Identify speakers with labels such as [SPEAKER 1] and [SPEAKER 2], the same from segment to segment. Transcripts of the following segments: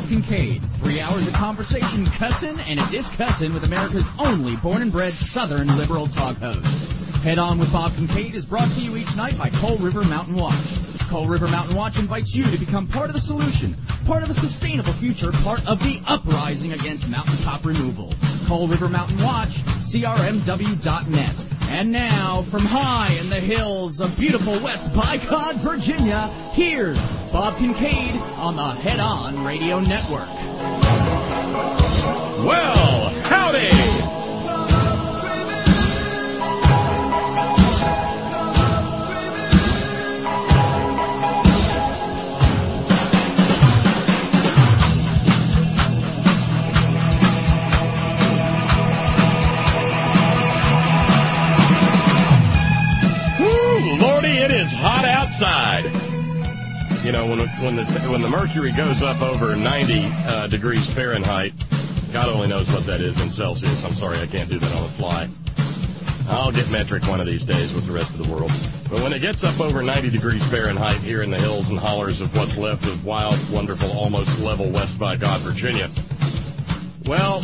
[SPEAKER 1] Kincaid. 3 hours of conversation, cussin' and a discussin' with America's only born and bred Southern liberal talk host. Head On with Bob Kincaid is brought to you each night by Coal River Mountain Watch. Coal River Mountain Watch invites you to become part of the solution, part of a sustainable future, part of the uprising against mountaintop removal. Coal River Mountain Watch, crmw.net. And now, from high in the hills of beautiful West Bicod, Virginia, here's Bob Kincaid on the Head On Radio Network.
[SPEAKER 2] Well, howdy! Hot outside. You know, when the mercury goes up over 90 degrees Fahrenheit, God only knows what that is in Celsius. I'm sorry, I can't do that on the fly. I'll get metric one of these days with the rest of the world. But when it gets up over 90 degrees Fahrenheit here in the hills and hollers of what's left of wild, wonderful, almost level West Bicod, Virginia, well,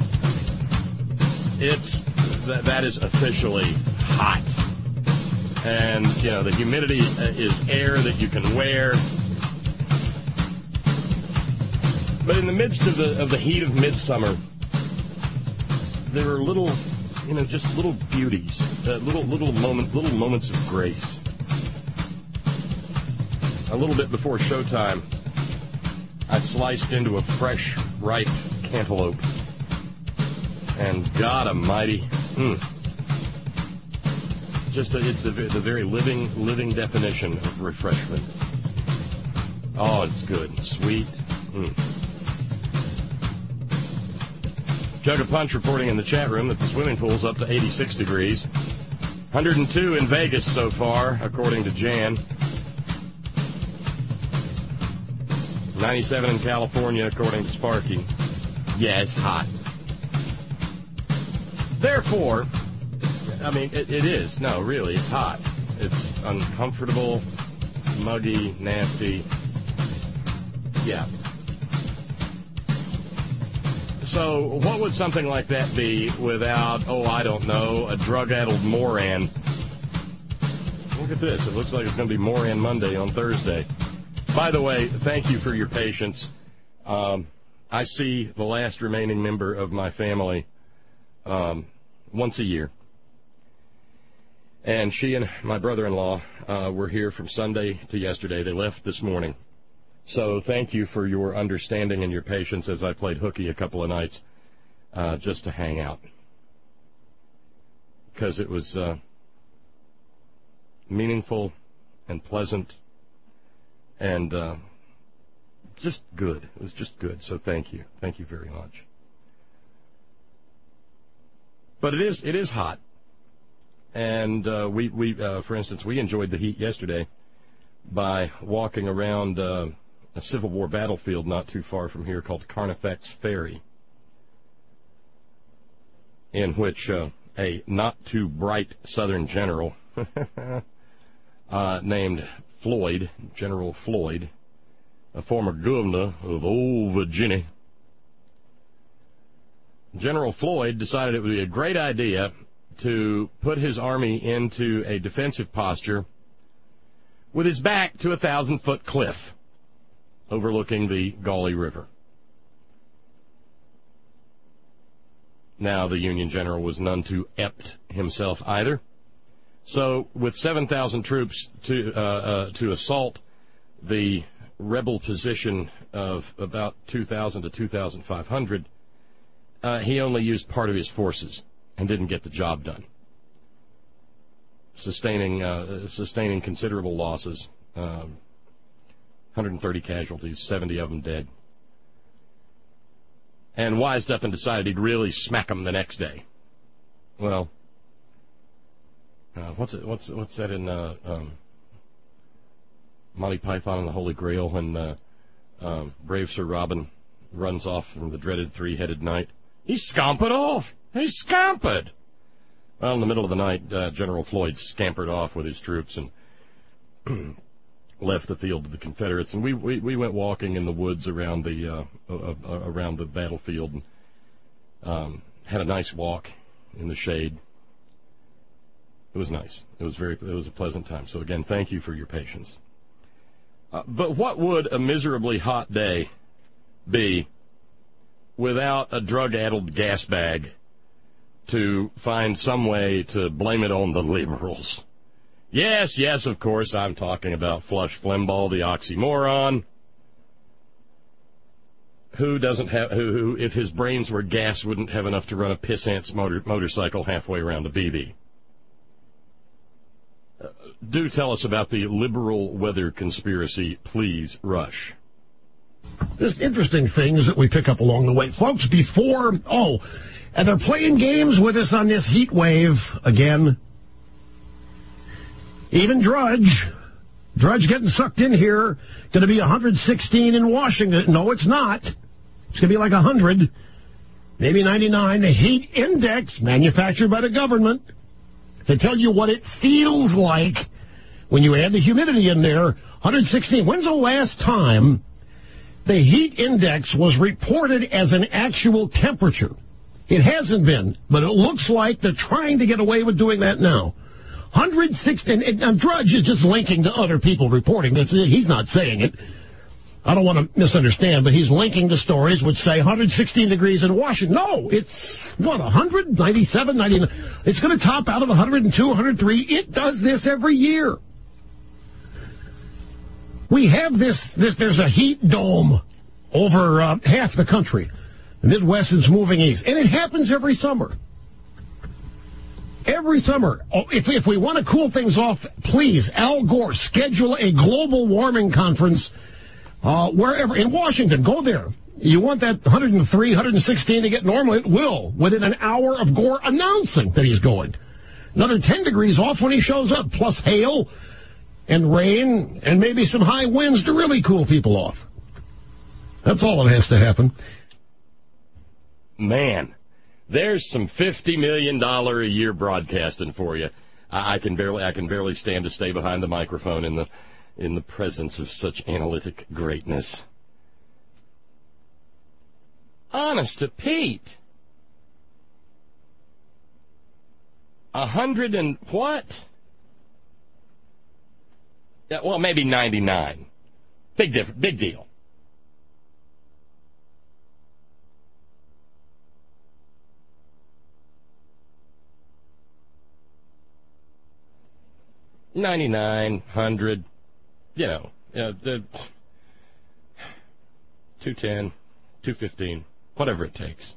[SPEAKER 2] that is officially hot. And, you know, the humidity is air that you can wear. But in the midst of the heat of midsummer, there are little, you know, just little beauties, little moments of grace. A little bit before showtime, I sliced into a fresh, ripe cantaloupe. And God Almighty, it's the very living definition of refreshment. Oh, it's good. Sweet. Jug of Punch reporting in the chat room that the swimming pool's up to 86 degrees. 102 in Vegas so far, according to Jan. 97 in California, according to Sparky. Yeah, it's hot. Therefore, I mean, it is. No, really, it's hot. It's uncomfortable, muggy, nasty. Yeah. So what would something like that be without, I don't know, a drug-addled Moran? Look at this. It looks like it's going to be Moran Monday on Thursday. By the way, thank you for your patience. I see the last remaining member of my family once a year. And she and my brother-in-law were here from Sunday to yesterday. They left this morning. So thank you for your understanding and your patience as I played hooky a couple of nights just to hang out. Because it was meaningful and pleasant and just good. It was just good. So thank you. Thank you very much. But it is hot. And we for instance, we enjoyed the heat yesterday by walking around a Civil War battlefield not too far from here called Carnifex Ferry, in which a not-too-bright Southern general named Floyd, General Floyd, a former governor of old Virginia, General Floyd decided it would be a great idea to put his army into a defensive posture with his back to a 1,000-foot cliff overlooking the Gauley River. Now, the Union general was none too apt himself either. So, with 7,000 troops to assault the rebel position of about 2,000 to 2,500, he only used part of his forces and didn't get the job done, sustaining considerable losses, 130 casualties, 70 of them dead, and wised up and decided he'd really smack them the next day. Well, what's that in Monty Python and the Holy Grail when brave Sir Robin runs off from the dreaded three-headed knight? He scampered off. He scampered. Well, in the middle of the night, General Floyd scampered off with his troops and left the field to the Confederates, and we went walking in the woods around the battlefield, and had a nice walk in the shade. It was nice. It was a pleasant time. So again, thank you for your patience. But what would a miserably hot day be without a drug-addled gas bag to find some way to blame it on the liberals? Yes, of course, I'm talking about Flush Flimbaugh, the oxymoron, who if his brains were gas, wouldn't have enough to run a pissant's motorcycle halfway around a BB. Do tell us about the liberal weather conspiracy, please, Rush.
[SPEAKER 3] There's interesting things that we pick up along the way. Folks, and they're playing games with us on this heat wave again. Even Drudge getting sucked in here, going to be 116 in Washington. No, it's not. It's going to be like 100, maybe 99. The heat index, manufactured by the government, to tell you what it feels like when you add the humidity in there, 116. When's the last time the heat index was reported as an actual temperature? It hasn't been, but it looks like they're trying to get away with doing that now. 116, and Drudge is just linking to other people reporting this. He's not saying it. I don't want to misunderstand, but he's linking to stories which say 116 degrees in Washington. No, it's, 100, 97, 99. It's going to top out at 102, 103. It does this every year. We have there's a heat dome over half the country. The Midwest is moving east, and it happens every summer. Every summer. If we want to cool things off, please, Al Gore, schedule a global warming conference wherever. In Washington, go there. You want that 103, 116 to get normal, it will, within an hour of Gore announcing that he's going. Another 10 degrees off when he shows up, plus hail and rain and maybe some high winds to really cool people off. That's all that has to happen.
[SPEAKER 2] Man, there's some $50 million a year broadcasting for you. I can barely stand to stay behind the microphone in the presence of such analytic greatness. Honest to Pete. 100 and what? Yeah, well, maybe 99. Big deal. $99, $100, the $210, $215, whatever it takes.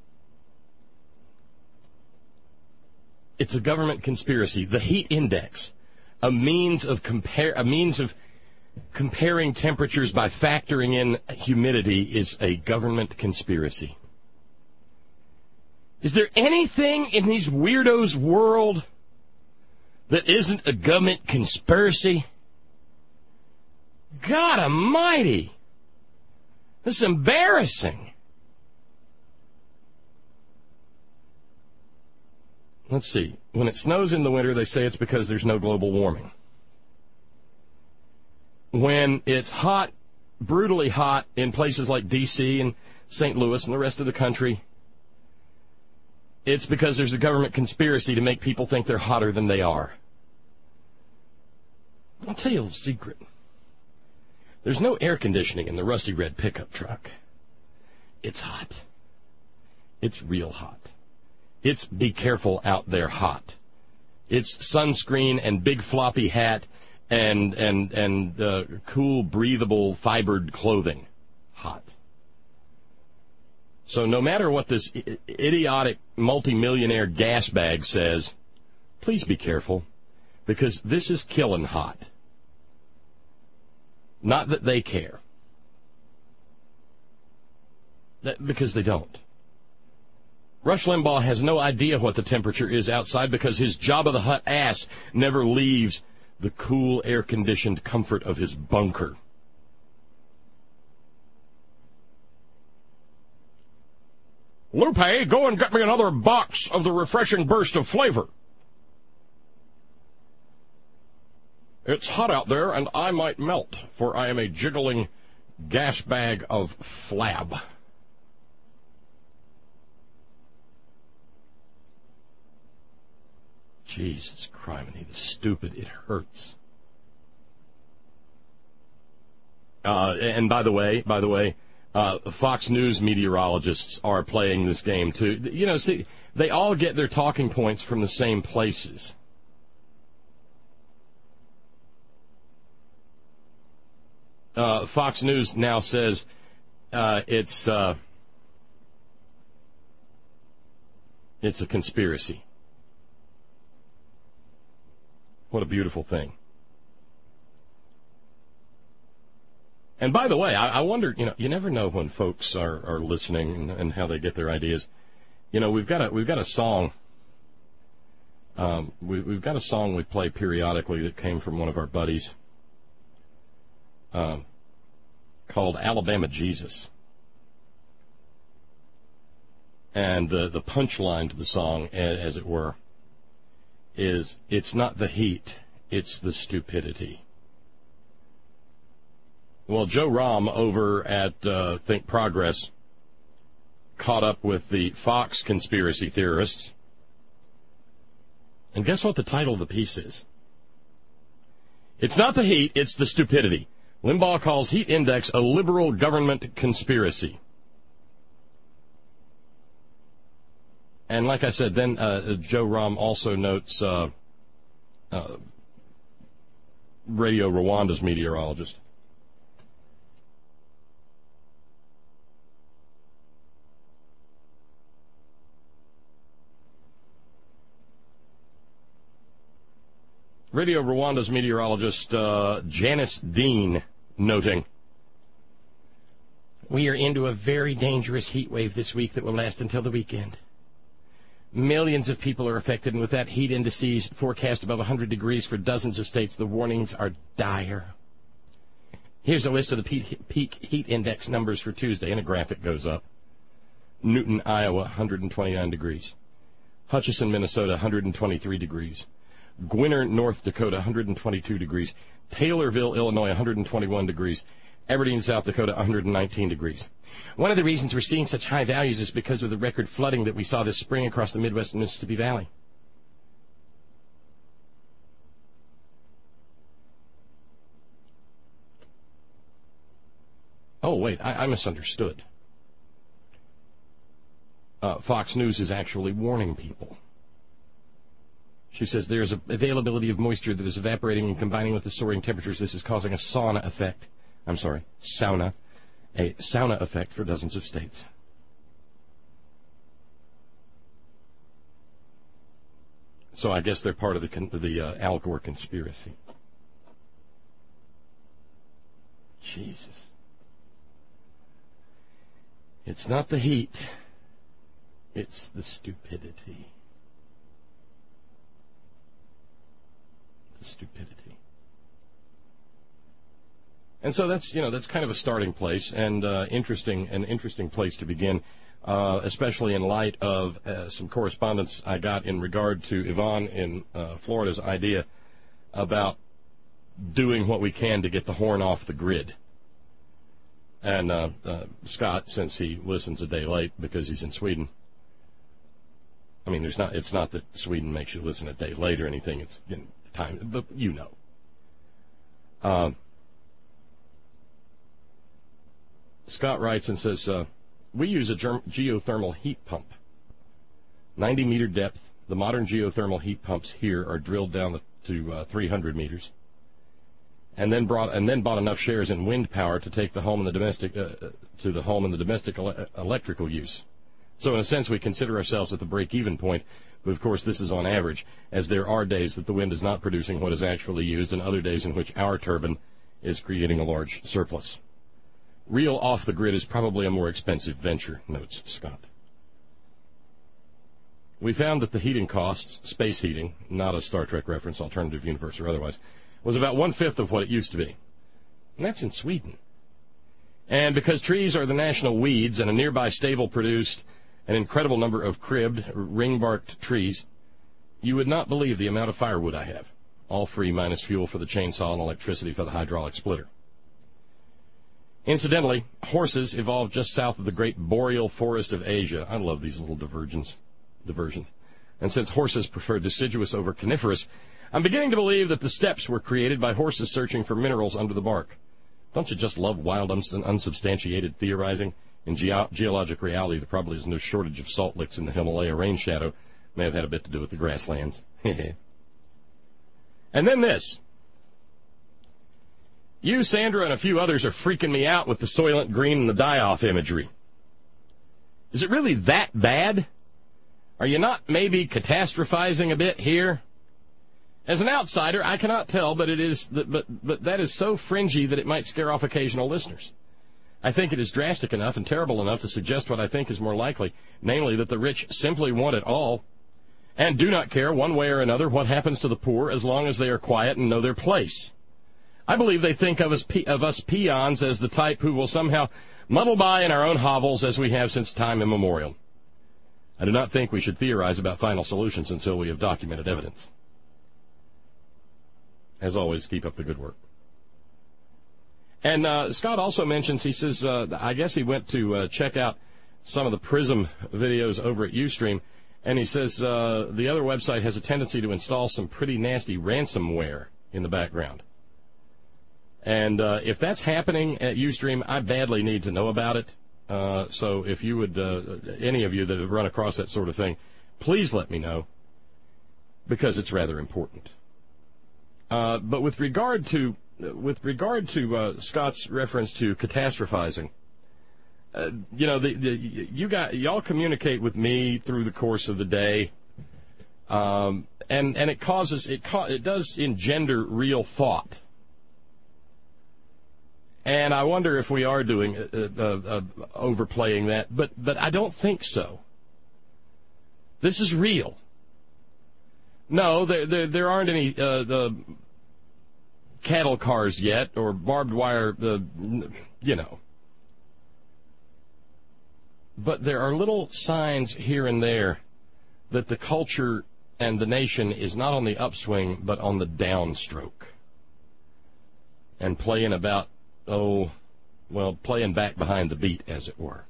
[SPEAKER 2] It's a government conspiracy. The heat index, a means of comparing temperatures by factoring in humidity, is a government conspiracy. Is there anything in these weirdos' world that isn't a government conspiracy? God almighty. This is embarrassing. Let's see. When it snows in the winter, they say it's because there's no global warming. When it's hot, brutally hot in places like D.C. and St. Louis and the rest of the country, it's because there's a government conspiracy to make people think they're hotter than they are. I'll tell you a secret. There's no air conditioning in the rusty red pickup truck. It's hot. It's real hot. It's be careful out there hot. It's sunscreen and big floppy hat and cool, breathable, fibered clothing. Hot. So no matter what this idiotic multimillionaire gas bag says, please be careful, because this is killing hot. Not that they care. Because they don't. Rush Limbaugh has no idea what the temperature is outside because his Jabba the Hutt ass never leaves the cool, air-conditioned comfort of his bunker. Lupe, go and get me another box of the refreshing burst of flavor. It's hot out there, and I might melt, for I am a jiggling gas bag of flab. Jesus criminy, the stupid, it hurts. And by the way, Fox News meteorologists are playing this game too. You know, see, they all get their talking points from the same places. Fox News now says it's a conspiracy. What a beautiful thing. And by the way, I wonder, you know, you never know when folks are listening and how they get their ideas. You know, we've got a song. We've got a song we play periodically that came from one of our buddies called Alabama Jesus. And the punchline to the song, as it were, is it's not the heat, it's the stupidity. Well, Joe Rahm over at Think Progress caught up with the Fox conspiracy theorists. And guess what the title of the piece is? It's not the heat, it's the stupidity. Limbaugh calls heat index a liberal government conspiracy. And like I said, then Joe Rahm also notes Radio Rwanda's meteorologist. Radio Rwanda's meteorologist Janice Dean noting, "We are into a very dangerous heat wave this week that will last until the weekend. Millions of people are affected, and with that heat indices forecast above 100 degrees for dozens of states, the warnings are dire. Here's a list of the peak heat index numbers for Tuesday," and a graphic goes up. Newton, Iowa, 129 degrees. Hutchinson, Minnesota, 123 degrees. Gwinner, North Dakota, 122 degrees. Taylorville, Illinois, 121 degrees. Aberdeen, South Dakota, 119 degrees. One of the reasons we're seeing such high values is because of the record flooding that we saw this spring across the Midwest and Mississippi Valley. Oh, wait, I misunderstood. Fox News is actually warning people. She says there's an availability of moisture that is evaporating and combining with the soaring temperatures. This is causing a sauna effect. A sauna effect for dozens of states. So I guess they're part of the Al Gore conspiracy. Jesus. It's not the heat. It's the stupidity. Stupidity. And so that's kind of a starting place, and an interesting place to begin, especially in light of some correspondence I got in regard to Yvonne in Florida's idea about doing what we can to get the horn off the grid. And Scott, since he listens a day late because he's in Sweden, I mean, it's not that Sweden makes you listen a day late or anything. It's time, but you know. Scott writes and says, we use a geothermal heat pump. 90-meter depth. The modern geothermal heat pumps here are drilled down to 300 meters. And then bought enough shares in wind power to take the home in the domestic electrical use. So in a sense, we consider ourselves at the break-even point. But, of course, this is on average, as there are days that the wind is not producing what is actually used and other days in which our turbine is creating a large surplus. Real off-the-grid is probably a more expensive venture, notes Scott. We found that the heating costs, space heating, not a Star Trek reference, alternative universe or otherwise, was about 1/5 of what it used to be. And that's in Sweden. And because trees are the national weeds and a nearby stable produced an incredible number of cribbed, ring-barked trees, you would not believe the amount of firewood I have. All free minus fuel for the chainsaw and electricity for the hydraulic splitter. Incidentally, horses evolved just south of the great boreal forest of Asia. I love these little diversions. And since horses prefer deciduous over coniferous, I'm beginning to believe that the steppes were created by horses searching for minerals under the bark. Don't you just love wild, unsubstantiated theorizing? In geologic reality, there probably is no shortage of salt licks in the Himalaya rain shadow. May have had a bit to do with the grasslands. And then this. You, Sandra, and a few others are freaking me out with the Soylent Green and the die-off imagery. Is it really that bad? Are you not maybe catastrophizing a bit here? As an outsider, I cannot tell, but that is so fringy that it might scare off occasional listeners. I think it is drastic enough and terrible enough to suggest what I think is more likely, namely that the rich simply want it all and do not care one way or another what happens to the poor as long as they are quiet and know their place. I believe they think of us peons as the type who will somehow muddle by in our own hovels as we have since time immemorial. I do not think we should theorize about final solutions until we have documented evidence. As always, keep up the good work. And Scott also mentions, he says, I guess he went to check out some of the PRISM videos over at Ustream, and he says the other website has a tendency to install some pretty nasty ransomware in the background. And if that's happening at Ustream, I badly need to know about it. So if you would, any of you that have run across that sort of thing, please let me know, because it's rather important. But with regard to Scott's reference to catastrophizing, y'all communicate with me through the course of the day, and it does engender real thought. And I wonder if we are doing overplaying that, but I don't think so. This is real. No, there aren't any cattle cars yet, or barbed wire, But there are little signs here and there that the culture and the nation is not on the upswing, but on the downstroke. And playing back behind the beat, as it were.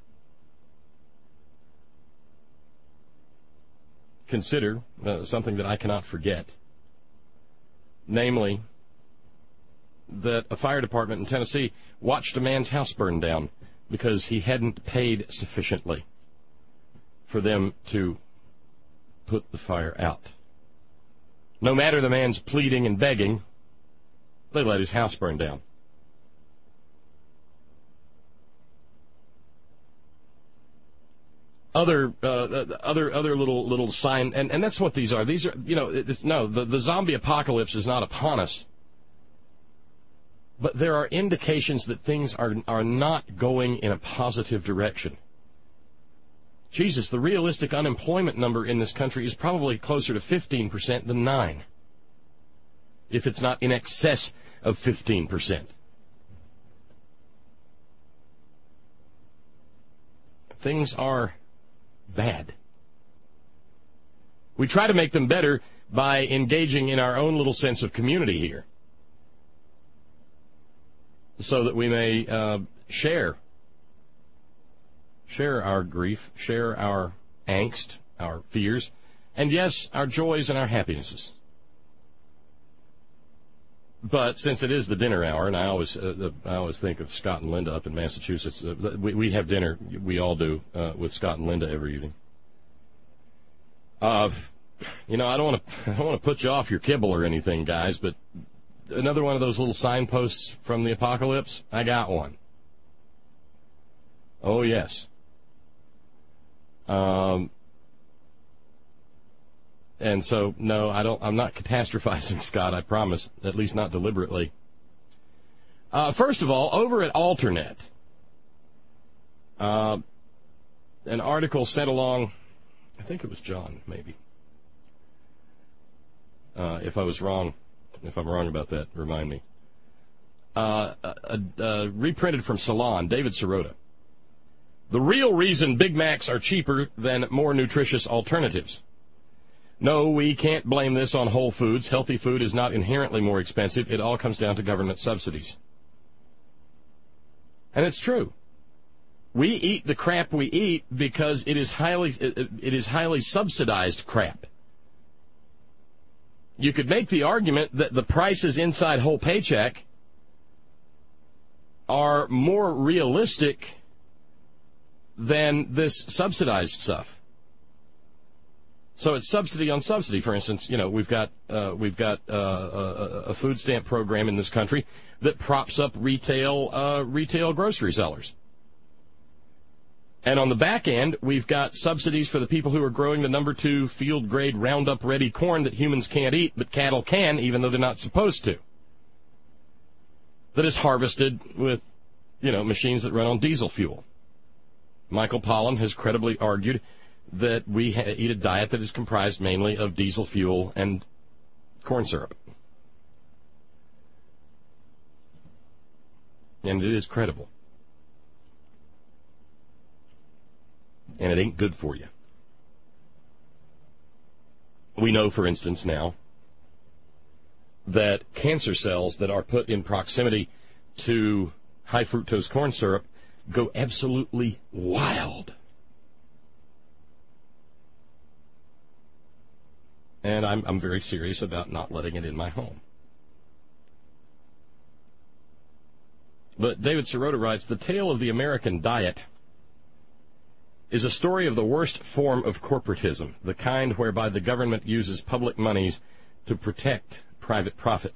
[SPEAKER 2] Consider something that I cannot forget, namely that a fire department in Tennessee watched a man's house burn down because he hadn't paid sufficiently for them to put the fire out. No matter the man's pleading and begging, they let his house burn down. Other little sign, and that's what these are. These are, the zombie apocalypse is not upon us, but there are indications that things are not going in a positive direction. Jesus, the realistic unemployment number in this country is probably closer to 15% than 9%, if it's not in excess of 15%. Things are bad. We try to make them better by engaging in our own little sense of community here, so that we may share our grief, share our angst, our fears, and yes, our joys and our happinesses. But since it is the dinner hour, and I always think of Scott and Linda up in Massachusetts. We have dinner, we all do, with Scott and Linda every evening. I don't want to put you off your kibble or anything, guys, but another one of those little signposts from the apocalypse, I got one. Oh yes. And so, no, I'm not catastrophizing, Scott, I promise, at least not deliberately. First of all, over at Alternet, an article sent along, I think it was John, maybe. If I'm wrong about that, remind me. Reprinted from Salon, David Sirota. The real reason Big Macs are cheaper than more nutritious alternatives. No, we can't blame this on Whole Foods. Healthy food is not inherently more expensive. It all comes down to government subsidies. And it's true. We eat the crap we eat because it is highly subsidized crap. You could make the argument that the prices inside Whole Paycheck are more realistic than this subsidized stuff. So it's subsidy on subsidy. For instance, we've got a food stamp program in this country that props up retail grocery sellers. And on the back end, we've got subsidies for the people who are growing the number 2 field grade Roundup Ready corn that humans can't eat, but cattle can, even though they're not supposed to. That is harvested with, machines that run on diesel fuel. Michael Pollan has credibly argued that we eat a diet that is comprised mainly of diesel fuel and corn syrup. And it is credible. And it ain't good for you. We know, for instance, now that cancer cells that are put in proximity to high fructose corn syrup go absolutely wild. And I'm very serious about not letting it in my home. But David Sirota writes, the tale of the American diet is a story of the worst form of corporatism, the kind whereby the government uses public monies to protect private profit.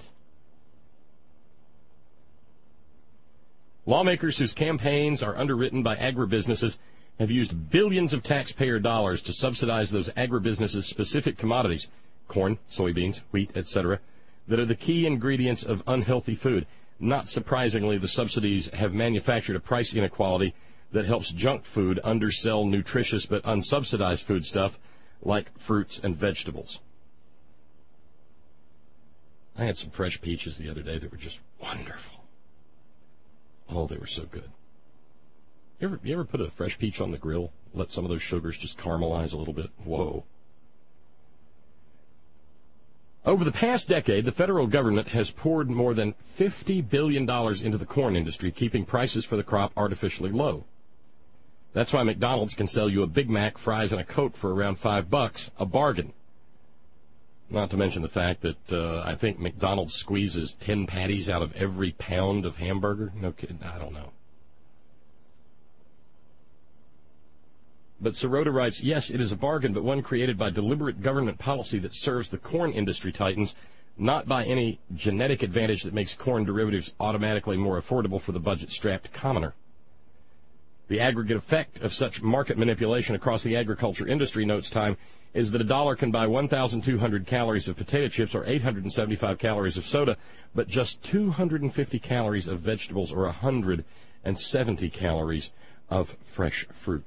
[SPEAKER 2] Lawmakers whose campaigns are underwritten by agribusinesses have used billions of taxpayer dollars to subsidize those agribusinesses' specific commodities, corn, soybeans, wheat, etc., that are the key ingredients of unhealthy food. Not surprisingly, the subsidies have manufactured a price inequality that helps junk food undersell nutritious but unsubsidized foodstuff like fruits and vegetables. I had some fresh peaches the other day that were just wonderful. Oh, they were so good. You ever put a fresh peach on the grill? Let some of those sugars just caramelize a little bit? Whoa. Over the past decade, the federal government has poured more than $50 billion into the corn industry, keeping prices for the crop artificially low. That's why McDonald's can sell you a Big Mac, fries, and a Coke for around $5, a bargain. Not to mention the fact that I think McDonald's squeezes 10 patties out of every pound of hamburger. No kidding, I don't know. But Sirota writes, yes, it is a bargain, but one created by deliberate government policy that serves the corn industry titans, not by any genetic advantage that makes corn derivatives automatically more affordable for the budget-strapped commoner. The aggregate effect of such market manipulation across the agriculture industry, notes Time, is that a dollar can buy 1,200 calories of potato chips or 875 calories of soda, but just 250 calories of vegetables or 170 calories of fresh fruit.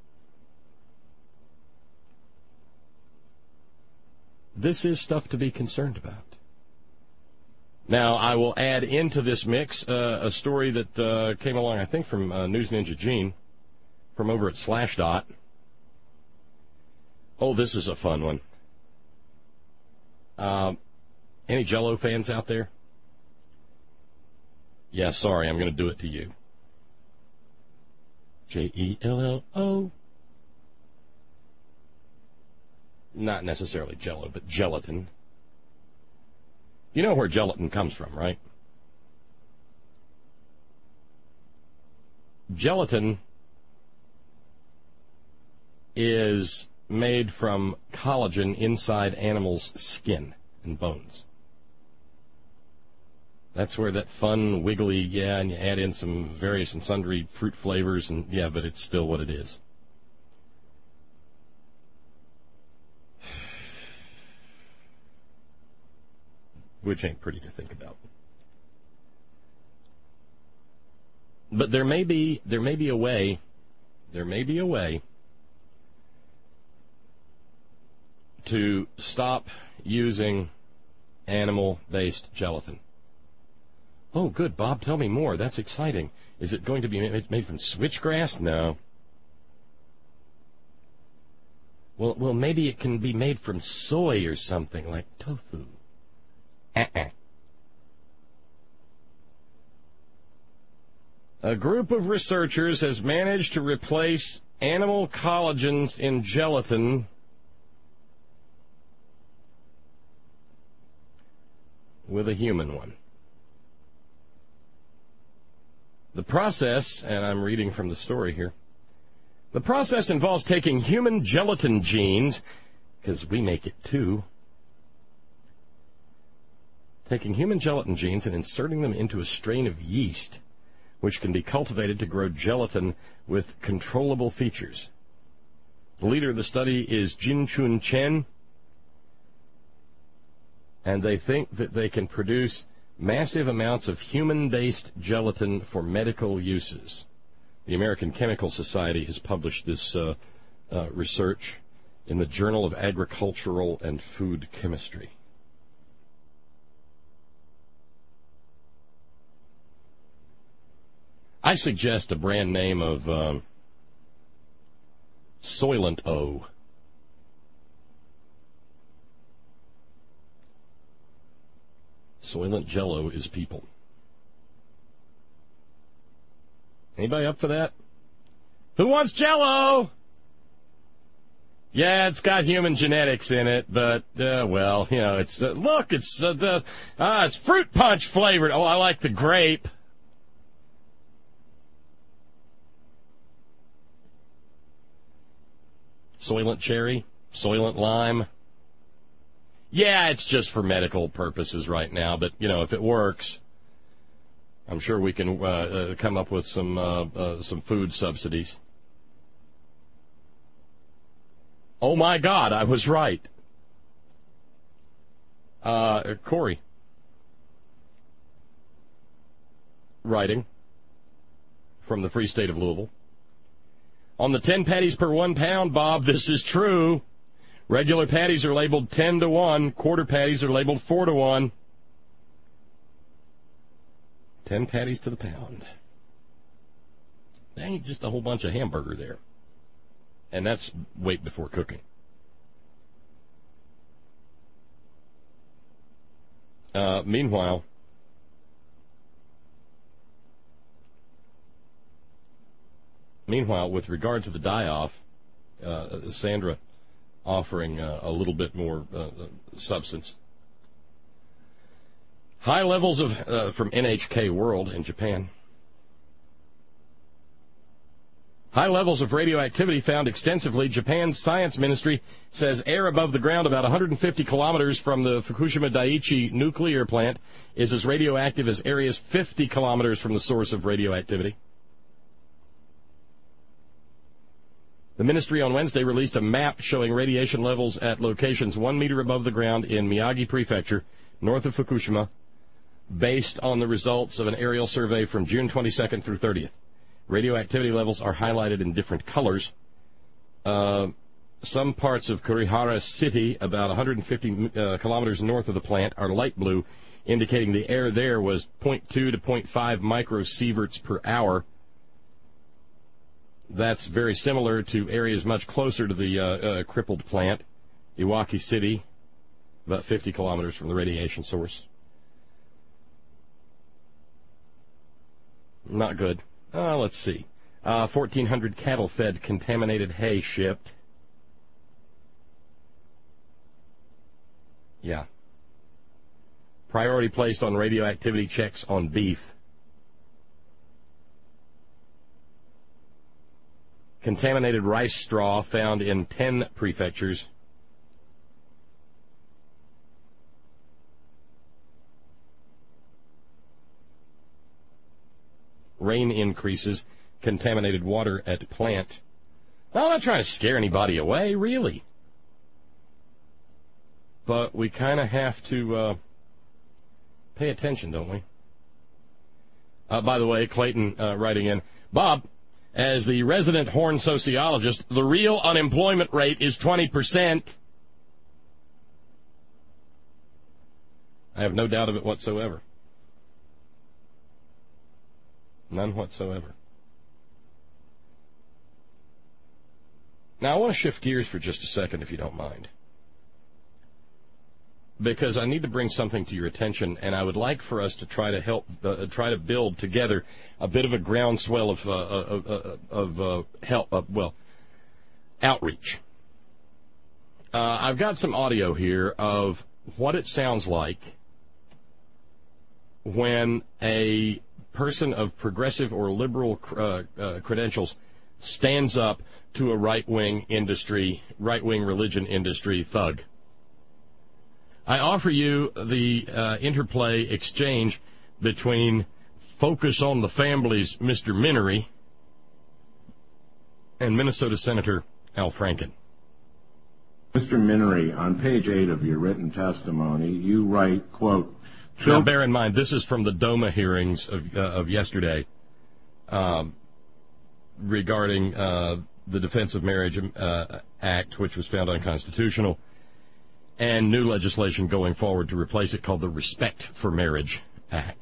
[SPEAKER 2] This is stuff to be concerned about. Now, I will add into this mix a story that came along, I think, from News Ninja Gene, from over at Slashdot. Oh, this is a fun one. Any Jell-O fans out there? Yeah, sorry, I'm going to do it to you. Jello. Not necessarily Jell-O, but gelatin. You know where gelatin comes from, right? Gelatin is made from collagen inside animals' skin and bones. That's where that fun, wiggly, and you add in some various and sundry fruit flavors, and but it's still what it is. Which ain't pretty to think about. But there may be a way to stop using animal-based gelatin. Oh, good, Bob, tell me more. That's exciting. Is it going to be made from switchgrass? No. Well, maybe it can be made from soy or something, like tofu. A group of researchers has managed to replace animal collagens in gelatin with a human one. The process, and I'm reading from the story here, the process involves taking human gelatin genes, because we make it too, taking human gelatin genes and inserting them into a strain of yeast, which can be cultivated to grow gelatin with controllable features. The leader of the study is Jin-Chun Chen, and they think that they can produce massive amounts of human-based gelatin for medical uses. The American Chemical Society has published this research in the Journal of Agricultural and Food Chemistry. I suggest a brand name of Soylent O. Soylent Jello is people. Anybody up for that? Who wants Jello? Yeah, it's got human genetics in it, but well, you know, it's look, it's fruit punch flavored. Oh, I like the grape. Soylent cherry, Soylent lime. Yeah, it's just for medical purposes right now, but, you know, if it works, I'm sure we can come up with some food subsidies. Oh, my God, I was right. Corey. Writing from the Free State of Louisville. On the 10 patties per 1 pound, Bob, this is true. Regular patties are labeled 10 to 1. Quarter patties are labeled 4 to 1. 10 patties to the pound. That ain't just a whole bunch of hamburger there. And that's weight before cooking. Meanwhile, with regard to the die-off, Sandra offering a little bit more substance. High levels of, from NHK World in Japan. High levels of radioactivity found extensively. Japan's science ministry says air above the ground about 150 kilometers from the Fukushima Daiichi nuclear plant is as radioactive as areas 50 kilometers from the source of radioactivity. The ministry on Wednesday released a map showing radiation levels at locations 1 meter above the ground in Miyagi Prefecture, north of Fukushima, based on the results of an aerial survey from June 22nd through 30th. Radioactivity levels are highlighted in different colors. Some parts of Kurihara City, about 150 kilometers north of the plant, are light blue, indicating the air there was 0.2 to 0.5 microsieverts per hour. That's very similar to areas much closer to the crippled plant, Iwaki City, about 50 kilometers from the radiation source. Not good. Let's see. 1,400 cattle fed contaminated hay shipped. Yeah. Priority placed on radioactivity checks on beef. Contaminated rice straw found in 10 prefectures. Rain increases. Contaminated water at plant. Well, I'm not trying to scare anybody away, really. But we kind of have to pay attention, don't we? By the way, Clayton writing in, Bob, as the resident Horn sociologist, the real unemployment rate is 20%. I have no doubt of it whatsoever. None whatsoever. Now, I want to shift gears for just a second, if you don't mind, because I need to bring something to your attention, and I would like for us to try to build together a bit of a groundswell of outreach. I've got some audio here of what it sounds like when a person of progressive or liberal credentials stands up to a right-wing religion industry thug. I offer you the interplay exchange between Focus on the Family's Mr. Minery and Minnesota Senator Al Franken.
[SPEAKER 4] Mr. Minery, on page 8 of your written testimony, you write, quote,
[SPEAKER 2] now bear in mind, this is from the DOMA hearings of yesterday regarding the Defense of Marriage Act, which was found unconstitutional, and new legislation going forward to replace it called the Respect for Marriage Act.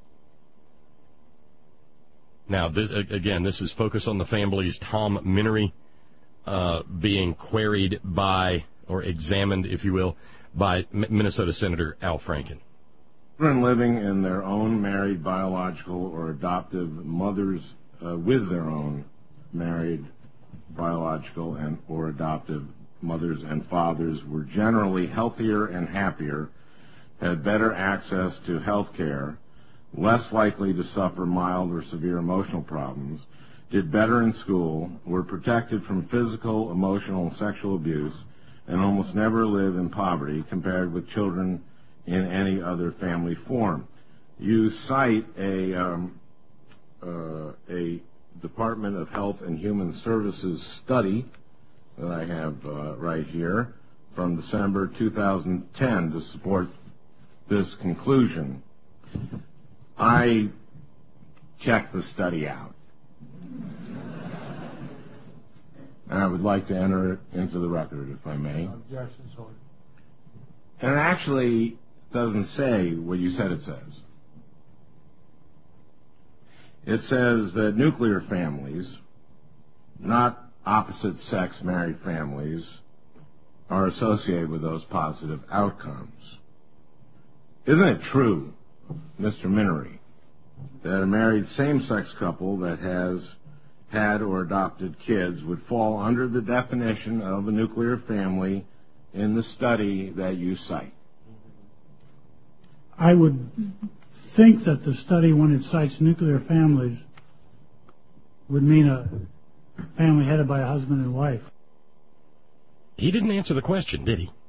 [SPEAKER 2] Now, this is Focus on the Family's Tom Minery being queried by, or examined, if you will, by Minnesota Senator Al Franken.
[SPEAKER 4] Children living in their own married biological or adoptive mothers with their own married biological and or adoptive mothers and fathers were generally healthier and happier, had better access to health care, less likely to suffer mild or severe emotional problems, did better in school, were protected from physical, emotional, and sexual abuse, and almost never live in poverty compared with children in any other family form. You cite a Department of Health and Human Services study that I have right here from December 2010 to support this conclusion. I checked the study out, and I would like to enter it into the record, if I may.
[SPEAKER 5] Objections ordered.
[SPEAKER 4] And it actually doesn't say what you said it says. It says that nuclear families, not opposite-sex married families, are associated with those positive outcomes. Isn't it true, Mr. Minery, that a married same-sex couple that has had or adopted kids would fall under the definition of a nuclear family in the study that you cite?
[SPEAKER 5] I would think that the study, when it cites nuclear families, would mean a family headed by a husband and wife.
[SPEAKER 2] He didn't answer the question, did he?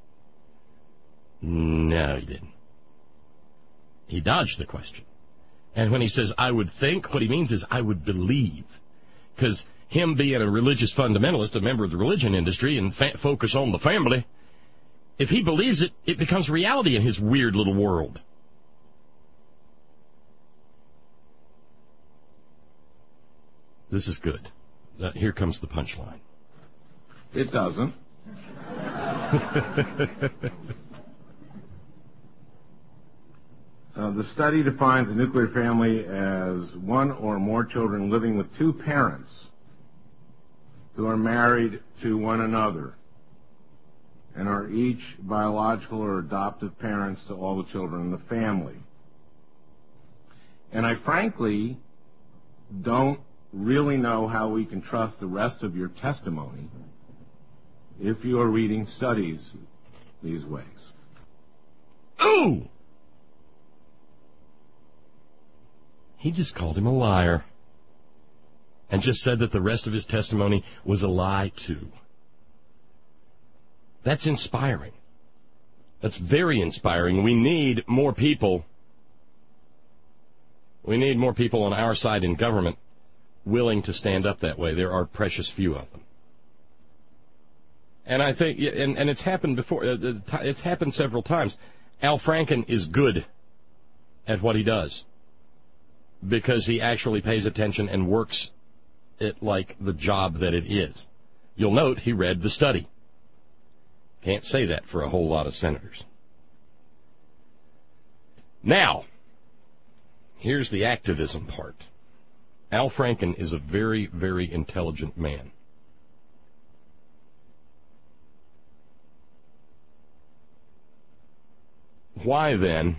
[SPEAKER 2] No, he didn't. He dodged the question. And when he says, I would think, what he means is, I would believe. Because him being a religious fundamentalist, a member of the religion industry, and focus on the family, if he believes it, it becomes reality in his weird little world. This is good. Here comes the punchline.
[SPEAKER 4] It doesn't. The study defines a nuclear family as one or more children living with two parents who are married to one another and are each biological or adoptive parents to all the children in the family. And I frankly don't really know how we can trust the rest of your testimony if you are reading studies these ways.
[SPEAKER 2] Ooh! He just called him a liar and just said that the rest of his testimony was a lie, too. That's inspiring. That's very inspiring. We need more people. We need more people on our side in government willing to stand up that way. There are precious few of them. And I think, and it's happened before, it's happened several times. Al Franken is good at what he does because he actually pays attention and works it like the job that it is. You'll note he read the study. Can't say that for a whole lot of senators. Now, here's the activism part. Al Franken is a very, very intelligent man. Why then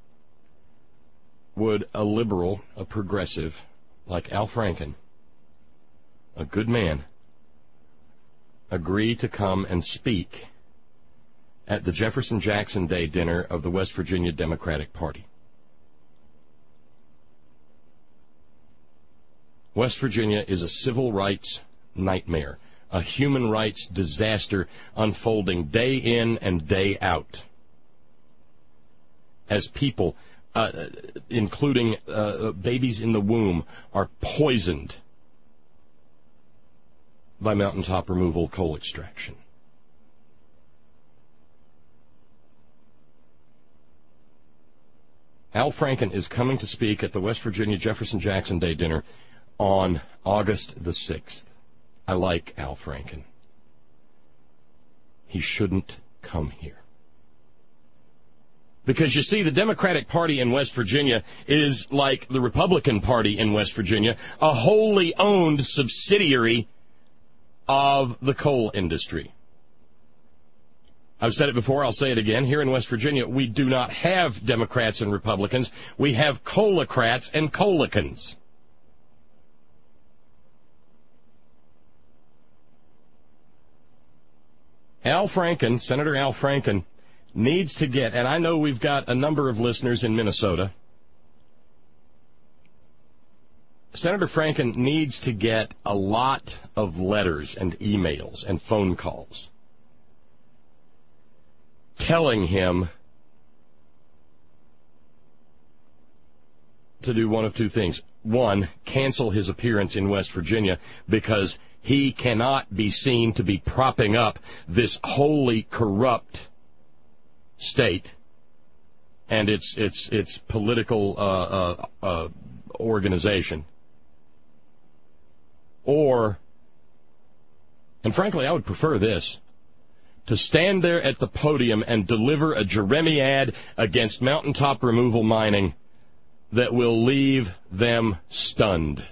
[SPEAKER 2] would a liberal, a progressive, like Al Franken, a good man, agree to come and speak at the Jefferson Jackson Day dinner of the West Virginia Democratic Party? West Virginia is a civil rights nightmare, a human rights disaster unfolding day in and day out. As people, including babies in the womb, are poisoned by mountaintop removal coal extraction. Al Franken is coming to speak at the West Virginia Jefferson Jackson Day dinner on August the 6th. I like Al Franken. He shouldn't come here. Because, you see, the Democratic Party in West Virginia is like the Republican Party in West Virginia, a wholly owned subsidiary of the coal industry. I've said it before, I'll say it again. Here in West Virginia, we do not have Democrats and Republicans. We have coalocrats and coalicans. Al Franken, Senator Al Franken, needs to get, and I know we've got a number of listeners in Minnesota, Senator Franken needs to get a lot of letters and emails and phone calls telling him to do one of two things. One, cancel his appearance in West Virginia because he cannot be seen to be propping up this wholly corrupt state and its political organization. Or, and frankly, I would prefer this, to stand there at the podium and deliver a Jeremiad against mountaintop removal mining that will leave them stunned.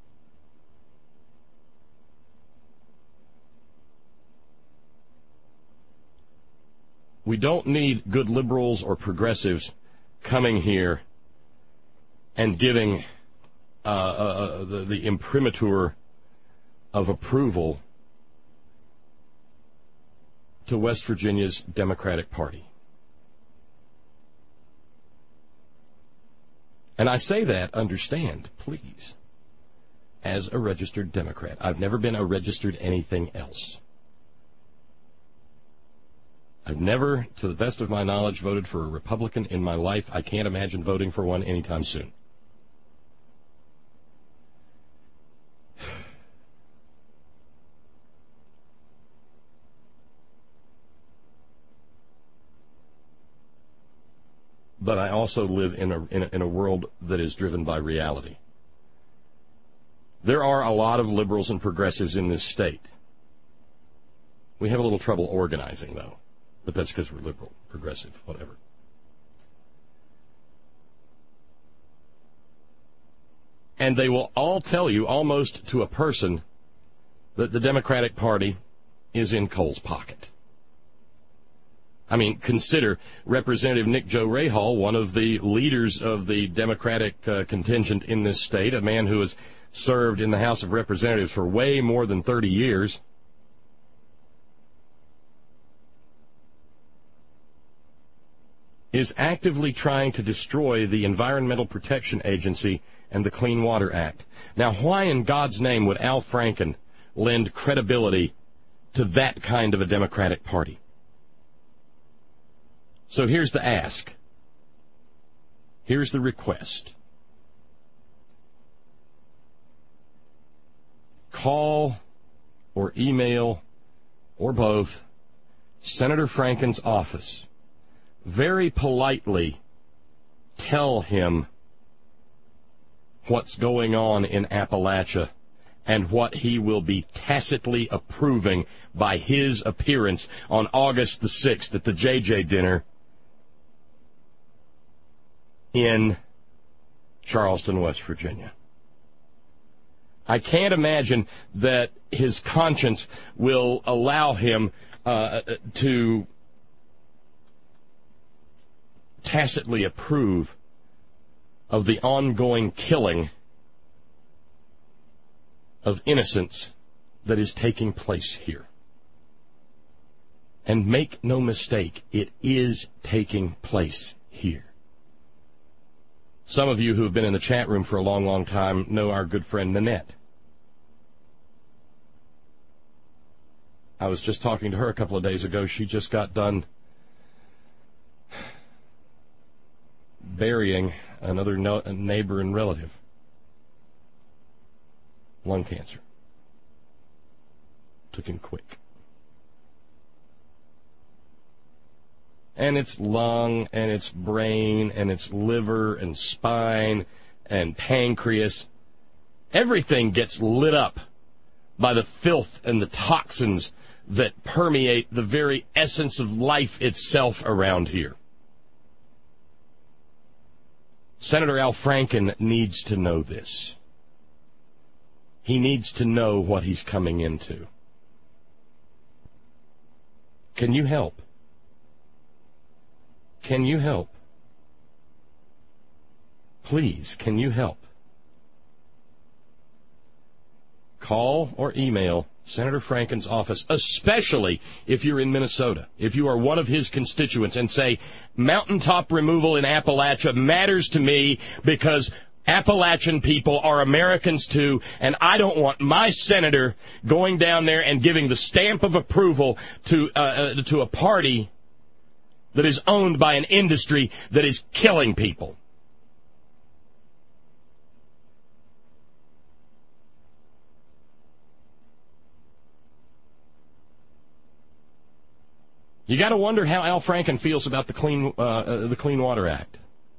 [SPEAKER 2] We don't need good liberals or progressives coming here and giving the imprimatur of approval to West Virginia's Democratic Party. And I say that, understand, please, as a registered Democrat. I've never been a registered anything else. I've never, to the best of my knowledge, voted for a Republican in my life. I can't imagine voting for one anytime soon. But I also live in a world that is driven by reality. There are a lot of liberals and progressives in this state. We have a little trouble organizing, though. But that's because we're liberal, progressive, whatever. And they will all tell you, almost to a person, that the Democratic Party is in Cole's pocket. I mean, consider Representative Nick Joe Rahal, one of the leaders of the Democratic contingent in this state, a man who has served in the House of Representatives for way more than 30 years. Is actively trying to destroy the Environmental Protection Agency and the Clean Water Act. Now, why in God's name would Al Franken lend credibility to that kind of a Democratic Party? So here's the ask. Here's the request. Call or email or both Senator Franken's office. Very politely tell him what's going on in Appalachia and what he will be tacitly approving by his appearance on August the 6th at the JJ dinner in Charleston, West Virginia. I can't imagine that his conscience will allow him to tacitly approve of the ongoing killing of innocents that is taking place here. And make no mistake, it is taking place here. Some of you who have been in the chat room for a long, long time know our good friend Nanette. I was just talking to her a couple of days ago. She just got done burying another neighbor and relative. Lung cancer. Took him quick. And it's lung, and it's brain, and it's liver, and spine, and pancreas. Everything gets lit up by the filth and the toxins that permeate the very essence of life itself around here. Senator Al Franken needs to know this. He needs to know what he's coming into. Can you help? Can you help? Please, can you help? Call or email Senator Franken's office, especially if you're in Minnesota, if you are one of his constituents, and say, mountaintop removal in Appalachia matters to me because Appalachian people are Americans too, and I don't want my senator going down there and giving the stamp of approval to a party that is owned by an industry that is killing people. You got to wonder how Al Franken feels about the Clean Water Act.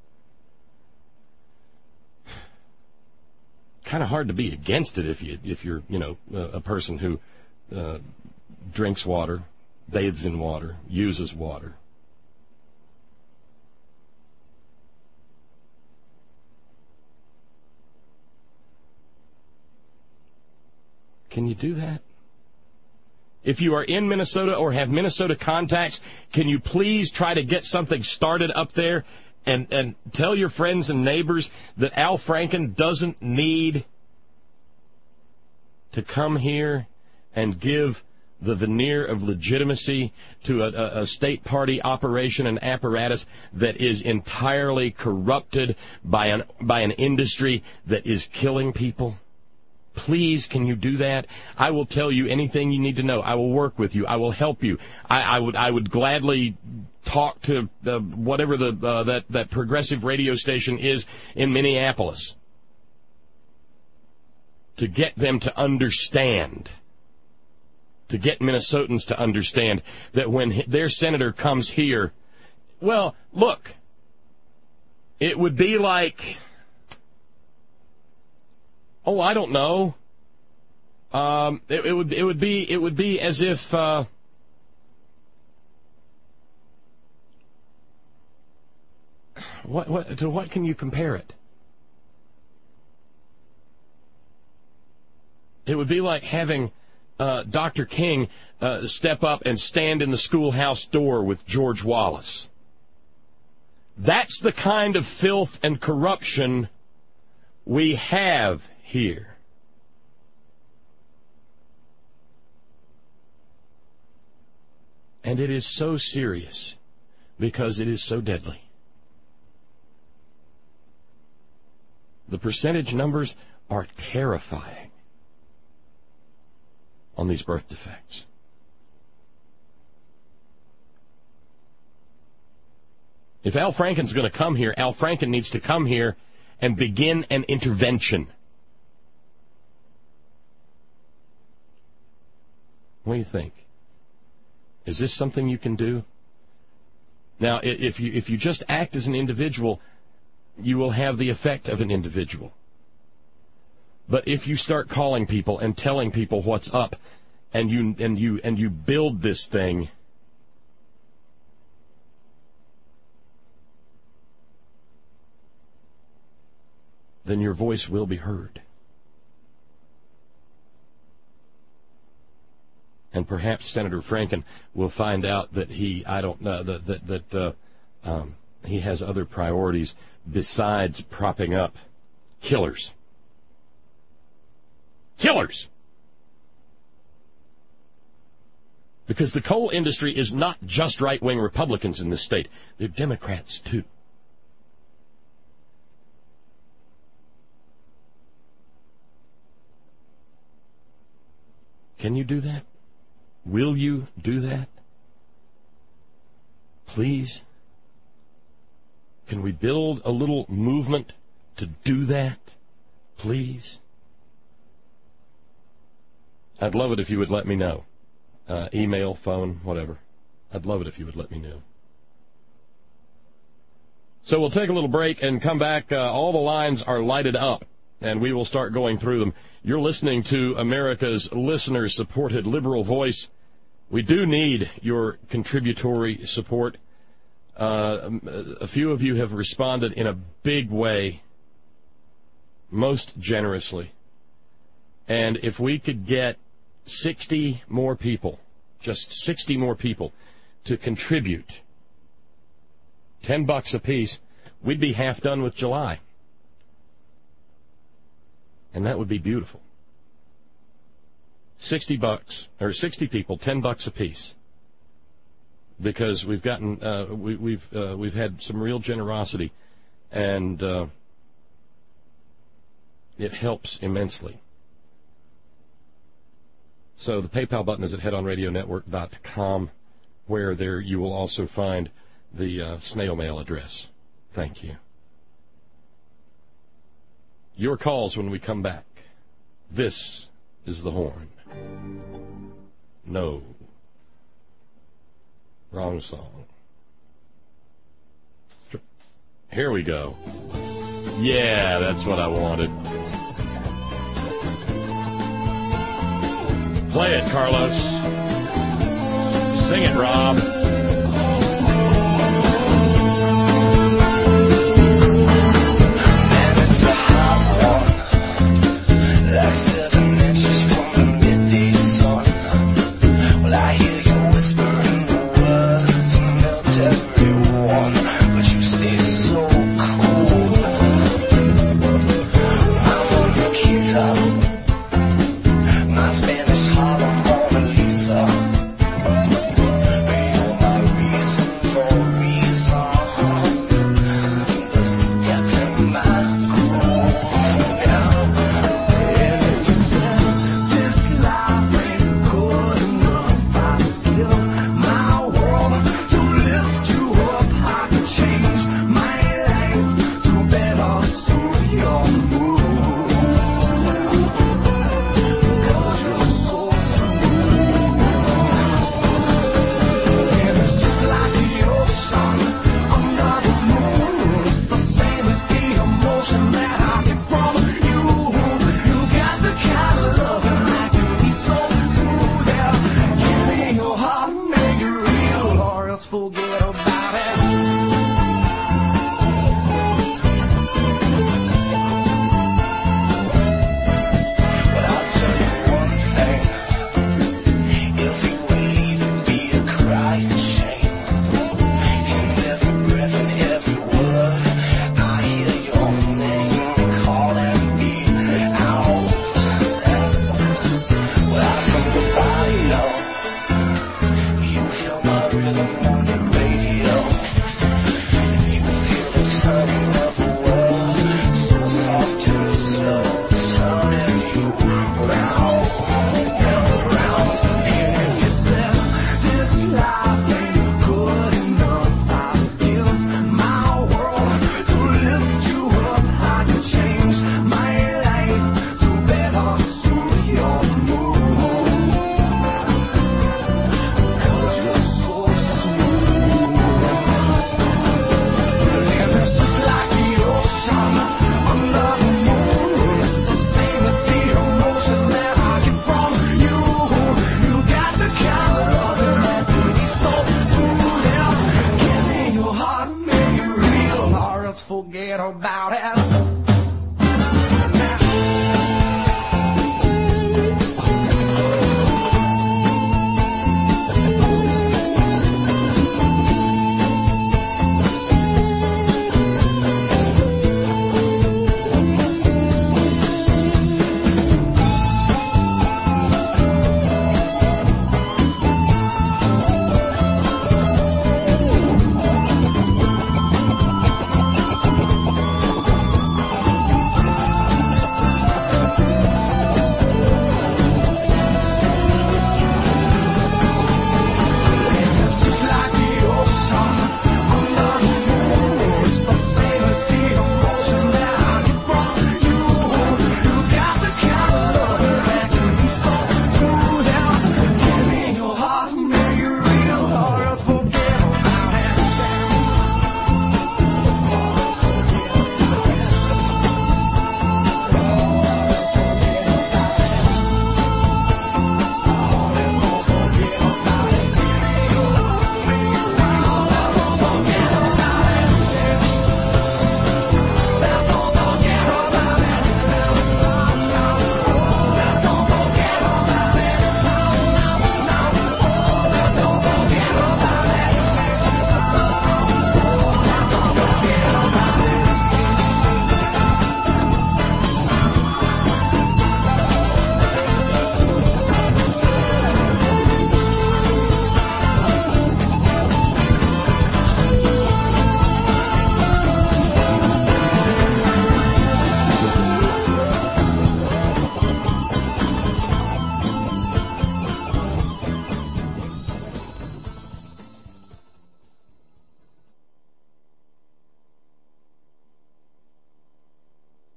[SPEAKER 2] Kind of hard to be against it if you're a person who drinks water, bathes in water, uses water. Can you do that? If you are in Minnesota or have Minnesota contacts, can you please try to get something started up there and tell your friends and neighbors that Al Franken doesn't need to come here and give the veneer of legitimacy to a state party operation and apparatus that is entirely corrupted by an industry that is killing people? Please, can you do that? I will tell you anything you need to know. I will work with you. I will help you. I would gladly talk to whatever that progressive radio station is in Minneapolis to get them to understand, to get Minnesotans to understand that when their senator comes here, well, look, it would be like, oh, I don't know. It would be as if what can you compare it? It would be like having Dr. King step up and stand in the schoolhouse door with George Wallace. That's the kind of filth and corruption we have here. And it is so serious because it is so deadly. The percentage numbers are terrifying on these birth defects. If Al Franken's going to come here, Al Franken needs to come here and begin an intervention. What do you think? Is this something you can do? Now, if you just act as an individual, you will have the effect of an individual. But if you start calling people and telling people what's up, and you build this thing, then your voice will be heard. And perhaps Senator Franken will find out that He has other priorities besides propping up killers. Killers! Because the coal industry is not just right-wing Republicans in this state. They're Democrats, too. Can you do that? Will you do that? Please? Can we build a little movement to do that? Please? I'd love it if you would let me know. Email, phone, whatever. I'd love it if you would let me know. So we'll take a little break and come back. All the lines are lighted up, and we will start going through them. You're listening to America's listener-supported liberal voice. We do need your contributory support. A few of you have responded in a big way, most generously. And if we could get 60 more people, just 60 more people, to contribute $10 apiece, we'd be half done with July. And that would be beautiful. $60 or 60 people, $10 apiece. Because we've gotten we've had some real generosity, and it helps immensely. So the PayPal button is at headonradionetwork.com, where there you will also find the snail mail address. Thank you. Your calls when we come back. This is the horn. No. Wrong song. Here we go. Yeah, that's what I wanted. Play it, Carlos. Sing it, Rob.
[SPEAKER 6] Man, it's a hot one, like 7 inches from the midday sun. Well, I hear you whispering the words to melt everyone, but you stay so cool. I'm on your guitar, my Spanish Harlem Mona Lisa. You're my reason for reason. The step in my groove. And if you said this life ain't good enough, I feel my world to lift you up. I could change my life to better suit your mood. 'Cause you're so smooth. And it's just like the ocean under the moon. It's the same as the emotion that I get from you. You got the kind of loving that can be so smooth. Yeah, give me your heart and make it real, or else forget about it. But I'll tell you one thing. If you would leave, it'd be a crying shame. In every breath and every word, I hear your name calling me out. Well, I from the radio, you hear my rhythm on the radio. You feel the turning of the world, so soft and slow, turning you round and round. And if you said this life ain't good enough, I feel my world to lift you up. I could change my life to better suit your mood. 'Cause you're so smooth. And it's just like the ocean under the moon. It's the same as the emotion that I get from you. You got the kind of loving that can be so smooth. Yeah, give me your heart and make it real, or else forget about it.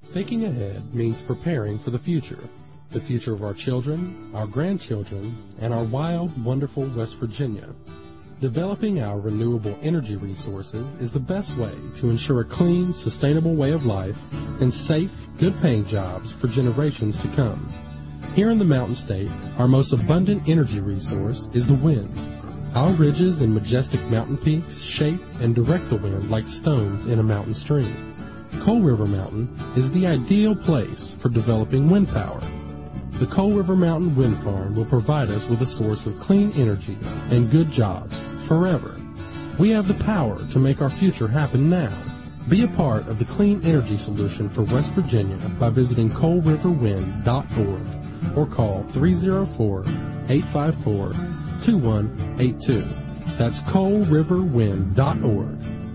[SPEAKER 7] Thinking ahead means preparing for the future of our children, our grandchildren, and our wild, wonderful West Virginia. Developing our renewable energy resources is the best way to ensure a clean, sustainable way of life and safe, good-paying jobs for generations to come. Here in the Mountain State, our most abundant energy resource is the wind. Our ridges and majestic mountain peaks shape and direct the wind like stones in a mountain stream. Coal River Mountain is the ideal place for developing wind power. The Coal River Mountain Wind Farm will provide us with a source of clean energy and good jobs forever. We have the power to make our future happen now. Be a part of the clean energy solution for West Virginia by visiting coalriverwind.org or call 304-854-2182. That's coalriverwind.org,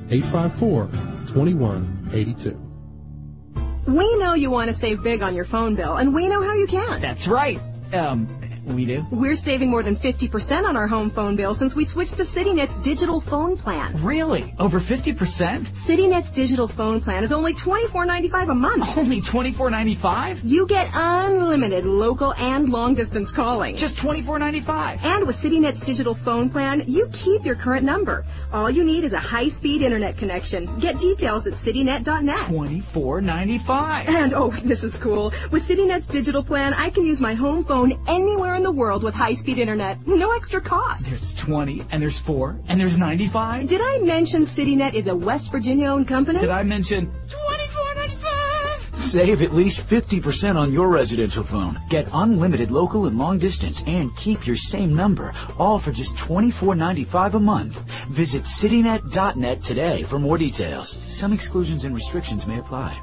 [SPEAKER 7] 854-2182.
[SPEAKER 8] We know you want to save big on your phone bill, and we know how you can.
[SPEAKER 1] That's right. We do?
[SPEAKER 8] We're saving more than 50% on our home phone bill since we switched to CityNet's digital phone plan.
[SPEAKER 1] Really? Over 50%?
[SPEAKER 8] CityNet's digital phone plan is only $24.95 a month.
[SPEAKER 1] Only $24.95?
[SPEAKER 8] You get unlimited local and long-distance calling.
[SPEAKER 1] Just $24.95.
[SPEAKER 8] And with CityNet's digital phone plan, you keep your current number. All you need is a high-speed internet connection. Get details at citynet.net.
[SPEAKER 1] $24.95.
[SPEAKER 8] And, oh, this is cool. With CityNet's digital plan, I can use my home phone anywhere in the world with high-speed internet. No extra cost.
[SPEAKER 1] There's 20, and there's 4, and there's 95.
[SPEAKER 8] Did I mention CityNet is a West Virginia-owned company?
[SPEAKER 1] Did I mention $24.95?
[SPEAKER 9] Save at least 50% on your residential phone. Get unlimited local and long distance and keep your same number, all for just $24.95 a month. Visit citynet.net today for more details. Some exclusions and restrictions may apply.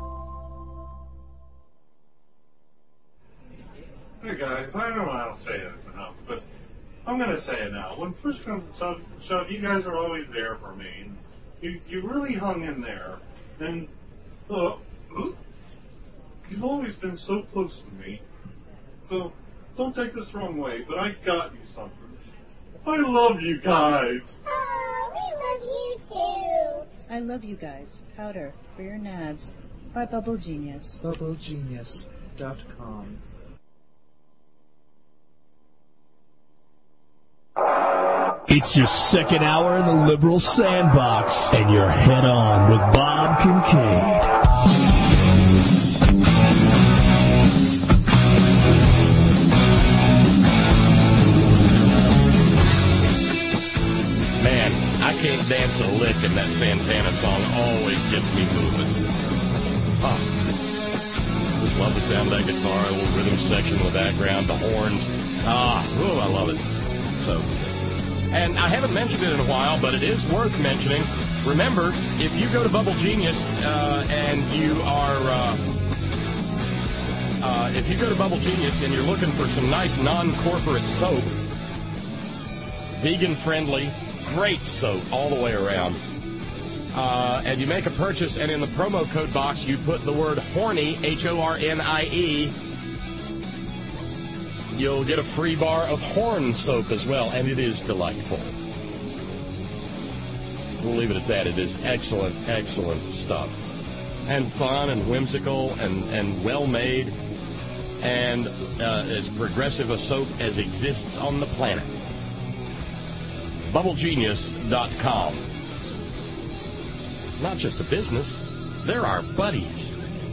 [SPEAKER 10] Hey guys, I know I don't say this enough, but I'm going to say it now. When push comes to shove, you guys are always there for me. You really hung in there. And you've always been so close to me. So don't take this the wrong way, but I got you something. I love you guys.
[SPEAKER 11] Oh, we love you too.
[SPEAKER 12] I love you guys. Powder for your nads by Bubble Genius.
[SPEAKER 13] BubbleGenius.com.
[SPEAKER 14] It's your second hour in the Liberal Sandbox, and you're head on with Bob Kincaid.
[SPEAKER 2] Man, I can't dance a lick, and that Santana song always gets me moving. Just love the sound of that guitar, a little rhythm section in the background, the horns. I love it. So, and I haven't mentioned it in a while, but it is worth mentioning. Remember, if you go to Bubble Genius and you are, if you go to Bubble Genius and you're looking for some nice non-corporate soap, vegan-friendly, great soap all the way around, and you make a purchase, and in the promo code box you put the word horny, HORNIE, you'll get a free bar of Horn soap as well, and it is delightful. We'll leave it at that. It is excellent, excellent stuff. And fun and whimsical and well-made and as progressive a soap as exists on the planet. BubbleGenius.com. Not just a business, they're our buddies.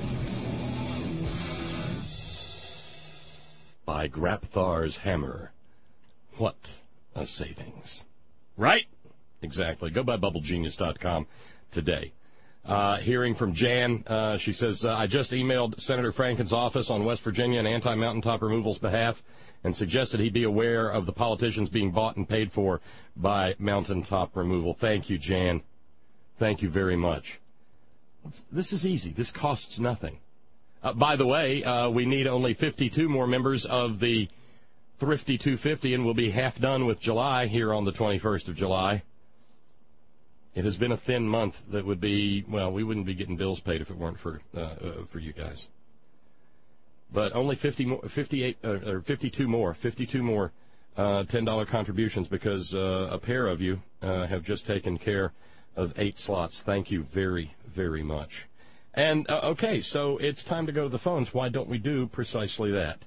[SPEAKER 2] By Grapthar's Hammer. What a savings. Right? Exactly. Go by BubbleGenius.com today. Hearing from Jan, she says, I just emailed Senator Franken's office on West Virginia and anti-mountaintop removal's behalf and suggested he be aware of the politicians being bought and paid for by mountaintop removal. Thank you, Jan. Thank you very much. This is easy. This costs nothing. By the way, we need only 52 more members of the Thrifty 250, and we'll be half done with July here on the 21st of July. It has been a thin month that would be, well, we wouldn't be getting bills paid if it weren't for you guys. But only 52 more $10 contributions because a pair of you have just taken care of 8 slots. Thank you very, very much. And, okay, so it's time to go to the phones. Why don't we do precisely that?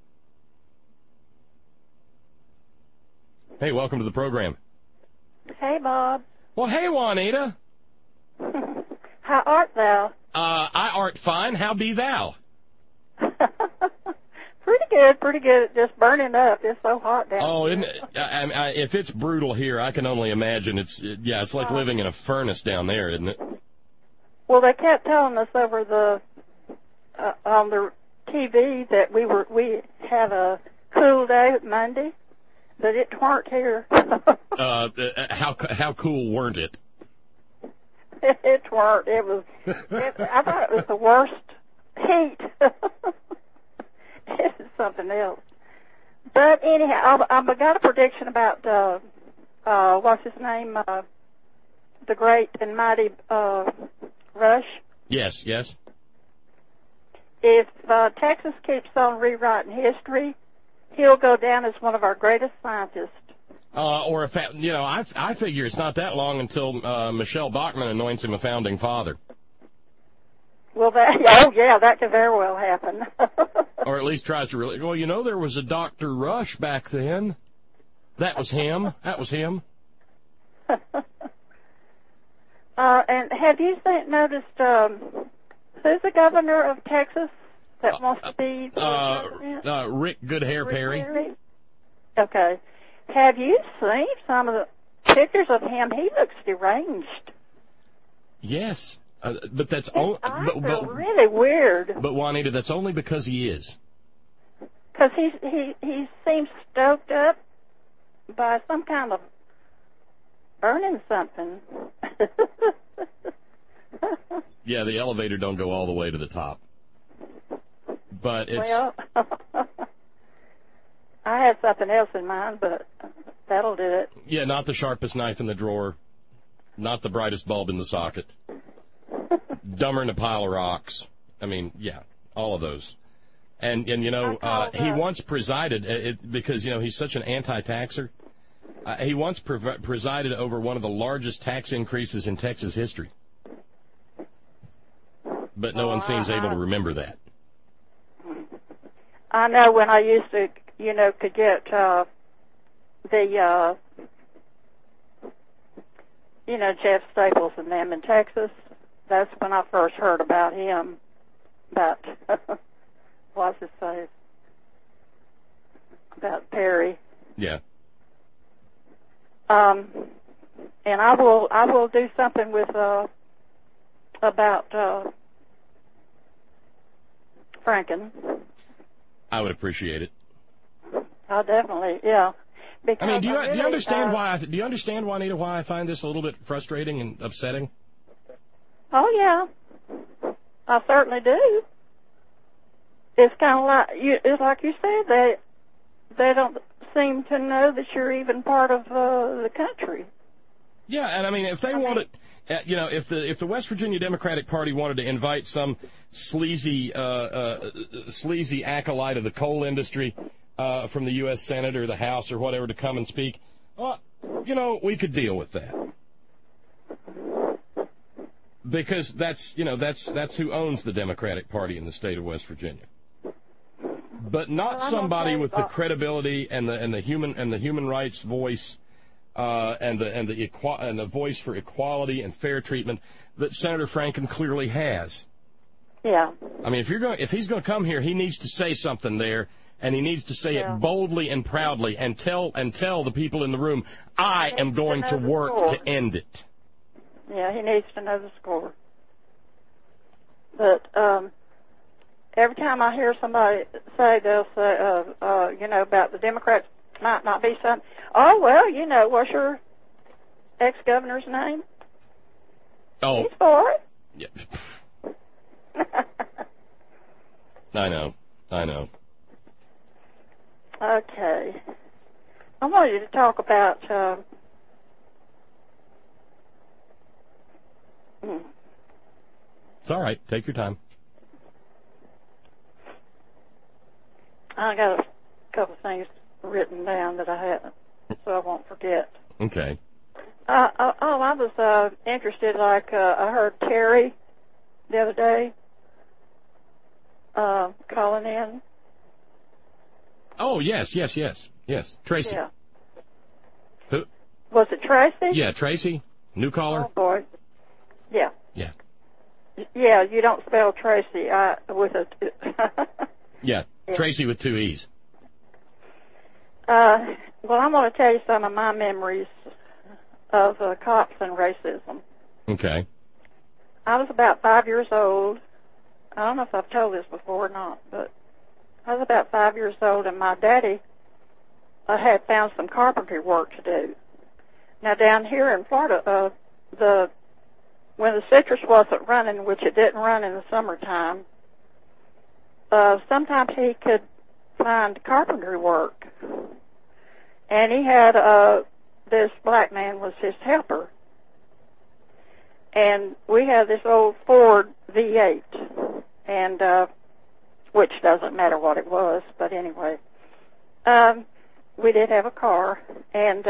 [SPEAKER 2] Hey, welcome to the program.
[SPEAKER 13] Hey, Bob.
[SPEAKER 2] Well, hey, Juanita.
[SPEAKER 13] How art thou?
[SPEAKER 2] I art fine. How be thou?
[SPEAKER 13] Pretty good. Just burning up. It's so hot down
[SPEAKER 2] Oh,
[SPEAKER 13] here.
[SPEAKER 2] isn't it? If it's brutal here, I can only imagine. It's like living in a furnace down there, isn't it?
[SPEAKER 13] Well, they kept telling us over the on the TV that we had a cool day Monday, but it weren't here.
[SPEAKER 2] How cool weren't it?
[SPEAKER 13] It weren't. It was. I thought it was the worst heat. It is something else. But anyhow, I got a prediction about what's his name, the great and mighty Rush.
[SPEAKER 2] Yes.
[SPEAKER 13] If Texas keeps on rewriting history, he'll go down as one of our greatest scientists.
[SPEAKER 2] Or if I figure it's not that long until Michelle Bachmann anoints him a founding father.
[SPEAKER 13] Well, that could very well happen.
[SPEAKER 2] Or at least tries to really. Well, there was a Dr. Rush back then. That was him.
[SPEAKER 13] And have you noticed who's the governor of Texas that wants to be president?
[SPEAKER 2] Rick Goodhair Perry.
[SPEAKER 13] Okay. Have you seen some of the pictures of him? He looks deranged.
[SPEAKER 2] Yes, but that's
[SPEAKER 13] really weird.
[SPEAKER 2] But Juanita, that's only because he is.
[SPEAKER 13] Because he seems stoked up by some kind of burning something.
[SPEAKER 2] Yeah, the elevator don't go all the way to the top. But it's.
[SPEAKER 13] Well, I had something else in mind, but that'll do it.
[SPEAKER 2] Yeah, not the sharpest knife in the drawer, not the brightest bulb in the socket, dumber than a pile of rocks. I mean, yeah, all of those. And he once presided, because, he's such an anti-taxer, he once presided over one of the largest tax increases in Texas history. But no one seems able to remember that.
[SPEAKER 13] I know when I used to, could get Jeff Staples and them in Texas. That's when I first heard about him. About what's his face? About Perry.
[SPEAKER 2] Yeah.
[SPEAKER 13] And I will do something with about Franken.
[SPEAKER 2] I would appreciate it.
[SPEAKER 13] Oh, definitely, yeah. Because
[SPEAKER 2] I mean, do you understand do you understand, Juanita, why I find this a little bit frustrating and upsetting?
[SPEAKER 13] Oh yeah, I certainly do. It's kind of like it's like you said, they don't seem to know that you're even part of the country. Yeah,
[SPEAKER 2] and I mean, if they wanted. If the West Virginia Democratic Party wanted to invite some sleazy acolyte of the coal industry from the U.S. Senate or the House or whatever to come and speak, we could deal with that. Because that's who owns the Democratic Party in the state of West Virginia. But not somebody with the credibility and the human rights voice. And the voice for equality and fair treatment that Senator Franken clearly has.
[SPEAKER 13] Yeah.
[SPEAKER 2] I mean, if he's going to come here, he needs to say something there, and he needs to say it boldly and proudly, and tell the people in the room, I am going to work to end it.
[SPEAKER 13] Yeah, he needs to know the score. But every time I hear somebody say, they'll say, about the Democrats. Might not be something. Oh, well, what's your ex-governor's name?
[SPEAKER 2] Oh.
[SPEAKER 13] He's for it.
[SPEAKER 2] Yeah. I know.
[SPEAKER 13] Okay. I wanted to talk about...
[SPEAKER 2] It's all right. Take your time.
[SPEAKER 13] I got a couple of things written down that I haven't, so I won't forget.
[SPEAKER 2] Okay.
[SPEAKER 13] I was interested, I heard Terry the other day, calling in.
[SPEAKER 2] Oh, yes. Tracy.
[SPEAKER 13] Yeah.
[SPEAKER 2] Who?
[SPEAKER 13] Was it Tracy?
[SPEAKER 2] Yeah, Tracy. New caller?
[SPEAKER 13] Oh, boy. Yeah.
[SPEAKER 2] Yeah.
[SPEAKER 13] Yeah, you don't spell Tracy with a...
[SPEAKER 2] Yeah, Tracy with 2 E's.
[SPEAKER 13] Well, I'm going to tell you some of my memories of cops and racism.
[SPEAKER 2] Okay.
[SPEAKER 13] I was about 5 years old. I don't know if I've told this before or not, but I was about 5 years old, and my daddy had found some carpentry work to do. Now, down here in Florida, when the citrus wasn't running, which it didn't run in the summertime, sometimes he could find carpentry work. And he had, this black man was his helper. And we had this old Ford V8, and, which doesn't matter what it was, but anyway. We did have a car, and,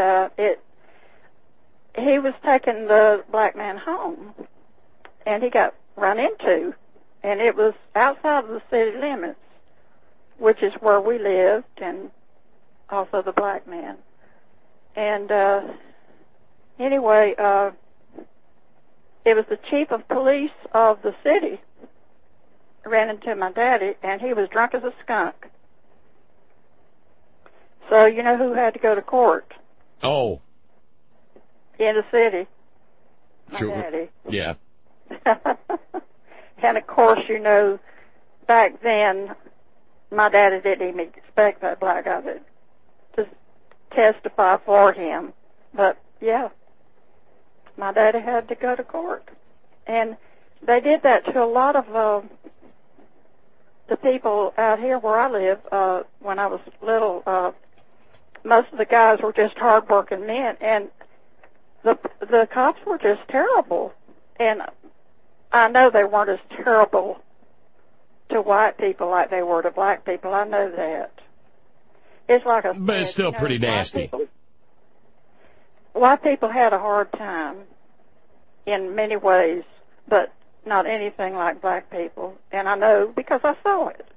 [SPEAKER 13] he was taking the black man home, and he got run into, and it was outside of the city limits, which is where we lived, and also the black man. And anyway, it was the chief of police of the city ran into my daddy, and he was drunk as a skunk. So you know who had to go to court?
[SPEAKER 2] Oh.
[SPEAKER 13] In the city. My
[SPEAKER 2] Sure.
[SPEAKER 13] daddy.
[SPEAKER 2] Yeah.
[SPEAKER 13] And of course, you know, back then, my daddy didn't even expect that black guy to testify for him. But yeah, my daddy had to go to court. And they did that to a lot of the people out here where I live. When I was little, most of the guys were just hard-working men, and the cops were just terrible. And I know they weren't as terrible to white people like they were to black people. I know that. It's like a...
[SPEAKER 2] But it's still pretty nasty.
[SPEAKER 13] White people had a hard time in many ways, but not anything like black people. And I know because I saw it.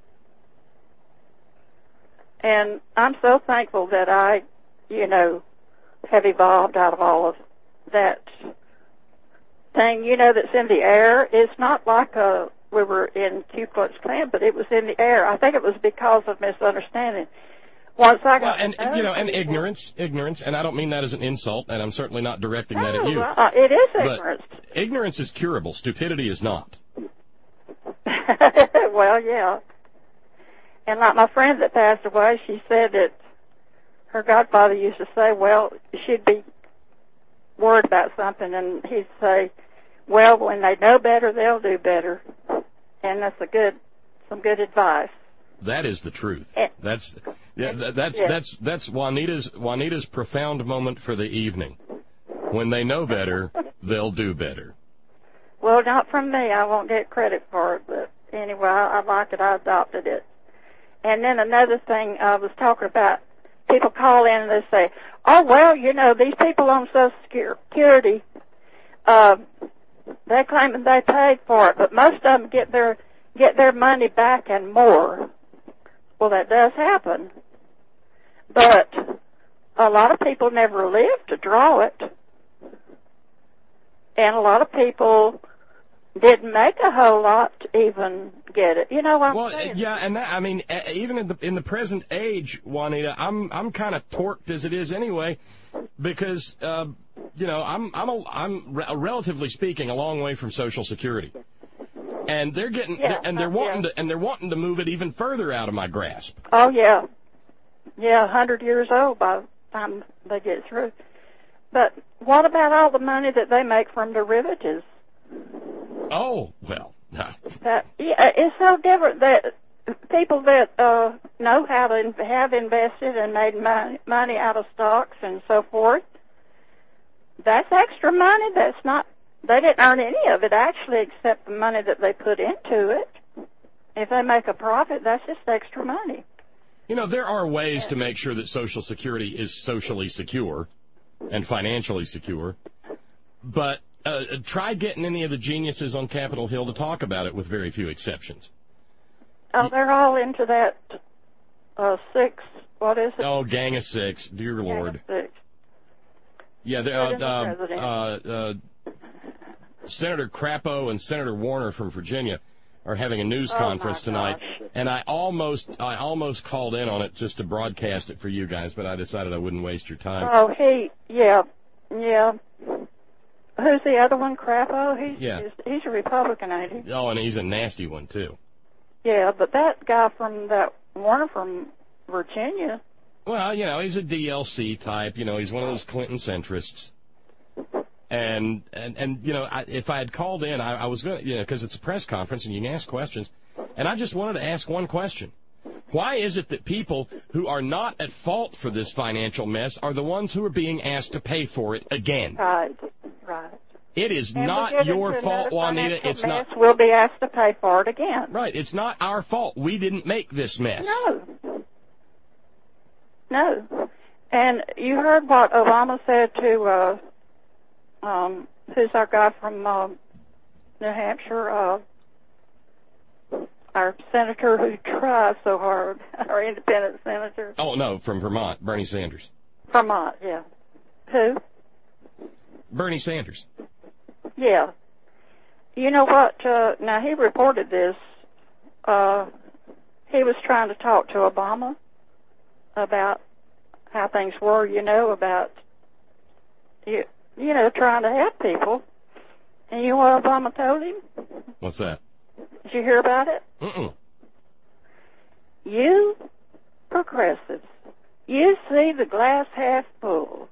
[SPEAKER 13] And I'm so thankful that I, you know, have evolved out of all of that thing, you know, that's in the air. It's not like we were in Ku Klux Klan, but it was in the air. I think it was because of misunderstanding. Once I got
[SPEAKER 2] and ignorance, and I don't mean that as an insult, and I'm certainly not directing that at you.
[SPEAKER 13] It is ignorance.
[SPEAKER 2] But ignorance is curable. Stupidity is not.
[SPEAKER 13] Well, yeah. And like my friend that passed away, she said that her godfather used to say, well, she'd be worried about something, and he'd say, well, when they know better, they'll do better. And that's some good advice.
[SPEAKER 2] That is the truth. That's Juanita's profound moment for the evening. When they know better, they'll do better.
[SPEAKER 13] Well, not from me. I won't get credit for it, but anyway, I like it. I adopted it. And then another thing I was talking about, people call in and they say, oh, well, you know, these people on Social Security, they claim that they paid for it, but most of them get their money back and more. Well, that does happen. But a lot of people never lived to draw it. And a lot of people didn't make a whole lot to even get it. You know what I'm saying?
[SPEAKER 2] Yeah, and that, I mean, even in the present age, Juanita, I'm kind of torqued as it is anyway, because you know, I'm relatively speaking a long way from Social Security, and they're getting they're wanting to move it even further out of my grasp.
[SPEAKER 13] Oh yeah, 100 years old by the time they get through. But what about all the money that they make from derivatives?
[SPEAKER 2] Oh, well.
[SPEAKER 13] It's so different that people that know how to have invested and made money out of stocks and so forth, that's extra money. That's not, they didn't earn any of it actually except the money that they put into it. If they make a profit, that's just extra money.
[SPEAKER 2] You know, there are ways to make sure that Social Security is socially secure and financially secure, but try getting any of the geniuses on Capitol Hill to talk about it, with very few exceptions.
[SPEAKER 13] Oh, they're all into that 6. What is it?
[SPEAKER 2] Oh, Gang of 6. Dear Lord.
[SPEAKER 13] Gang of 6.
[SPEAKER 2] Yeah, Senator Crapo and Senator Warner from Virginia are having a news conference tonight, and I almost called in on it just to broadcast it for you guys, but I decided I wouldn't waste your time.
[SPEAKER 13] Oh, yeah. Who's the other one, Crapo? He's a Republican, ain't he?
[SPEAKER 2] Oh, and he's a nasty one, too.
[SPEAKER 13] Yeah, but that guy from that Warner from Virginia.
[SPEAKER 2] Well, he's a DLC type. He's one of those Clinton centrists. And if I had called in, I was going to, because it's a press conference and you can ask questions. And I just wanted to ask one question. Why is it that people who are not at fault for this financial mess are the ones who are being asked to pay for it again?
[SPEAKER 13] Right.
[SPEAKER 2] It is not your fault, Juanita. It's not.
[SPEAKER 13] We'll be asked to pay for it again.
[SPEAKER 2] Right. It's not our fault. We didn't make this mess.
[SPEAKER 13] No. And you heard what Obama said to, who's our guy from New Hampshire, our senator who tries so hard, our independent senator.
[SPEAKER 2] Oh, no, from Vermont, Bernie Sanders.
[SPEAKER 13] Vermont, yeah. Who?
[SPEAKER 2] Bernie Sanders.
[SPEAKER 13] Yeah. You know what? Now, he reported this. He was trying to talk to Obama about how things were, about, trying to help people. And you know what Obama told him?
[SPEAKER 2] What's that?
[SPEAKER 13] Did you hear about it?
[SPEAKER 2] Mm-mm.
[SPEAKER 13] You progressives, you see the glass half full.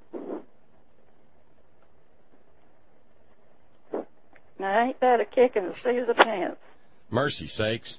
[SPEAKER 13] Now, ain't that a kick in the seat of the pants?
[SPEAKER 2] Mercy sakes.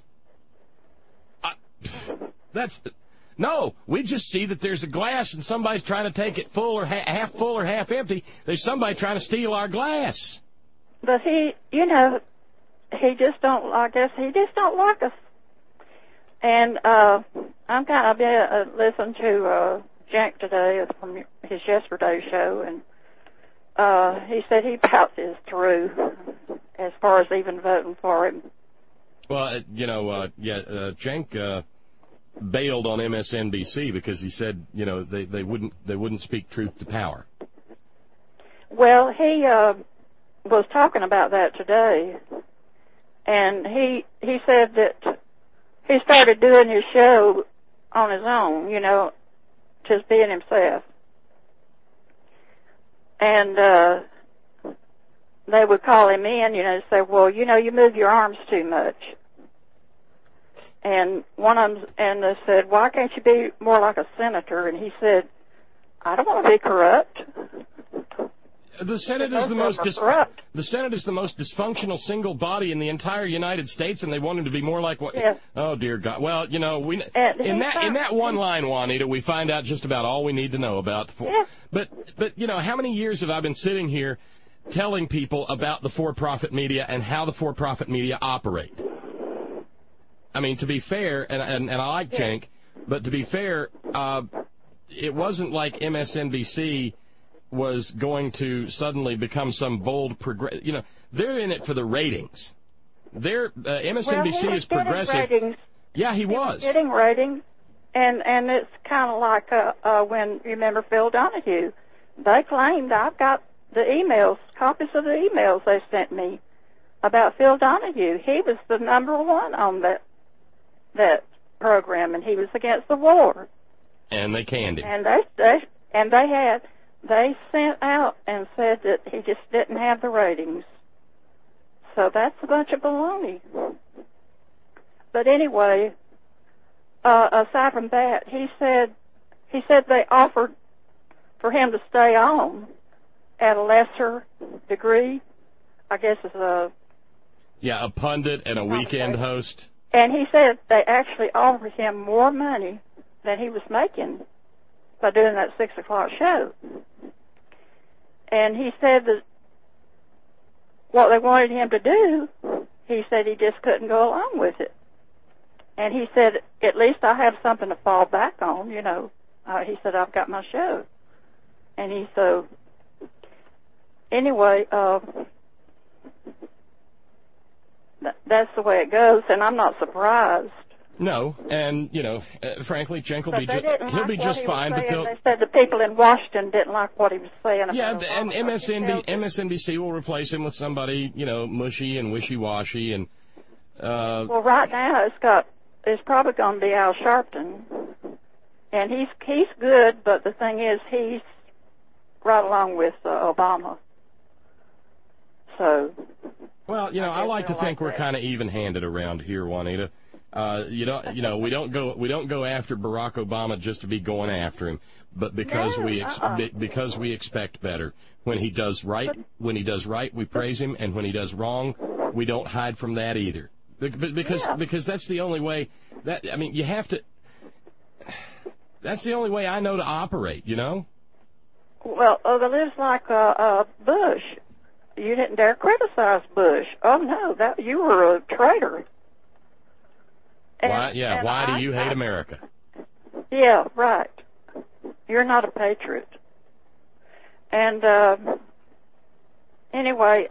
[SPEAKER 2] No, we just see that there's a glass and somebody's trying to take it full or half full or half empty. There's somebody trying to steal our glass.
[SPEAKER 13] But he just don't like us. He just don't like us. And I'm kind of listening to Jack today from his yesterday show, and he said he about is through as far as even voting for him.
[SPEAKER 2] Well, Cenk bailed on MSNBC because he said, they wouldn't speak truth to power.
[SPEAKER 13] Well, he was talking about that today, and he said that he started doing his show on his own, just being himself. And they would call him in, say, well, you move your arms too much. And one of them, and they said, why can't you be more like a senator? And he said, I don't want to be corrupt.
[SPEAKER 2] The Senate is the Senate is the most dysfunctional single body in the entire United States, and they want him to be more like what?
[SPEAKER 13] Yeah.
[SPEAKER 2] Oh dear God! Well, in that one line, Juanita, we find out just about all we need to know about.
[SPEAKER 13] Yeah.
[SPEAKER 2] But how many years have I been sitting here telling people about the for-profit media and how the for-profit media operate? I mean, to be fair, and I like Cenk, but to be fair, it wasn't like MSNBC was going to suddenly become some bold they're in it for the ratings. MSNBC is progressive.
[SPEAKER 13] Ratings.
[SPEAKER 2] Yeah, he was
[SPEAKER 13] getting ratings, and it's kind of like when you remember Phil Donahue. They claimed I've got the emails, copies of the emails they sent me about Phil Donahue. He was the #1 on that program, and he was against the war.
[SPEAKER 2] And they canned him.
[SPEAKER 13] And they sent out and said that he just didn't have the ratings. So that's a bunch of baloney. But anyway, aside from that, he said they offered for him to stay on at a lesser degree. I guess it's a
[SPEAKER 2] pundit and a weekend host.
[SPEAKER 13] And he said they actually offered him more money than he was making by doing that 6 o'clock show. And he said that what they wanted him to do, he said he just couldn't go along with it. And he said, at least I have something to fall back on, He said, I've got my show. And anyway, that's the way it goes, and I'm not surprised.
[SPEAKER 2] No, and, frankly, Cenk will he'll be just fine. But
[SPEAKER 13] they said the people in Washington didn't like what he was saying about
[SPEAKER 2] and
[SPEAKER 13] Obama.
[SPEAKER 2] MSNBC will replace him with somebody, mushy and wishy-washy. And
[SPEAKER 13] well, right now it's probably going to be Al Sharpton, and he's good, but the thing is he's right along with Obama. So.
[SPEAKER 2] Well, I like to think we're kind of even-handed around here, Juanita. We don't go after Barack Obama just to be going after him, but because we expect better. When he does right, we praise him, and when he does wrong, we don't hide from that either. Because that's the only way you have to. That's the only way I know to operate.
[SPEAKER 13] Well, there's like Bush. You didn't dare criticize Bush. Oh no, you were a traitor.
[SPEAKER 2] Why do you hate America?
[SPEAKER 13] Yeah, right. You're not a patriot. And anyway,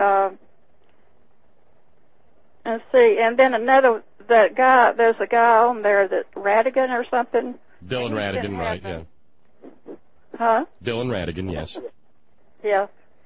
[SPEAKER 13] let's see. And then there's a guy on there that Radigan or something.
[SPEAKER 2] Dylan Radigan, right? Yeah.
[SPEAKER 13] Huh?
[SPEAKER 2] Dylan Radigan, yes.
[SPEAKER 13] Yeah.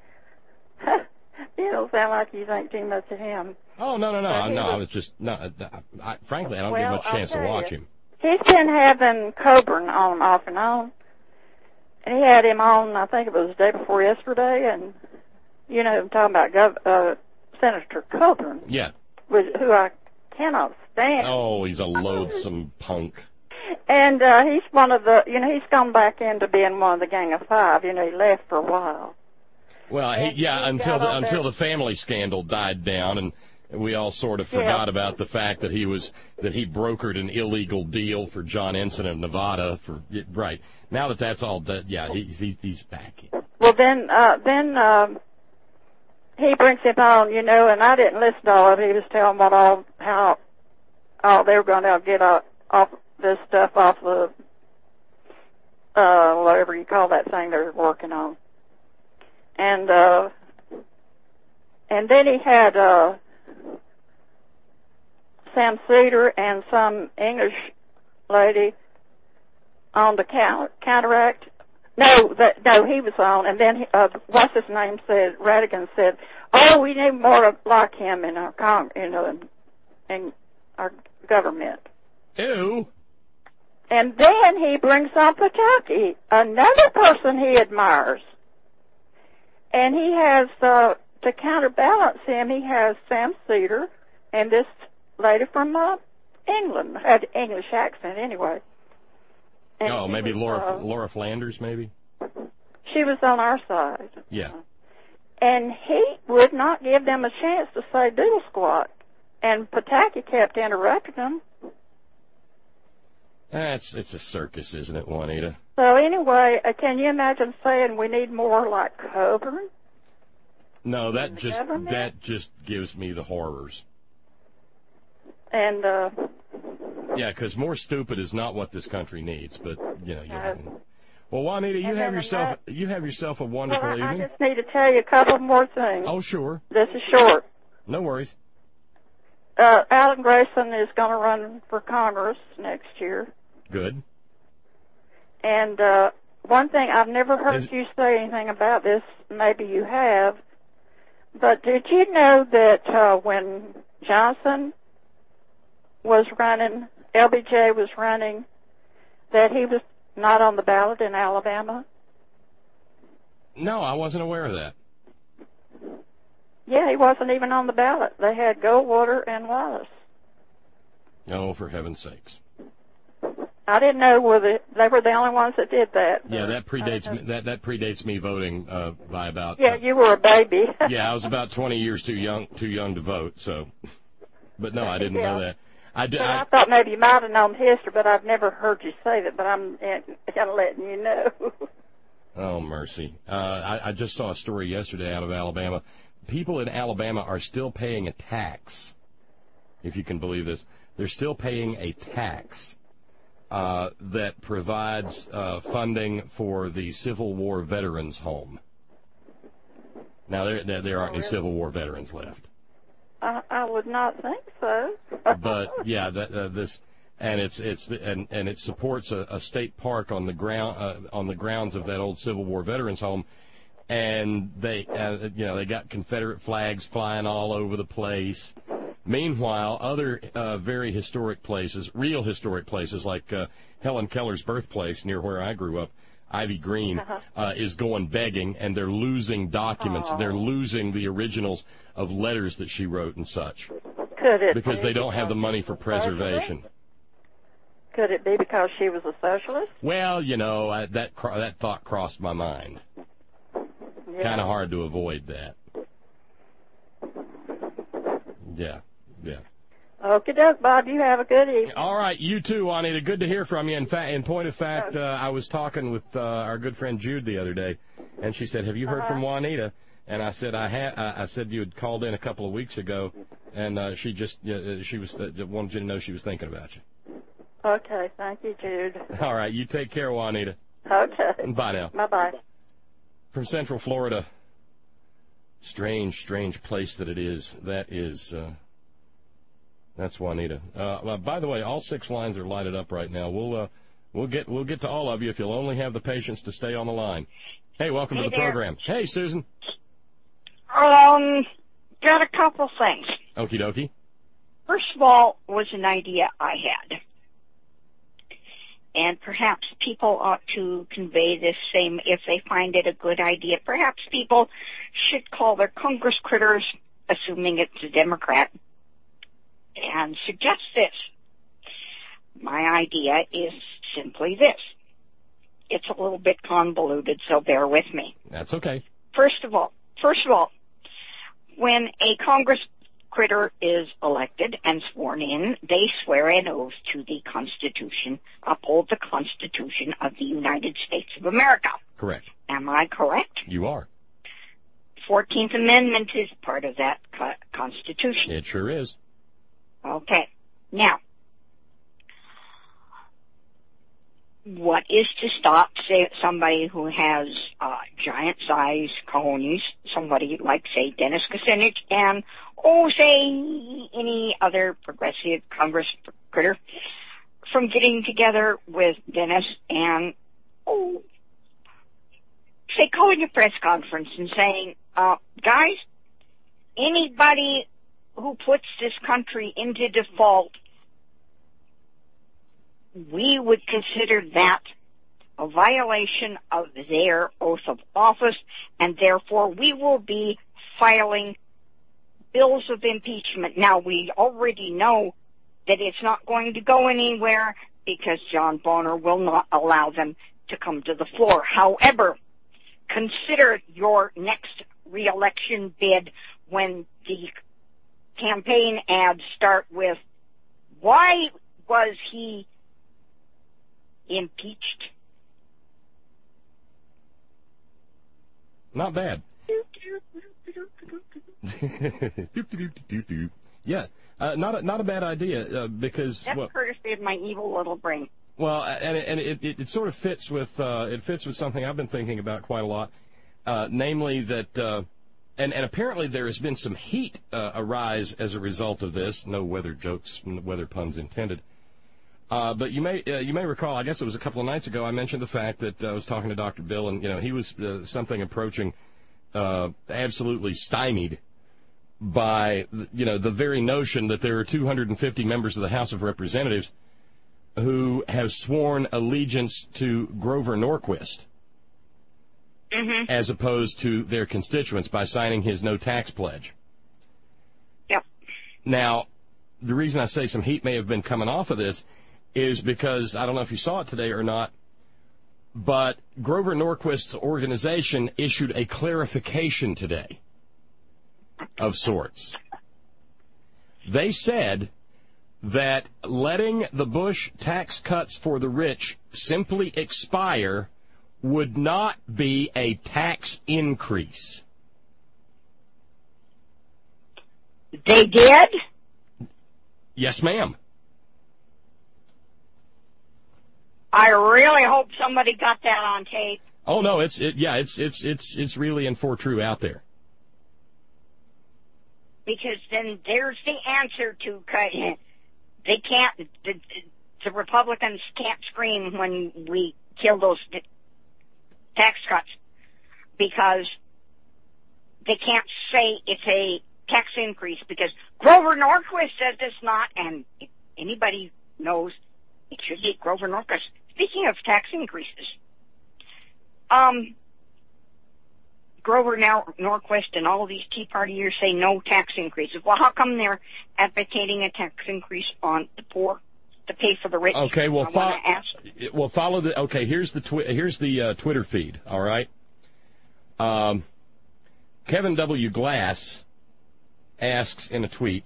[SPEAKER 13] You don't sound like you think too much of him.
[SPEAKER 2] Oh, no. I was just, frankly, I don't get much chance to watch him.
[SPEAKER 13] He's been having Coburn on off and on. And he had him on, I think it was the day before yesterday, and, I'm talking about Senator Coburn.
[SPEAKER 2] Yeah.
[SPEAKER 13] Who I cannot stand.
[SPEAKER 2] Oh, he's a loathsome punk.
[SPEAKER 13] And he's one of the, he's gone back into being one of the Gang of Five. He left for a while.
[SPEAKER 2] Well, until the family scandal died down, and we all sort of forgot about the fact that he brokered an illegal deal for John Ensign of Nevada. Right now that's all done, he's back.
[SPEAKER 13] Well, then he brings him on, and I didn't listen to all of it. He was telling about how they were going to get off this stuff off the whatever you call that thing they're working on. And then he had Sam Cedar and some English lady on the counteract. No, he was on, and then what's his name said? Radigan said, "Oh, we need more like him in our in our government."
[SPEAKER 2] Ew.
[SPEAKER 13] And then he brings on Pataki, another person he admires. And he has, to counterbalance him, he has Sam Cedar and this lady from England, had an English accent anyway. And
[SPEAKER 2] maybe Laura Flanders, maybe?
[SPEAKER 13] She was on our side.
[SPEAKER 2] Yeah.
[SPEAKER 13] And he would not give them a chance to say doodle squat. And Pataki kept interrupting them.
[SPEAKER 2] It's a circus, isn't it, Juanita?
[SPEAKER 13] So anyway, can you imagine saying we need more like Coburn?
[SPEAKER 2] No, that just gives me the horrors.
[SPEAKER 13] And
[SPEAKER 2] yeah, because more stupid is not what this country needs. But well, Juanita, you have yourself a wonderful evening.
[SPEAKER 13] I just need to tell you a couple more things.
[SPEAKER 2] Oh, sure.
[SPEAKER 13] This is short.
[SPEAKER 2] No worries.
[SPEAKER 13] Alan Grayson is going to run for Congress next year.
[SPEAKER 2] Good.
[SPEAKER 13] And one thing, I've never heard you say anything about this. Maybe you have. But did you know that when Johnson was running, LBJ was running, that he was not on the ballot in Alabama?
[SPEAKER 2] No, I wasn't aware of that.
[SPEAKER 13] Yeah, he wasn't even on the ballot. They had Goldwater and Wallace.
[SPEAKER 2] Oh, for heaven's sakes.
[SPEAKER 13] I didn't know they were the only ones that did that.
[SPEAKER 2] Yeah, that predates me voting by about.
[SPEAKER 13] Yeah, you were a baby.
[SPEAKER 2] Yeah, I was about 20 years too young to vote. So, but no, I didn't know that.
[SPEAKER 13] I thought maybe you might have known history, but I've never heard you say that. But I'm kind of letting you know.
[SPEAKER 2] Oh mercy! I just saw a story yesterday out of Alabama. People in Alabama are still paying a tax. If you can believe this, they're still paying a tax. That provides funding for the Civil War Veterans Home. Now, there aren't any Civil War veterans left.
[SPEAKER 13] I would not think so.
[SPEAKER 2] But yeah, it supports a state park on the grounds of that old Civil War veterans home, and they got Confederate flags flying all over the place. Meanwhile, other very historic places, real historic places like Helen Keller's birthplace near where I grew up, Ivy Green, is going begging, and they're losing documents.
[SPEAKER 13] Oh.
[SPEAKER 2] They're losing the originals of letters that she wrote and such.
[SPEAKER 13] Could it
[SPEAKER 2] because
[SPEAKER 13] be
[SPEAKER 2] they don't have the money for
[SPEAKER 13] she was a
[SPEAKER 2] preservation.
[SPEAKER 13] socialist? Could it be because she was a socialist?
[SPEAKER 2] Well, that thought crossed my mind.
[SPEAKER 13] Yeah.
[SPEAKER 2] Kind of hard to avoid that. Yeah.
[SPEAKER 13] Okie doke, Bob. You have a good evening.
[SPEAKER 2] All right, you too, Juanita. Good to hear from you. In point of fact, I was talking with our good friend Jude the other day, and she said, "Have you heard from Juanita?" And I said, I said you had called in a couple of weeks ago, and she wanted you to know she was thinking about you.
[SPEAKER 13] Okay, thank you, Jude.
[SPEAKER 2] All right, you take care, Juanita.
[SPEAKER 13] Okay.
[SPEAKER 2] Bye now.
[SPEAKER 13] Bye-bye.
[SPEAKER 2] From Central Florida. Strange place that it is. That's Juanita. By the way, all 6 lines are lighted up right now. We'll get to all of you if you'll only have the patience to stay on the line. Hey, welcome to the program. Hey, Susan.
[SPEAKER 15] Got a couple things.
[SPEAKER 2] Okie dokie.
[SPEAKER 15] First of all, was an idea I had. And perhaps people ought to convey this same if they find it a good idea. Perhaps people should call their Congress critters, assuming it's a Democrat, and suggest this. My idea is simply this. It's a little bit convoluted, so bear with me.
[SPEAKER 2] That's okay.
[SPEAKER 15] First of all, when a Congress critter is elected and sworn in, they swear an oath to the Constitution, uphold the Constitution of the United States of America.
[SPEAKER 2] Correct.
[SPEAKER 15] Am I correct?
[SPEAKER 2] You are.
[SPEAKER 15] 14th Amendment is part of that Constitution.
[SPEAKER 2] It sure is.
[SPEAKER 15] Okay. Now, what is to stop, say, somebody who has giant-size cojones, somebody like, say, Dennis Kucinich, and, say, any other progressive Congress critter, from getting together with Dennis and, say, calling a press conference and saying, guys, anybody who puts this country into default, we would consider that a violation of their oath of office, and therefore we will be filing bills of impeachment. Now, we already know that it's not going to go anywhere because John Boehner will not allow them to come to the floor. However, consider your next re-election bid when the campaign ads start with, why was he impeached?
[SPEAKER 2] Not bad. Yeah, not a bad idea because
[SPEAKER 15] that's courtesy of my evil little brain.
[SPEAKER 2] Well, and it sort of fits with something I've been thinking about quite a lot, namely that. And apparently there has been some heat arise as a result of this. No weather jokes, weather puns intended. But you may recall, I guess it was a couple of nights ago, I mentioned the fact that I was talking to Dr. Bill, and he was something approaching absolutely stymied by the very notion that there are 250 members of the House of Representatives who have sworn allegiance to Grover Norquist. Mm-hmm. As opposed to their constituents by signing his no tax pledge.
[SPEAKER 15] Yep.
[SPEAKER 2] Now, the reason I say some heat may have been coming off of this is because, I don't know if you saw it today or not, but Grover Norquist's organization issued a clarification today of sorts. They said that letting the Bush tax cuts for the rich simply expire would not be a tax increase.
[SPEAKER 15] They did?
[SPEAKER 2] Yes, ma'am.
[SPEAKER 15] I really hope somebody got that on tape.
[SPEAKER 2] Oh no, it's really and for true out there.
[SPEAKER 15] because then there's the answer to they can't. The Republicans can't scream when we kill those tax cuts because they can't say it's a tax increase because Grover Norquist says it's not, and if anybody knows, it should be Grover Norquist. Speaking of tax increases, Grover Norquist and all of these Tea Partiers say no tax increases. Well, how come they're advocating a tax increase on the poor to pay for the rich?
[SPEAKER 2] Okay, well, follow the. Okay, here's the Twitter feed. All right. Kevin W. Glass asks in a tweet,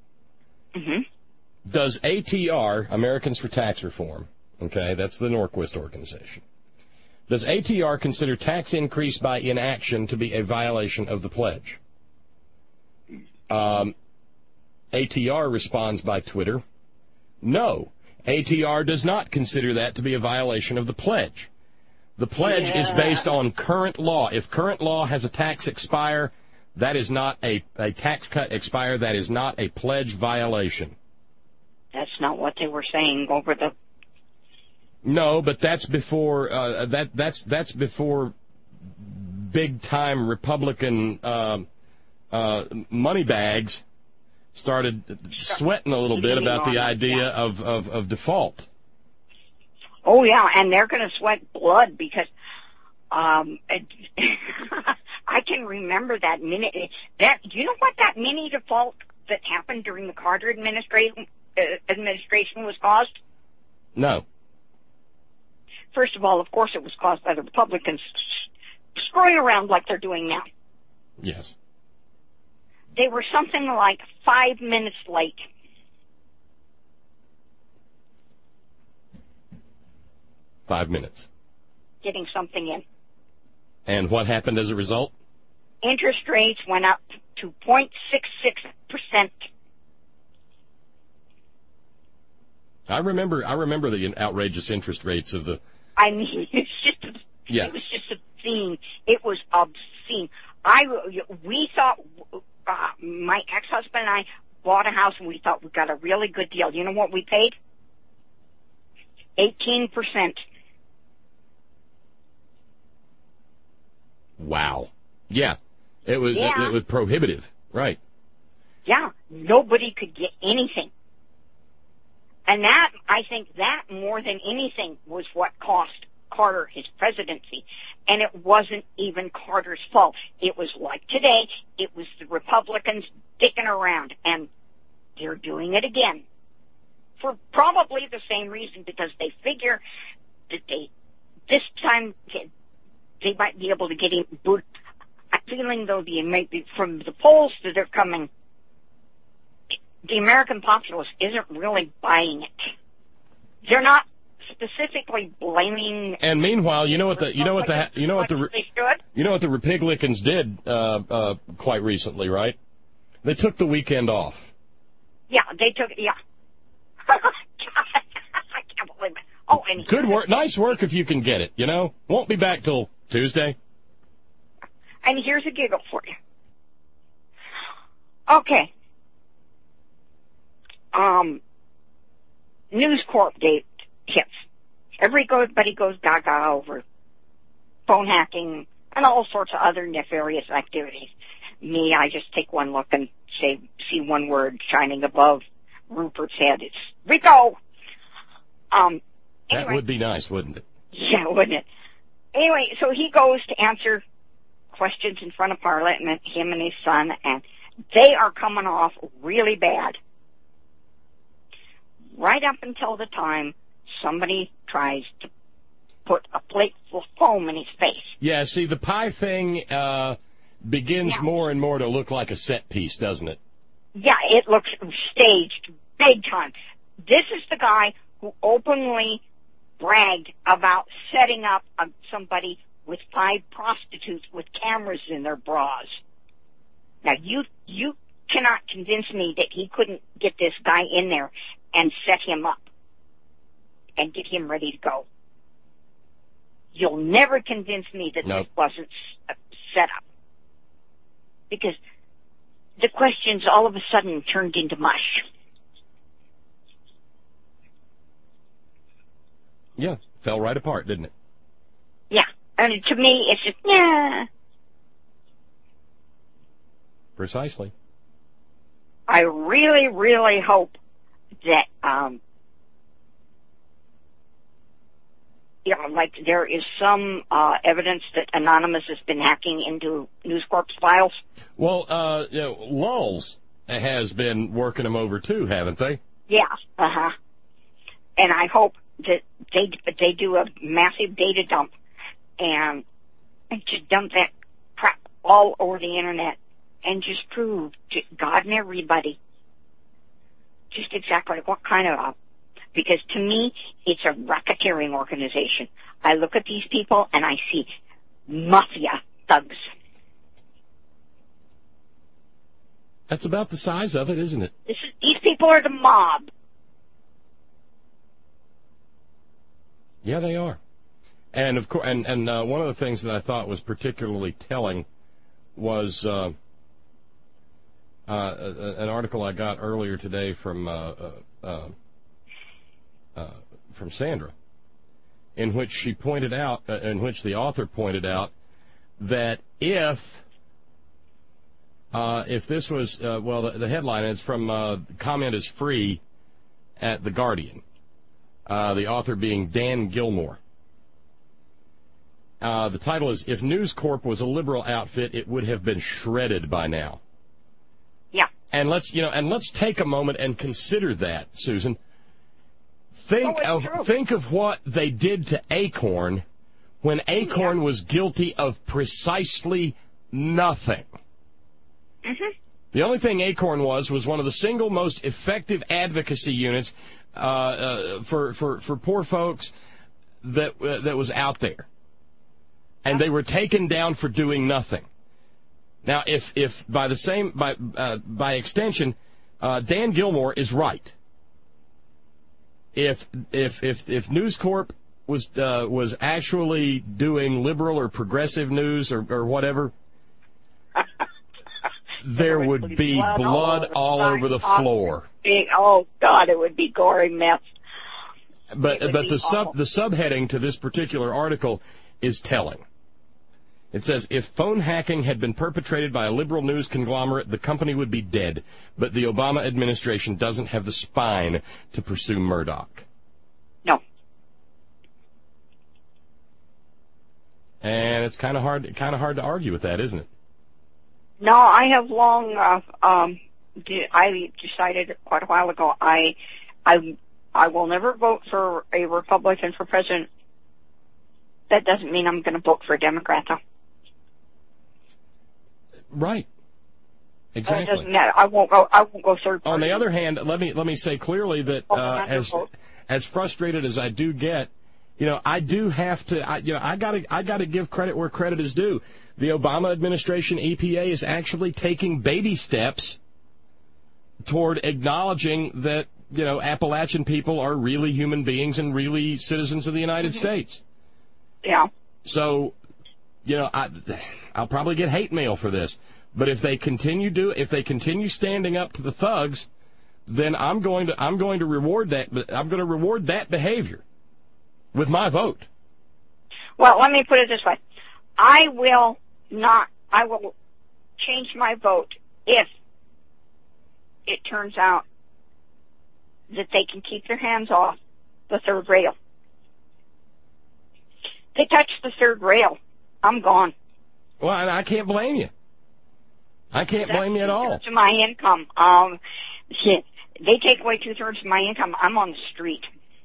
[SPEAKER 2] does ATR, Americans for Tax Reform, okay, that's the Norquist organization, does ATR consider tax increase by inaction to be a violation of the pledge? ATR responds by Twitter, no, ATR does not consider that to be a violation of the pledge. The pledge is based on current law. If current law has a tax expire, that is not a tax cut expire. That is not a pledge violation.
[SPEAKER 15] That's not what they were saying over the.
[SPEAKER 2] No, but that's before that's before big time Republican money bags started sweating a little bit about the idea of default.
[SPEAKER 15] Oh, yeah, and they're going to sweat blood because I can remember that minute. Do you know what that mini default that happened during the Carter administration was caused?
[SPEAKER 2] No.
[SPEAKER 15] First of all, of course, it was caused by the Republicans screwing around like they're doing now.
[SPEAKER 2] Yes.
[SPEAKER 15] They were something like 5 minutes late.
[SPEAKER 2] $5
[SPEAKER 15] Getting something in.
[SPEAKER 2] And what happened as a result?
[SPEAKER 15] Interest rates went up to 0.66%.
[SPEAKER 2] I remember the outrageous interest rates of the.
[SPEAKER 15] I mean, it was just obscene. It was obscene. We thought my ex-husband and I bought a house and we thought we got a really good deal. You know what we paid? 18%.
[SPEAKER 2] Wow. Yeah. It was prohibitive. Right.
[SPEAKER 15] Yeah. Nobody could get anything. And that, I think that more than anything was what cost Carter his presidency. And it wasn't even Carter's fault. It was like today, it was the Republicans dicking around. And they're doing it again. For probably the same reason, because they figure that this time, they might be able to get him booted. I'm feeling, though, from the polls that are coming, the American populace isn't really buying it. They're not specifically blaming.
[SPEAKER 2] And meanwhile, you know what the Republicans did quite recently, right? They took the weekend off.
[SPEAKER 15] Yeah, they took. Yeah. I can't believe it. Oh, and
[SPEAKER 2] good work, nice work if you can get it. You know, won't be back till Tuesday.
[SPEAKER 15] And here's a giggle for you. Okay. News Corp gate hits. Everybody goes gaga over phone hacking and all sorts of other nefarious activities. Me, I just take one look and see one word shining above Rupert's head. It's Rico.
[SPEAKER 2] That
[SPEAKER 15] anyway,
[SPEAKER 2] would be nice, wouldn't it?
[SPEAKER 15] Yeah, wouldn't it? Anyway, so he goes to answer questions in front of Parliament, him and his son, and they are coming off really bad. Right up until the time somebody tries to put a plate full of foam in his face.
[SPEAKER 2] Yeah, see, the pie thing begins more and more to look like a set piece, doesn't it?
[SPEAKER 15] Yeah, it looks staged big time. This is the guy who openly bragged about setting up somebody with 5 prostitutes with cameras in their bras. Now, you cannot convince me that he couldn't get this guy in there and set him up and get him ready to go. You'll never convince me that this wasn't set up. Because the questions all of a sudden turned into mush.
[SPEAKER 2] Yeah, fell right apart, didn't it?
[SPEAKER 15] Yeah, and to me, it's just, yeah.
[SPEAKER 2] Precisely.
[SPEAKER 15] I really, really hope that, like there is some evidence that Anonymous has been hacking into News Corp's files.
[SPEAKER 2] Well, Lulz has been working them over too, haven't they?
[SPEAKER 15] Yeah, and I hope that they do a massive data dump and just dump that crap all over the internet and just prove to God and everybody just exactly what kind of because to me, it's a racketeering organization. I look at these people and I see mafia thugs.
[SPEAKER 2] That's about the size of it, isn't it?
[SPEAKER 15] These people are the mob.
[SPEAKER 2] Yeah, they are. And of course, and one of the things that I thought was particularly telling was an article I got earlier today from Sandra, in which she pointed out, in which the author pointed out that if this was, the headline is from Comment is Free at The Guardian, the author being Dan Gilmore. The title is, If News Corp was a liberal outfit, it would have been shredded by now.
[SPEAKER 15] Yeah.
[SPEAKER 2] And let's take a moment and consider that, Susan. Think of what they did to Acorn when Acorn was guilty of precisely nothing.
[SPEAKER 15] Mm-hmm.
[SPEAKER 2] The only thing Acorn was one of the single most effective advocacy units for poor folks that was out there, and they were taken down for doing nothing. Now, if by extension, Dan Gilmore is right. If News Corp was actually doing liberal or progressive news or whatever, there would be blood all over the floor.
[SPEAKER 15] Oh God, it would be gory mess.
[SPEAKER 2] But the subheading to this particular article is telling. It says, if phone hacking had been perpetrated by a liberal news conglomerate, the company would be dead. But the Obama administration doesn't have the spine to pursue Murdoch.
[SPEAKER 15] No.
[SPEAKER 2] And it's kind of hard to argue with that, isn't it?
[SPEAKER 15] No, I have long. I decided quite a while ago. I will never vote for a Republican for president. That doesn't mean I'm going to vote for a Democrat, though.
[SPEAKER 2] Right. Exactly.
[SPEAKER 15] It doesn't matter. I won't go third party.
[SPEAKER 2] On the other hand, let me say clearly that as frustrated as I do get, I do have to. I gotta give credit where credit is due. The Obama administration, EPA, is actually taking baby steps toward acknowledging that Appalachian people are really human beings and really citizens of the United States.
[SPEAKER 15] Yeah.
[SPEAKER 2] So, I'll probably get hate mail for this, but if they continue standing up to the thugs, then I'm going to reward that. I'm going to reward that behavior with my vote.
[SPEAKER 15] Well, let me put it this way: I will change my vote if it turns out that they can keep their hands off the third rail. They touch the third rail, I'm gone.
[SPEAKER 2] Well, I can't blame you. I can't blame you at all.
[SPEAKER 15] 2/3 of my income. They take away 2/3 of my income. I'm on the street.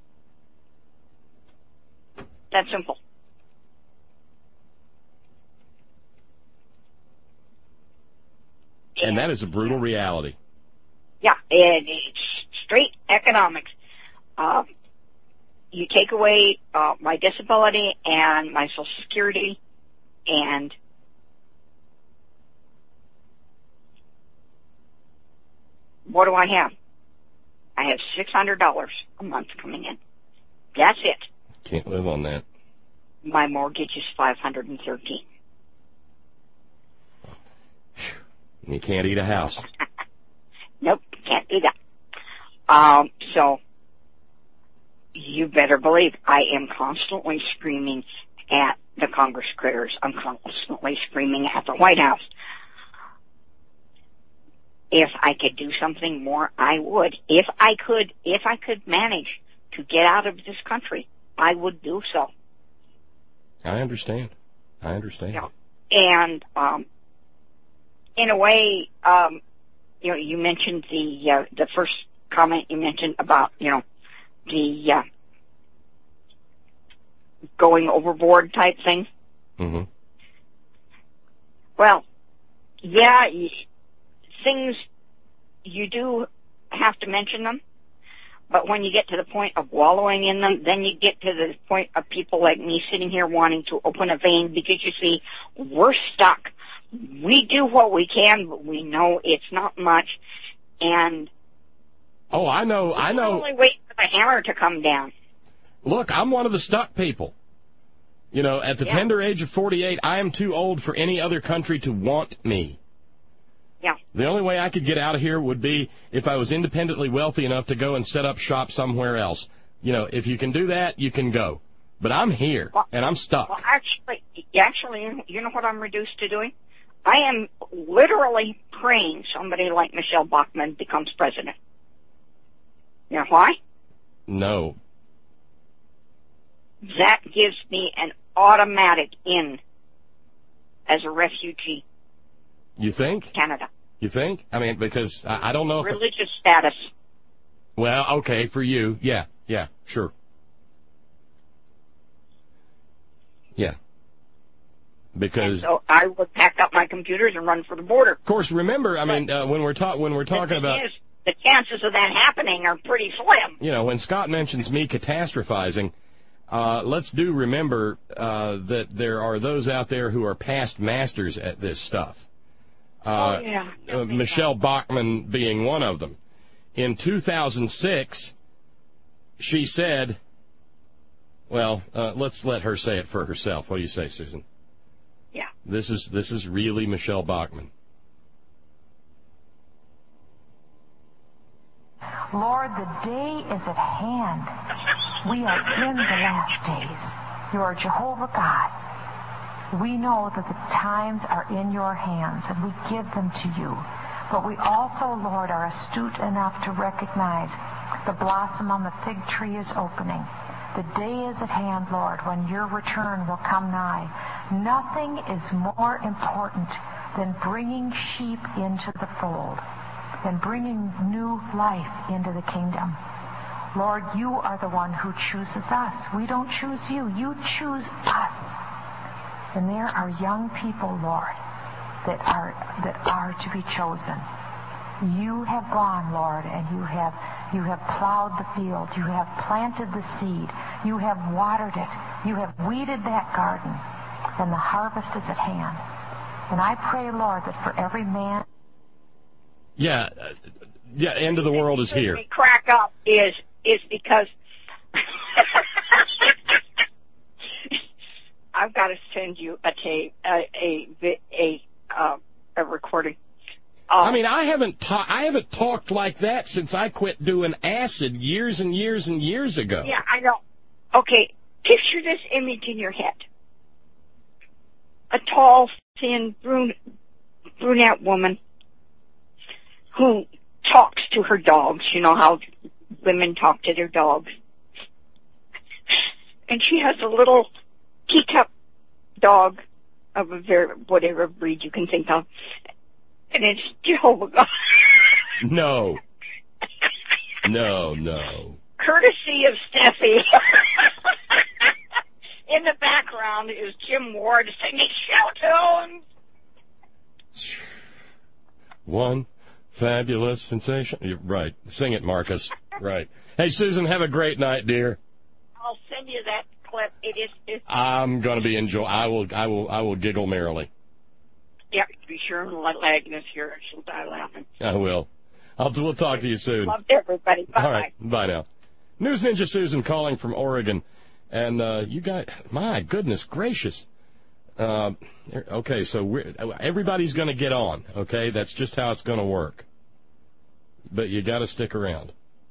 [SPEAKER 15] That's simple.
[SPEAKER 2] And that is a brutal reality.
[SPEAKER 15] Yeah, it's straight economics. You take away my disability and my Social Security, and what do I have? I have $600 a month coming in. That's it.
[SPEAKER 2] Can't live on that.
[SPEAKER 15] My mortgage is $513.
[SPEAKER 2] You can't eat a house.
[SPEAKER 15] Nope, can't do that. So you better believe I am constantly screaming at the Congress critters. I'm constantly screaming at the White House. If I could do something more, I would. If I could manage to get out of this country, I would do so.
[SPEAKER 2] I understand.
[SPEAKER 15] Yeah. And in a way, you mentioned the first comment you mentioned about the going overboard type thing.
[SPEAKER 2] Mm-hmm.
[SPEAKER 15] Well, yeah, things you do have to mention them, but when you get to the point of wallowing in them, then you get to the point of people like me sitting here wanting to open a vein because, you see, we're stuck. We do what we can, but we know it's not much, and
[SPEAKER 2] I know.
[SPEAKER 15] we're only waiting for the hammer to come down.
[SPEAKER 2] Look, I'm one of the stuck people. At the tender age of 48, I am too old for any other country to want me.
[SPEAKER 15] Yeah.
[SPEAKER 2] The only way I could get out of here would be if I was independently wealthy enough to go and set up shop somewhere else. If you can do that, you can go. But I'm here, and I'm stuck.
[SPEAKER 15] Well, actually, you know what I'm reduced to doing? I am literally praying somebody like Michelle Bachmann becomes president. You know why?
[SPEAKER 2] No.
[SPEAKER 15] That gives me an automatic in as a refugee.
[SPEAKER 2] You think?
[SPEAKER 15] Canada.
[SPEAKER 2] You think? I mean, because I don't know if...
[SPEAKER 15] Religious status.
[SPEAKER 2] Well, okay, for you. Yeah, sure. Yeah. Because...
[SPEAKER 15] And so I would pack up my computers and run for the border.
[SPEAKER 2] Of course, remember, I mean, when we're talking about...
[SPEAKER 15] The chances of that happening are pretty slim.
[SPEAKER 2] When Scott mentions me catastrophizing, let's do remember that there are those out there who are past masters at this stuff. Michelle Bachmann being one of them. In 2006, she said, let's let her say it for herself. What do you say, Susan?
[SPEAKER 15] Yeah.
[SPEAKER 2] This is really Michelle Bachmann.
[SPEAKER 16] Lord, the day is at hand. We are in the last days. You are Jehovah God. We know that the times are in your hands, and we give them to you. But we also, Lord, are astute enough to recognize the blossom on the fig tree is opening. The day is at hand, Lord, when your return will come nigh. Nothing is more important than bringing sheep into the fold, than bringing new life into the kingdom. Lord, you are the one who chooses us. We don't choose you. You choose us. And there are young people, Lord, that are to be chosen. You have gone, Lord, and you have plowed the field. You have planted the seed. You have watered it. You have weeded that garden, and the harvest is at hand. And I pray, Lord, that for every man...
[SPEAKER 2] Yeah, end of the world is here.
[SPEAKER 15] What crack up is because I've got to send you a tape, a recording.
[SPEAKER 2] I mean, I haven't talked like that since I quit doing acid years and years and years ago.
[SPEAKER 15] Yeah, I know. Okay, picture this image in your head: a tall, thin, brunette woman who talks to her dogs. You know how women talk to their dogs. And she has a little teacup dog of whatever breed you can think of. And it's Jehovah God.
[SPEAKER 2] No.
[SPEAKER 15] Courtesy of Steffi. In the background is Jim Ward singing show tunes.
[SPEAKER 2] One fabulous sensation. You're right. Sing it, Marcus. Right. Hey, Susan, have a great night, dear.
[SPEAKER 15] I'll send you that clip.
[SPEAKER 2] I'm going to be I will giggle merrily.
[SPEAKER 15] Yeah, be sure and let Agnes hear it. She'll die laughing.
[SPEAKER 2] I will. We'll talk to you soon.
[SPEAKER 15] Love everybody. Bye.
[SPEAKER 2] All right. Bye now. News Ninja Susan calling from Oregon. And you guys, my goodness gracious. Okay, so everybody's going to get on, okay? That's just how it's going to work. But you got to stick around.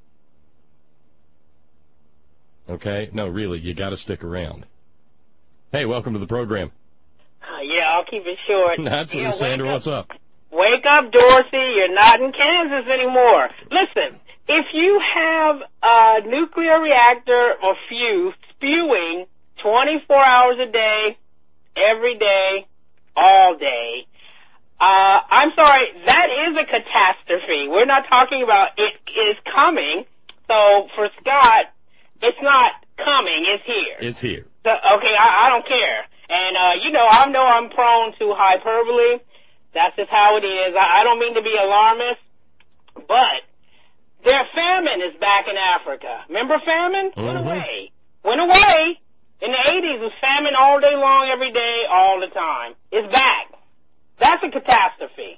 [SPEAKER 2] Okay? No, really, you got to stick around. Hey, welcome to the program.
[SPEAKER 17] Yeah, I'll keep it short.
[SPEAKER 2] That's Sandra, what's up?
[SPEAKER 17] Wake up, Dorsey. You're not in Kansas anymore. Listen, if you have a nuclear reactor or fuse spewing 24 hours a day, every day, all day, I'm sorry, that is a catastrophe. We're not talking about it is coming. So for Scott, it's not coming, it's here.
[SPEAKER 2] It's here.
[SPEAKER 17] So, okay, I don't care. And, I know I'm prone to hyperbole. That's just how it is. I don't mean to be alarmist, but their famine is back in Africa. Remember famine? Went away. Went away. In the 80s, it was famine all day long, every day, all the time. It's back. That's a catastrophe.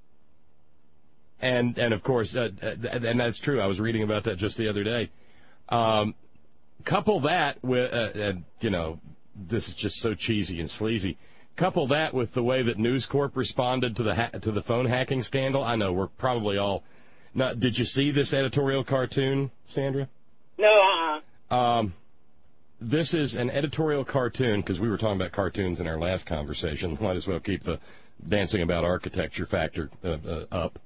[SPEAKER 2] And of course, and that's true. I was reading about that just the other day. Couple that with, this is just so cheesy and sleazy. Couple that with the way that News Corp responded to the phone hacking scandal. I know we're probably all. Now, did you see this editorial cartoon, Sandra?
[SPEAKER 17] No.
[SPEAKER 2] This is an editorial cartoon because we were talking about cartoons in our last conversation. Might as well keep the dancing about architecture factor up.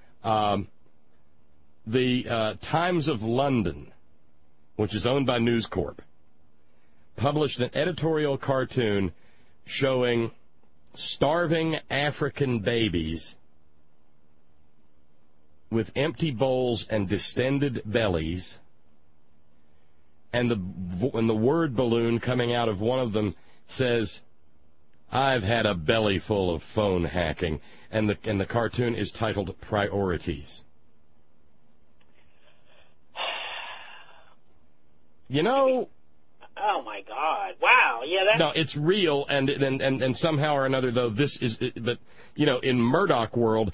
[SPEAKER 2] The Times of London, which is owned by News Corp, published an editorial cartoon showing starving African babies with empty bowls and distended bellies, and the word balloon coming out of one of them says, "I've had a belly full of phone hacking," and the cartoon is titled Priorities.
[SPEAKER 17] Oh my God! Wow, yeah, that's...
[SPEAKER 2] No, it's real, and somehow or another, though, this is. But in Murdoch world,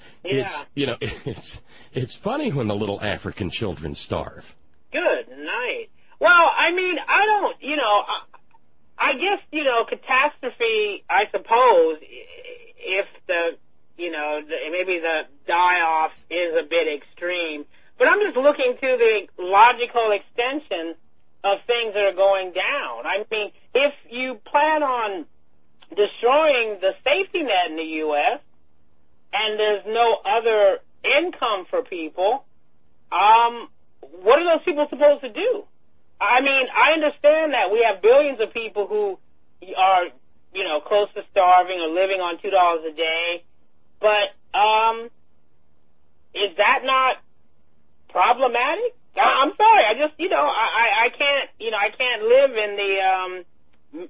[SPEAKER 2] it's funny when the little African children starve.
[SPEAKER 17] Good night. Well, I mean, I don't, I guess, catastrophe, I suppose, if maybe the die-off is a bit extreme. But I'm just looking to the logical extension of things that are going down. I mean, if you plan on destroying the safety net in the U.S. and there's no other income for people, what are those people supposed to do? I mean, I understand that we have billions of people who are, close to starving or living on $2 a day, but is that not problematic? I'm sorry, I just, I can't live in the,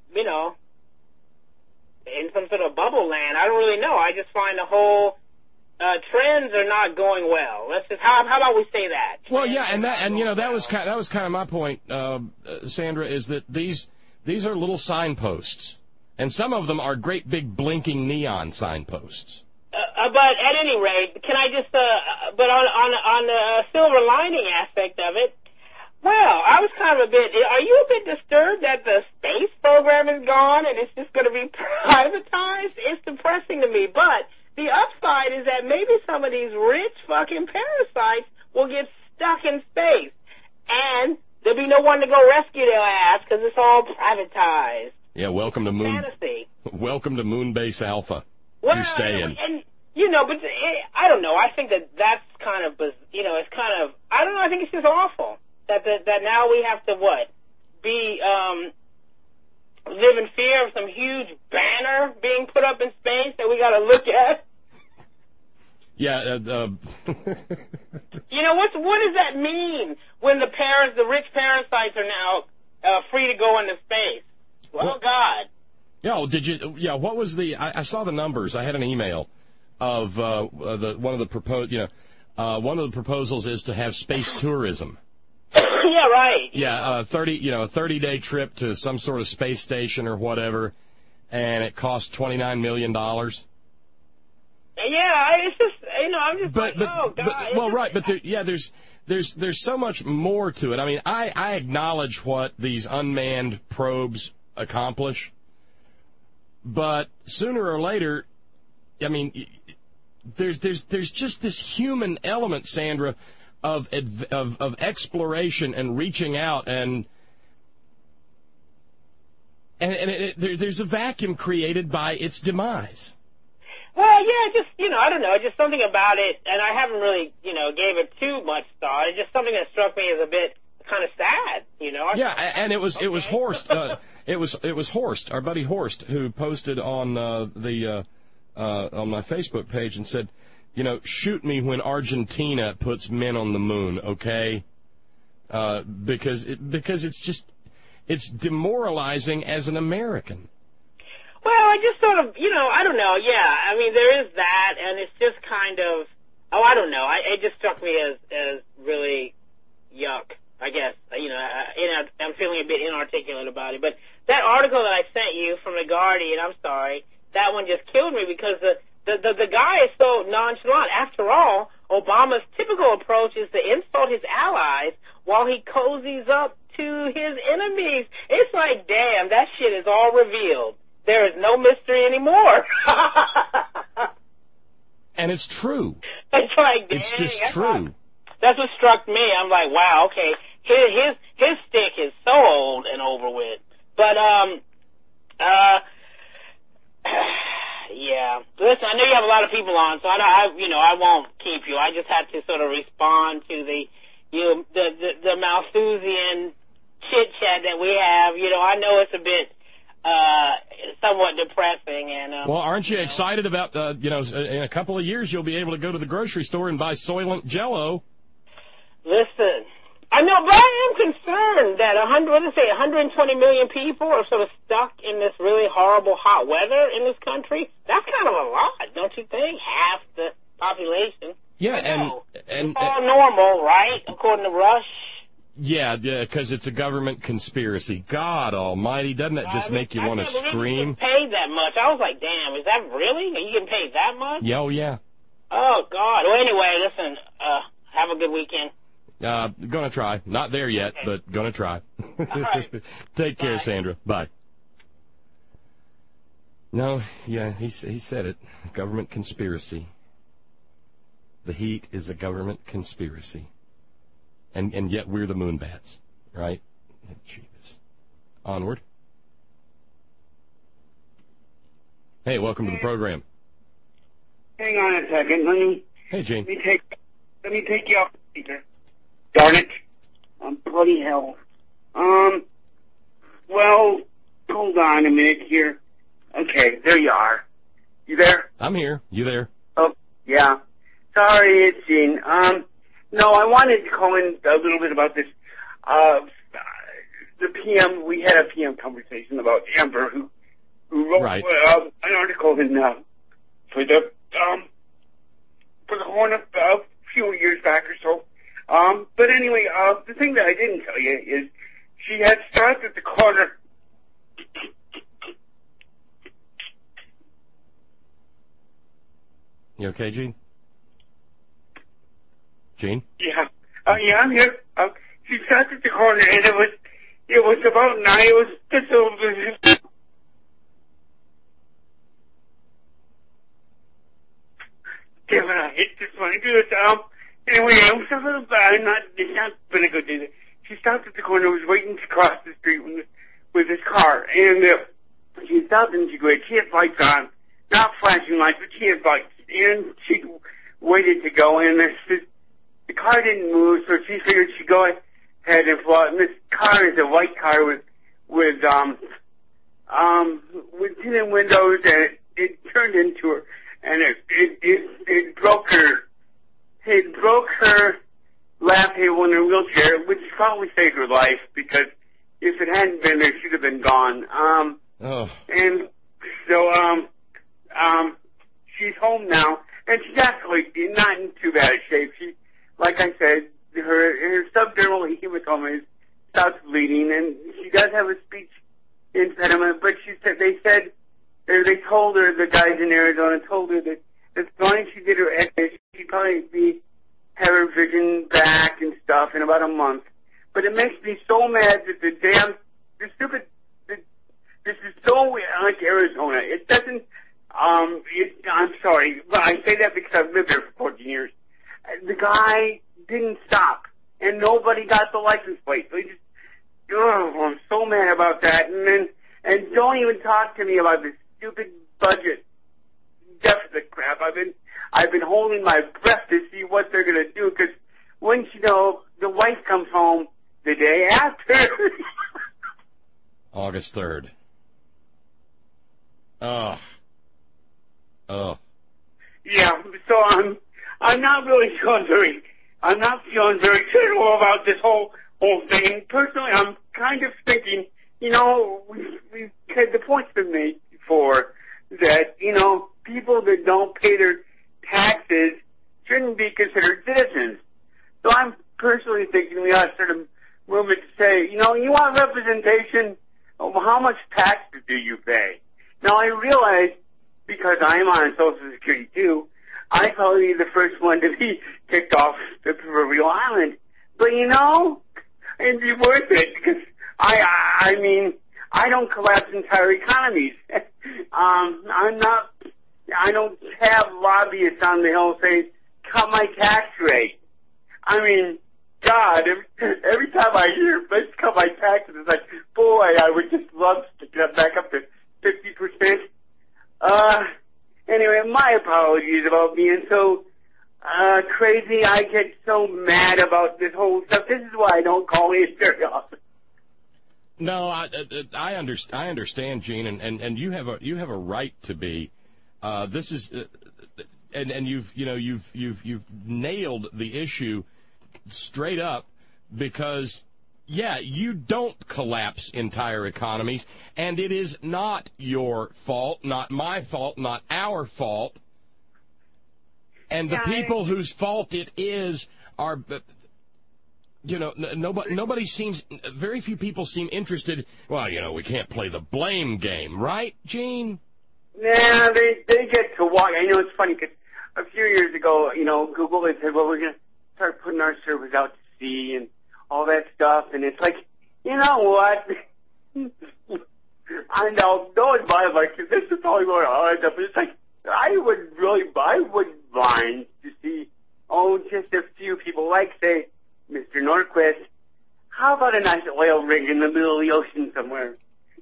[SPEAKER 17] in some sort of bubble land. I don't really know. I just find the whole trends are not going well. Let's just how about we say that?
[SPEAKER 2] Well, yeah, that was kind of my point, Sandra, is that these are little signposts, and some of them are great big blinking neon signposts.
[SPEAKER 17] But at any rate, can I just but on the silver lining aspect of it, well, I was kind of are you a bit disturbed that the space program is gone and it's just going to be privatized? It's depressing to me, but the upside is that maybe some of these rich fucking parasites will get stuck in space, and there'll be no one to go rescue their ass because it's all privatized.
[SPEAKER 2] Yeah, welcome to
[SPEAKER 17] Fantasy.
[SPEAKER 2] Welcome to Moonbase Alpha.
[SPEAKER 17] Well,
[SPEAKER 2] You're staying.
[SPEAKER 17] And but I don't know. I think that's kind of, it's kind of, I don't know. I think it's just awful that now we have to live in fear of some huge banner being put up in space that we got to look at.
[SPEAKER 2] Yeah.
[SPEAKER 17] What does that mean when the rich parasites are now free to go into space? Well, God.
[SPEAKER 2] Yeah, what was I saw the numbers. I had an email of one of the proposals is to have space tourism.
[SPEAKER 17] Yeah, right.
[SPEAKER 2] Yeah, a 30-day trip to some sort of space station or whatever, and it costs $29 million.
[SPEAKER 17] Yeah, it's just, I'm just oh, God.
[SPEAKER 2] There's so much more to it. I mean, I acknowledge what these unmanned probes accomplish, But sooner or later, I mean, there's just this human element, Sandra, of exploration and reaching out, and there's a vacuum created by its demise.
[SPEAKER 17] Well, yeah, just, I don't know, just something about it, and I haven't really, gave it too much thought. It's just something that struck me as a bit kind of sad, Yeah,
[SPEAKER 2] and it was Horst. It was Horst, our buddy Horst, who posted on on my Facebook page and said, shoot me when Argentina puts men on the moon, okay? Because it's demoralizing as an American.
[SPEAKER 17] Well, I just sort of, I don't know, yeah. I mean, there is that, and it's just kind of, I don't know. It just struck me as really yuck, I guess. I'm feeling a bit inarticulate about it. But that article that I sent you from The Guardian, I'm sorry, that one just killed me because the guy is so nonchalant. After all, Obama's typical approach is to insult his allies while he cozies up to his enemies. It's like, damn, that shit is all revealed. There is no mystery anymore.
[SPEAKER 2] And it's true.
[SPEAKER 17] It's like, dang,
[SPEAKER 2] it's just true.
[SPEAKER 17] That's what struck me. I'm like, wow, okay, his stick is so old and over with. But yeah. Listen, I know you have a lot of people on, so I won't keep you. I just had to sort of respond to the Malthusian chit chat that we have. I know it's a bit somewhat depressing, and
[SPEAKER 2] well, aren't you excited about in a couple of years you'll be able to go to the grocery store and buy Soylent Jello?
[SPEAKER 17] Listen, I know, but I am concerned that 120 million people are sort of stuck in this really horrible hot weather in this country. That's kind of a lot, don't you think? Half the population.
[SPEAKER 2] Yeah, and
[SPEAKER 17] it's all normal, right? According to Rush.
[SPEAKER 2] Yeah, because it's a government conspiracy. God Almighty, doesn't that just make you want to scream?
[SPEAKER 17] You get paid that much. I was like, damn, is that really? Are you getting paid that much?
[SPEAKER 2] Yeah, oh yeah.
[SPEAKER 17] Oh God. Well, anyway, listen. Have a good weekend.
[SPEAKER 2] Gonna try. Not there yet, but gonna try.
[SPEAKER 17] All right.
[SPEAKER 2] Take care, Sandra. Bye. No, yeah, he said it. Government conspiracy. The heat is a government conspiracy. And yet we're the moonbats, right? Jeez. Onward. Hey, welcome to the program.
[SPEAKER 18] Hang on a second.
[SPEAKER 2] Hey, Gene.
[SPEAKER 18] Let me take you off the speaker. Darn it. Bloody hell. Well, hold on a minute here. Okay, there you are. You there?
[SPEAKER 2] I'm here. You there?
[SPEAKER 18] Oh, yeah. Sorry, it's Gene. No, I wanted to call in a little bit about this. The PM, we had a PM conversation about Amber, who wrote an article in for the Horn a few years back or so. But anyway, the thing that I didn't tell you is she had stopped at the corner.
[SPEAKER 2] You okay, Gene? Gene?
[SPEAKER 18] Yeah. Yeah, I'm here. She stopped at the corner, and it was about 9. It was just over. Damn it, I hate this one. Anyway, it's not been a good day. She stopped at the corner, was waiting to cross the street with his car, and she stopped and she had lights on, not flashing lights, but she had lights, and she waited to go, and the car didn't move, so she figured she'd go ahead and fly. And this car is a white car with tinted windows, and it turned into her, and it broke her. It broke her lap table in her wheelchair, which probably saved her life, because if it hadn't been there, she'd have been gone. And so, she's home now, and she's actually not in too bad a shape. She, like I said, her subdermal hematoma is stopped bleeding, and she does have a speech impediment, but they told her, the guys in Arizona told her that as long as she did her X-ray, she'd probably have her vision back and stuff in about a month. But it makes me so mad that the This is so like Arizona. It doesn't. I'm sorry, but I say that because I've lived there for 14 years. The guy didn't stop, and nobody got the license plate. So he just, I'm so mad about that. And don't even talk to me about this stupid budget deficit crap. I've been holding my breath to see what they're going to do, because once you know, the wife comes home the day after.
[SPEAKER 2] August 3rd. Oh.
[SPEAKER 18] Yeah, so I'm not feeling very critical about this whole thing. And personally, I'm kind of thinking, we've had the point's been made before that, people that don't pay their taxes shouldn't be considered citizens. So I'm personally thinking we ought to sort of move it to say, you want representation? Well, how much taxes do you pay? Now, I realize, because I'm on Social Security too, I'd probably be the first one to be kicked off the proverbial island. But it'd be worth it, because I mean, I don't collapse entire economies. I don't have lobbyists on the Hill saying, cut my tax rate. I mean, God, every time I hear, let's cut my taxes, it's like, boy, I would just love to get back up to 50%. Anyway, my apologies about being so crazy. I get so mad about this whole stuff. This is why I don't call in very often.
[SPEAKER 2] No, I understand, Gene, and you have a right to be. This is, and you've nailed the issue straight up, because you don't collapse entire economies, and it is not your fault, not my fault, not our fault, and the people whose fault it is are. Nobody seems, very few people seem interested. Well, we can't play the blame game, right, Gene?
[SPEAKER 18] Nah, they get to walk. I know it's funny because a few years ago, Google had said, well, we're going to start putting our servers out to sea and all that stuff, and it's like, you know what? I know, no one's buying, like, this is probably going on, but it's like, I wouldn't mind to see, just a few people, like, say, Mr. Norquist, how about a nice oil rig in the middle of the ocean somewhere?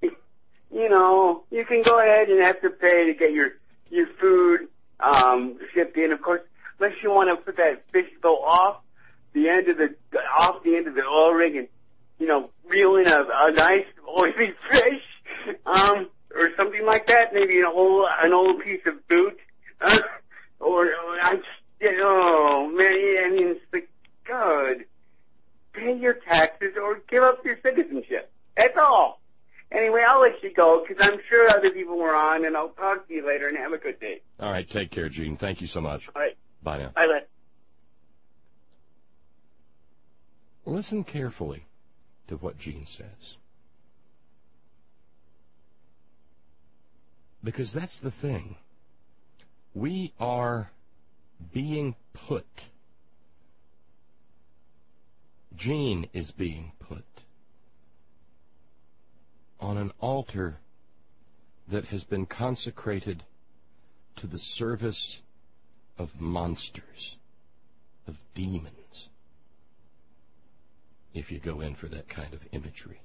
[SPEAKER 18] You can go ahead and have to pay to get your food shipped in, of course, unless you want to put that fish boat off the end of the oil rig and, reel in a nice oily fish, or something like that, maybe an old piece of boot, it's like, God, pay your taxes or give up your citizenship. That's all. Anyway, I'll let you go, because I'm sure other people were on, and I'll talk to you later, and have a good day.
[SPEAKER 2] All right, take care, Gene. Thank you so much.
[SPEAKER 18] All right.
[SPEAKER 2] Bye now.
[SPEAKER 18] Bye, Len.
[SPEAKER 2] Listen carefully to what Gene says. Because that's the thing. We are being put. Gene is being put on an altar that has been consecrated to the service of monsters, of demons, if you go in for that kind of imagery.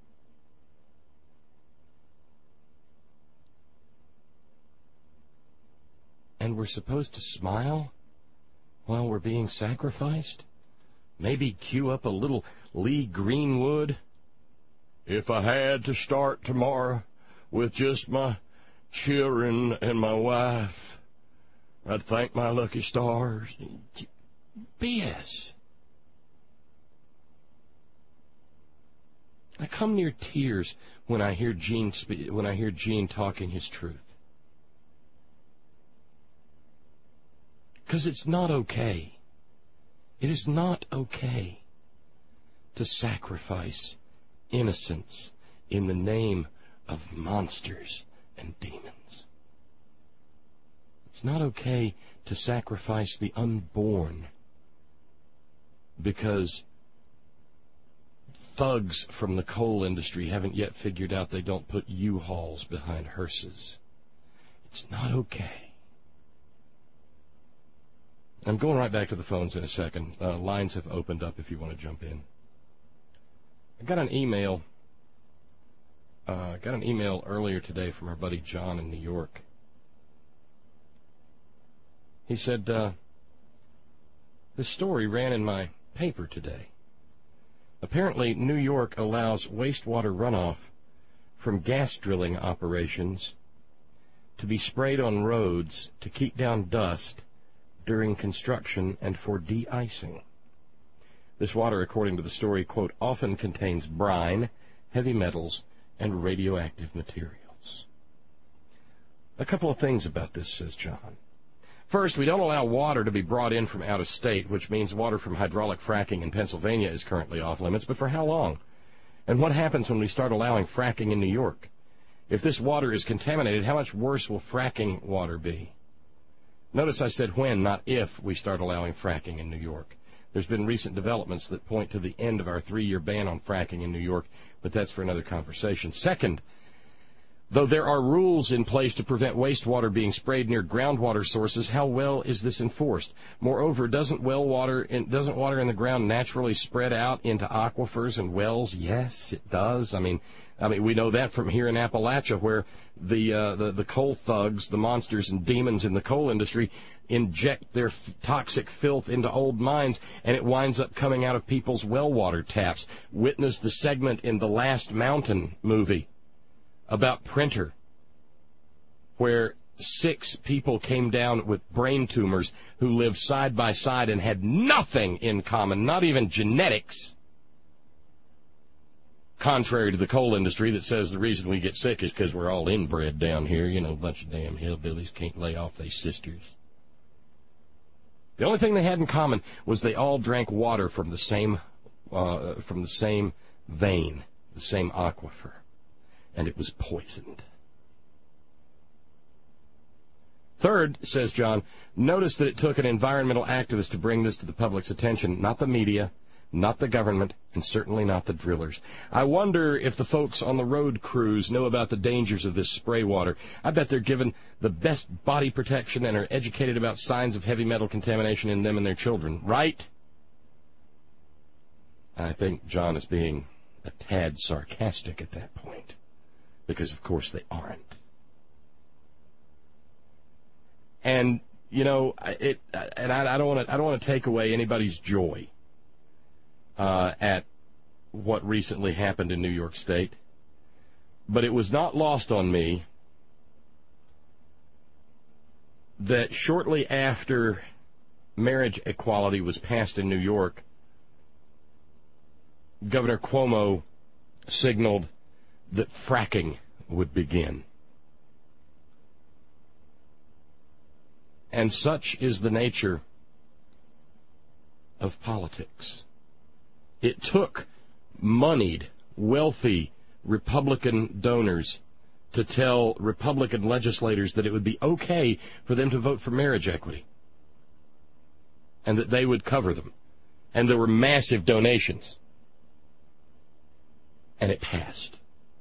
[SPEAKER 2] And we're supposed to smile while we're being sacrificed? Maybe cue up a little Lee Greenwood? If I had to start tomorrow with just my children and my wife, I'd thank my lucky stars. BS. I come near tears when I hear Gene talking his truth. Because it's not okay. It is not okay to sacrifice innocence in the name of monsters and demons. It's not okay to sacrifice the unborn because thugs from the coal industry haven't yet figured out they don't put U-Hauls behind hearses. It's not okay. I'm going right back to the phones in a second. Lines have opened up if you want to jump in. I got an email earlier today from our buddy John in New York. He said, this story ran in my paper today. Apparently, New York allows wastewater runoff from gas drilling operations to be sprayed on roads to keep down dust during construction and for de-icing. This water, according to the story, quote, often contains brine, heavy metals, and radioactive materials. A couple of things about this, says John. First, we don't allow water to be brought in from out of state, which means water from hydraulic fracking in Pennsylvania is currently off limits, but for how long? And what happens when we start allowing fracking in New York? If this water is contaminated, how much worse will fracking water be? Notice I said when, not if, we start allowing fracking in New York. There's been recent developments that point to the end of our 3-year ban on fracking in New York, but that's for another conversation. Second, though there are rules in place to prevent wastewater being sprayed near groundwater sources, how well is this enforced? Moreover, doesn't water in the ground naturally spread out into aquifers and wells? Yes, it does. I mean, we know that from here in Appalachia, where the coal thugs, the monsters and demons in the coal industry, inject their toxic filth into old mines, and it winds up coming out of people's well water taps. Witness the segment in The Last Mountain movie about Printer, where 6 people came down with brain tumors who lived side by side and had nothing in common, not even genetics, contrary to the coal industry that says the reason we get sick is because we're all inbred down here. You know, a bunch of damn hillbillies can't lay off their sisters. The only thing they had in common was they all drank water from the same vein, the same aquifer, and it was poisoned. Third, says John, notice that it took an environmental activist to bring this to the public's attention, not the media, not the government, and certainly not the drillers. I wonder if the folks on the road crews know about the dangers of this spray water. I bet they're given the best body protection and are educated about signs of heavy metal contamination in them and their children, right? I think John is being a tad sarcastic at that point, because of course they aren't. And you know, I don't want to take away anybody's joy at what recently happened in New York State, but it was not lost on me that shortly after marriage equality was passed in New York, Governor Cuomo signaled that fracking would begin. And such is the nature of politics. It took moneyed, wealthy Republican donors to tell Republican legislators that it would be okay for them to vote for marriage equity and that they would cover them. And there were massive donations. And it passed.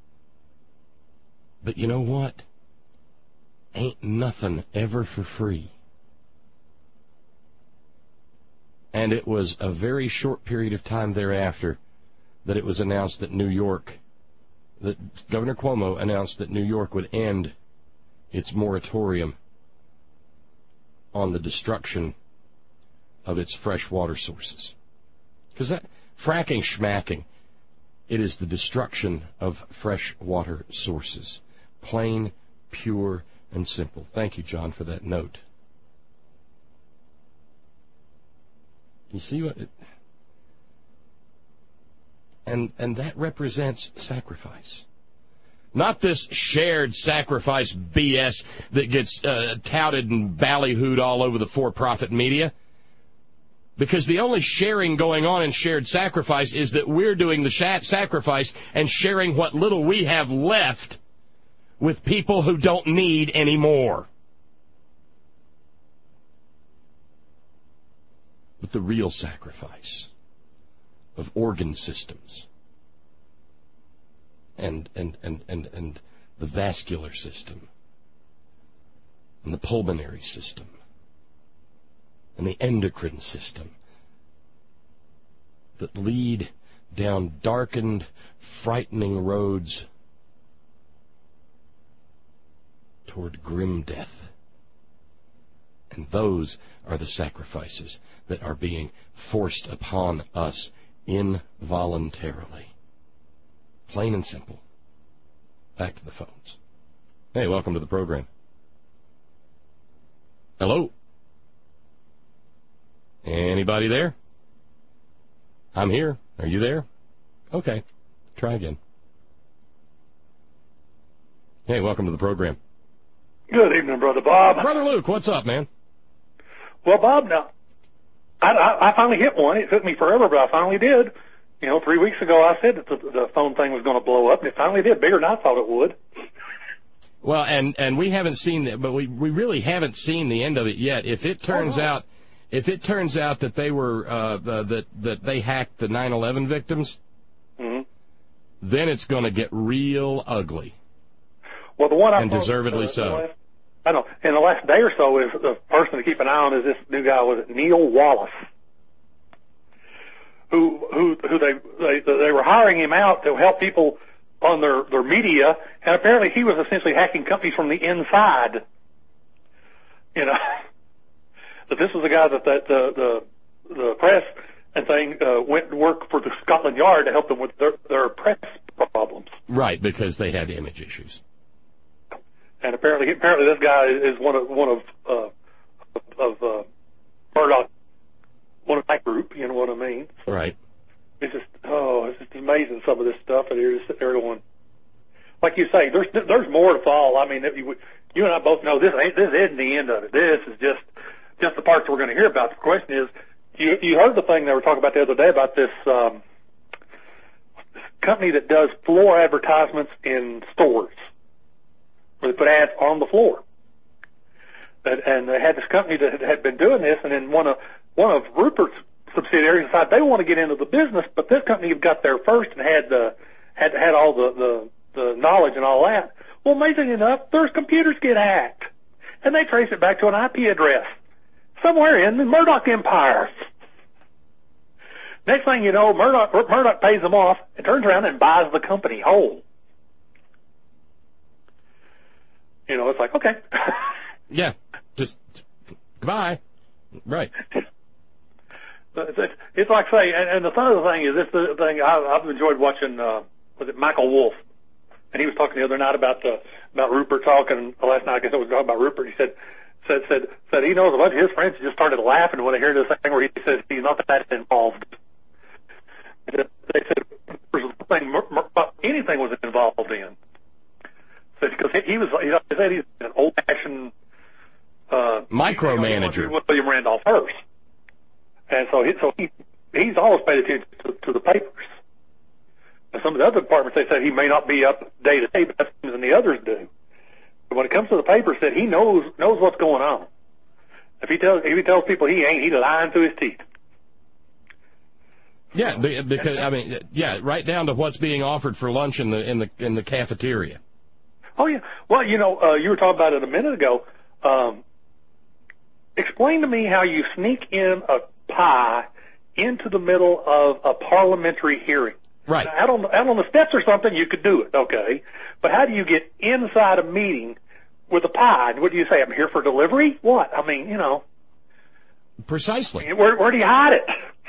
[SPEAKER 2] But you know what? Ain't nothing ever for free. And it was a very short period of time thereafter that it was announced that that Governor Cuomo announced that New York would end its moratorium on the destruction of its fresh water sources. Because that fracking schmacking, it is the destruction of fresh water sources. Plain, pure, and simple. Thank you, John, for that note. You see what it... And that represents sacrifice. Not this shared sacrifice BS that gets touted and ballyhooed all over the for-profit media. Because the only sharing going on in shared sacrifice is that we're doing the sacrifice and sharing what little we have left with people who don't need any more. But the real sacrifice of organ systems, and the vascular system, and the pulmonary system, and the endocrine system that lead down darkened, frightening roads toward grim death. And those are the sacrifices that are being forced upon us involuntarily. Plain and simple. Back to the phones. Hey, welcome to the program. Hello? Anybody there? I'm here. Are you there? Okay. Try again. Hey, welcome to the program.
[SPEAKER 19] Good evening, Brother Bob.
[SPEAKER 2] Brother Luke, what's up, man?
[SPEAKER 19] Well, Bob, now, I finally hit one. It took me forever, but I finally did. 3 weeks ago I said that the phone thing was going to blow up, and it finally did, bigger than I thought it would.
[SPEAKER 2] Well, and we haven't seen it, but we really haven't seen the end of it yet. If it turns out that they were that they hacked the 9/11 victims,
[SPEAKER 19] mm-hmm.
[SPEAKER 2] then it's going to get real ugly.
[SPEAKER 19] Well, the one
[SPEAKER 2] and deservedly so.
[SPEAKER 19] I know. In the last day or so, is the person to keep an eye on is this new guy, was it Neil Wallace, who they were hiring him out to help people on their media, and apparently he was essentially hacking companies from the inside. That this was the guy that the press and thing went to work for the Scotland Yard to help them with their press problems.
[SPEAKER 2] Right, because they had image issues.
[SPEAKER 19] And apparently this guy is one of Murdoch, one of that group. You know what I mean?
[SPEAKER 2] Right.
[SPEAKER 19] It's just amazing, some of this stuff, and you're just sitting there going, like you say, there's more to fall. I mean, you and I both know this isn't the end of it. This is just the parts we're going to hear about. The question is, you heard the thing they were talking about the other day about this company that does floor advertisements in stores, where they put ads on the floor. And they had this company that had been doing this, and then one of Rupert's subsidiaries decided they want to get into the business, but this company got there first and had all the knowledge and all that. Well, amazing enough, their computers get hacked, and they trace it back to an IP address somewhere in the Murdoch empire. Next thing you know, Murdoch pays them off and turns around and buys the company whole. It's like, okay.
[SPEAKER 2] Yeah, just goodbye. Right.
[SPEAKER 19] It's like say, and the other thing is this the thing I've enjoyed watching. Was it Michael Wolff? And he was talking the other night about Rupert talking last night. I guess it was talking about Rupert. He said he knows a bunch of his friends just started laughing when they hear this thing where he says he's not that involved. They said anything was involved in. Because he said he's an old-fashioned
[SPEAKER 2] micromanager.
[SPEAKER 19] William Randolph Hearst, and so he's always paid attention to the papers. And some of the other departments, they said he may not be up day to day, but that's something the others do. But when it comes to the papers, said he knows what's going on. If he tells people he ain't, he's lying through his teeth.
[SPEAKER 2] Yeah, because right down to what's being offered for lunch in the cafeteria.
[SPEAKER 19] Oh yeah. Well, you were talking about it a minute ago. Explain to me how you sneak in a pie into the middle of a parliamentary hearing.
[SPEAKER 2] Right.
[SPEAKER 19] Now, out on the steps or something, you could do it, okay. But how do you get inside a meeting with a pie? What do you say? I'm here for delivery? What? I mean,
[SPEAKER 2] Precisely.
[SPEAKER 19] Where do you hide it?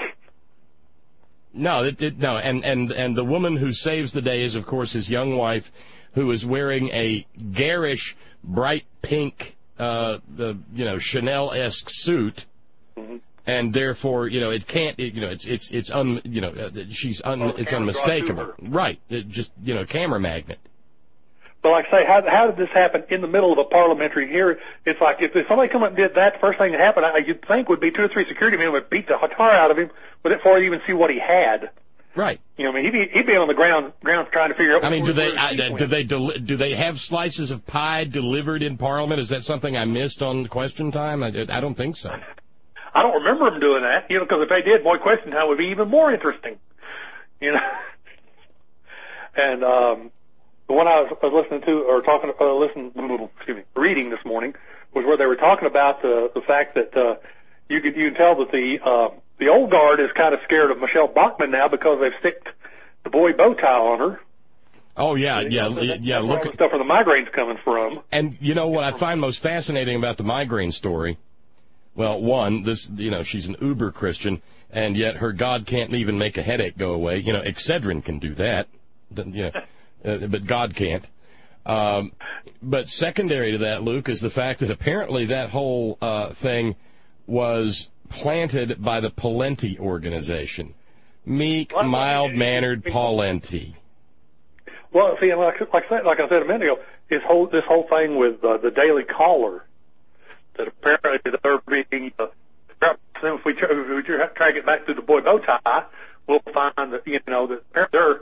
[SPEAKER 2] No, no. And the woman who saves the day is, of course, his young wife, who is wearing a garish, bright pink, Chanel-esque suit. Mm-hmm. And therefore, it can't, it's unmistakable. Right. Just, camera magnet.
[SPEAKER 19] But like I say, how did this happen in the middle of a parliamentary hearing? It's like if somebody come up and did that, the first thing that happened, you'd think would be 2 or 3 security men would beat the tar out of him before he even see what he had.
[SPEAKER 2] Right.
[SPEAKER 19] He'd be on the ground trying to figure out.
[SPEAKER 2] I mean, do they have slices of pie delivered in Parliament? Is that something I missed on Question Time? I don't think so.
[SPEAKER 19] I don't remember them doing that, because if they did, boy, Question Time would be even more interesting, And The one I was listening to or reading this morning was where they were talking about the fact that you can tell that the old guard is kind of scared of Michelle Bachmann now because they've sticked the boy bow tie on her.
[SPEAKER 2] Oh, yeah.
[SPEAKER 19] Look
[SPEAKER 2] Look
[SPEAKER 19] at stuff where the migraine's coming from.
[SPEAKER 2] And you know what I find most fascinating about the migraine story? Well, one, she's an uber Christian, and yet her God can't even make a headache go away. Excedrin can do that, but God can't. But secondary to that, Luke, is the fact that apparently that whole thing was planted by the Pawlenty organization. Meek, mild-mannered Pawlenty.
[SPEAKER 19] Well, see, like I said a minute ago, this whole thing with the Daily Caller, that apparently they're being, if we track it back through the boy bow tie, we'll find that, that they're,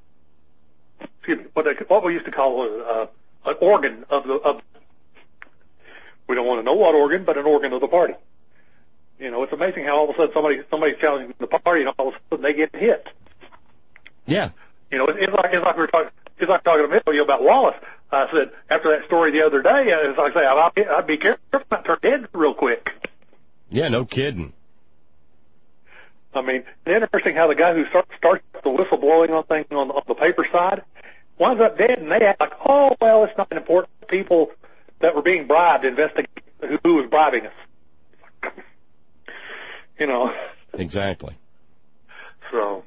[SPEAKER 19] what we used to call an organ of we don't want to know what organ, but an organ of the party. It's amazing how all of a sudden somebody's challenging the party, and all of a sudden they get hit.
[SPEAKER 2] Yeah.
[SPEAKER 19] It's like we were talking. It's like talking a minute ago about Wallace. I said after that story the other day, it's like I say I'd be careful not to turn dead real quick.
[SPEAKER 2] Yeah, no kidding.
[SPEAKER 19] I mean, it's interesting how the guy who starts the whistle blowing on things on the paper side winds up dead, and they act like, oh well, it's not important. People that were being bribed to investigate who was bribing us.
[SPEAKER 2] Exactly.
[SPEAKER 19] So,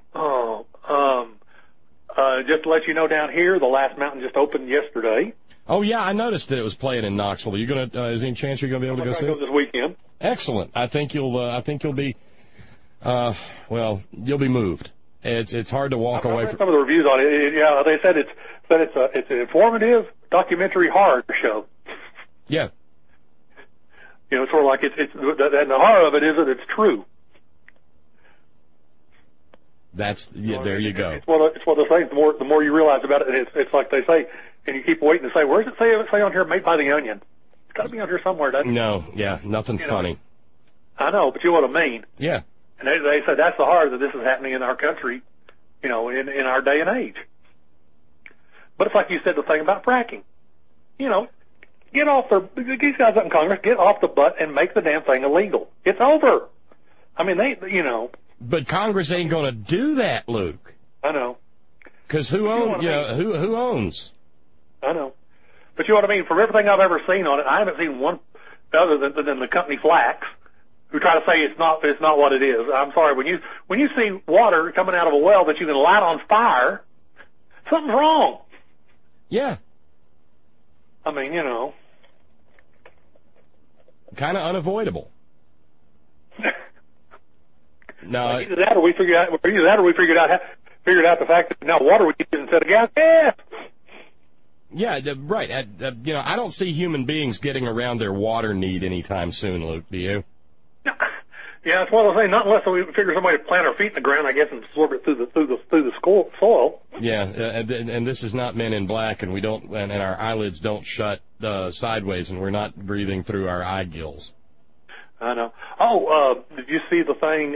[SPEAKER 19] just to let you know, down here, the Last Mountain just opened yesterday.
[SPEAKER 2] Oh yeah, I noticed that it was playing in Knoxville. Are you gonna? Is there any chance you're gonna be able to go see it
[SPEAKER 19] this weekend?
[SPEAKER 2] Excellent. I think you'll be. You'll be moved. It's hard to walk away from.
[SPEAKER 19] Some of the reviews on it. Yeah, they said it's an informative documentary horror show.
[SPEAKER 2] Yeah.
[SPEAKER 19] It's sort of like it's and the horror of it is that it's true.
[SPEAKER 2] There you go.
[SPEAKER 19] It's one of those things. The more you realize about it, it's like they say, and you keep waiting to say, where's it say on here, made by the Onion? It's got to be on here somewhere, doesn't it?
[SPEAKER 2] No, yeah, nothing funny.
[SPEAKER 19] I know, but you know what I mean.
[SPEAKER 2] Yeah.
[SPEAKER 19] And they said that's the horror that this is happening in our country, in our day and age. But it's like you said, the thing about fracking. Get off these guys up in Congress, get off the butt and make the damn thing illegal. It's over. I mean,
[SPEAKER 2] But Congress ain't going to do that, Luke.
[SPEAKER 19] I know.
[SPEAKER 2] Because who owns? Who owns?
[SPEAKER 19] I know. But you know what I mean? From everything I've ever seen on it, I haven't seen one other than the company Flax, who try to say it's not what it is. I'm sorry. When you see water coming out of a well that you can light on fire, something's wrong.
[SPEAKER 2] Yeah.
[SPEAKER 19] I mean,
[SPEAKER 2] kind of unavoidable. No,
[SPEAKER 19] either that or we figured out the fact that now water we use instead of gas.
[SPEAKER 2] Yeah, right. I don't see human beings getting around their water need anytime soon, Luke. Do you?
[SPEAKER 19] Yeah, it's one of those things. Not unless we figure some way to plant our feet in the ground, I guess, and absorb it through the soil.
[SPEAKER 2] Yeah, and this is not Men in Black, and we don't, and our eyelids don't shut sideways, and we're not breathing through our eye gills.
[SPEAKER 19] I know. Oh, did you see the thing?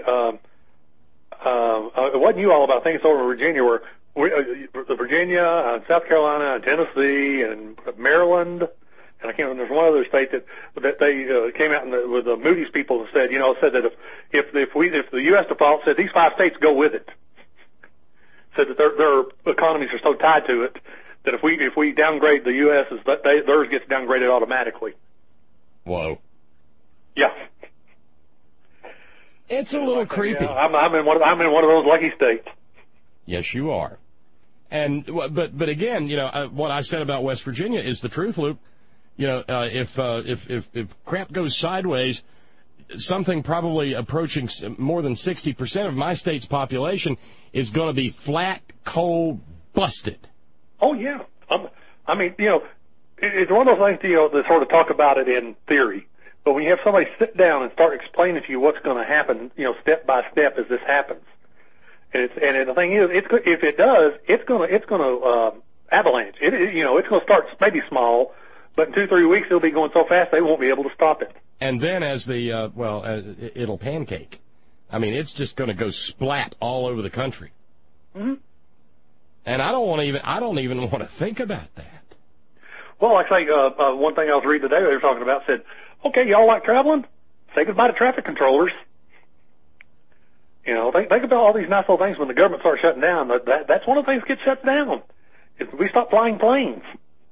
[SPEAKER 19] It wasn't you all about. I think it's over in Virginia, where Virginia, South Carolina, and Tennessee, and Maryland, and I can't remember. There's one other state that they came out with the Moody's people and said that if the U.S. default said these 5 states go with it, said that their economies are so tied to it that if we downgrade the U.S., theirs gets downgraded automatically.
[SPEAKER 2] Whoa.
[SPEAKER 19] Yeah.
[SPEAKER 2] It's a little creepy.
[SPEAKER 19] Yeah, I'm in one of those lucky states.
[SPEAKER 2] Yes, you are. And but again, what I said about West Virginia is the truth, Luke. If crap goes sideways, something probably approaching more than 60% of my state's population is going to be flat, cold, busted.
[SPEAKER 19] Oh yeah. I mean, it's one of those things to sort of talk about it in theory. But when you have somebody sit down and start explaining to you what's going to happen, step by step as this happens, and the thing is, if it does, it's going to avalanche. It's going to start maybe small, but in 2-3 weeks it'll be going so fast they won't be able to stop it.
[SPEAKER 2] And then as it'll pancake. I mean, it's just going to go splat all over the country.
[SPEAKER 19] Mm-hmm.
[SPEAKER 2] And I don't even want to think about that.
[SPEAKER 19] Well, like I say, one thing I was reading today, they were talking about said, okay, y'all like traveling? Say goodbye to traffic controllers. You know, think about all these nice little things when the government starts shutting down. That's one of the things that gets shut down. Is we stop flying planes.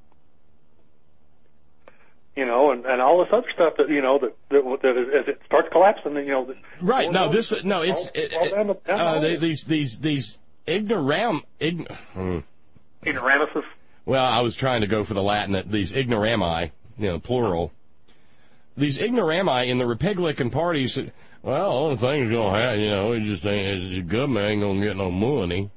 [SPEAKER 19] You know, and all this other stuff that, you know, that as it starts collapsing, you know.
[SPEAKER 2] Right. No, these
[SPEAKER 19] ignoramuses.
[SPEAKER 2] Well, I was trying to go for the Latin. These ignorami, you know, plural. These ignorami in the Republican Party said, well, the only thing is going to happen, you know, the government ain't going to get no money.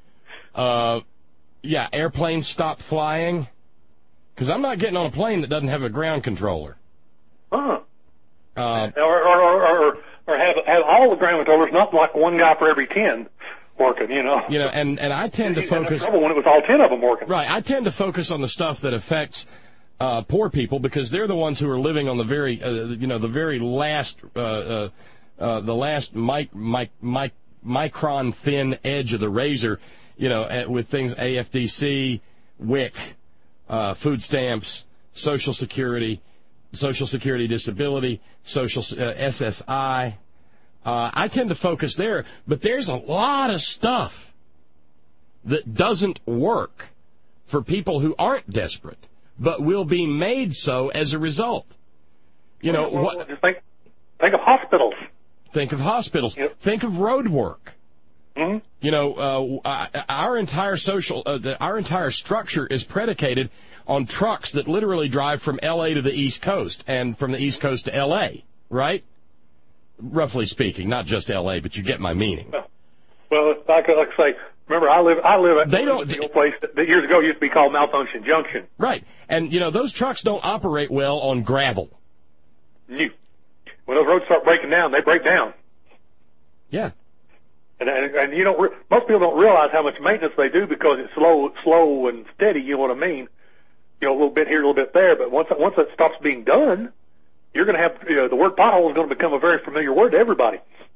[SPEAKER 2] Yeah, airplanes stop flying. Because I'm not getting on a plane that doesn't have a ground controller.
[SPEAKER 19] Or have all the ground controllers, not like one guy for every 10 working, you know.
[SPEAKER 2] You know, and I tend to focus.
[SPEAKER 19] Trouble when it was all 10 of them working.
[SPEAKER 2] Right, I tend to focus on the stuff that affects poor people because they're the ones who are living on the very, the very last, the last micron thin edge of the razor, you know, with things AFDC, WIC. Food stamps, Social Security disability, SSI. I tend to focus there, but there's a lot of stuff that doesn't work for people who aren't desperate, but will be made so as a result. You know,
[SPEAKER 19] just think of hospitals.
[SPEAKER 2] Think of hospitals. Yep. Think of road work.
[SPEAKER 19] Mm-hmm.
[SPEAKER 2] You know, our entire structure is predicated on trucks that literally drive from L.A. to the East Coast and from the East Coast to L.A., right? Roughly speaking, not just L.A., but you get my meaning.
[SPEAKER 19] Well, like I say, remember, I live at the old place that years ago used to be called Malfunction Junction.
[SPEAKER 2] Right. And, you know, those trucks don't operate well on gravel.
[SPEAKER 19] When those roads start breaking down, they break down.
[SPEAKER 2] Yeah.
[SPEAKER 19] And you don't, most people don't realize how much maintenance they do because it's slow and steady, you know what I mean? You know, a little bit here, a little bit there, but once it stops being done, you're going to have, you know, the word pothole is going to become a very familiar word to everybody.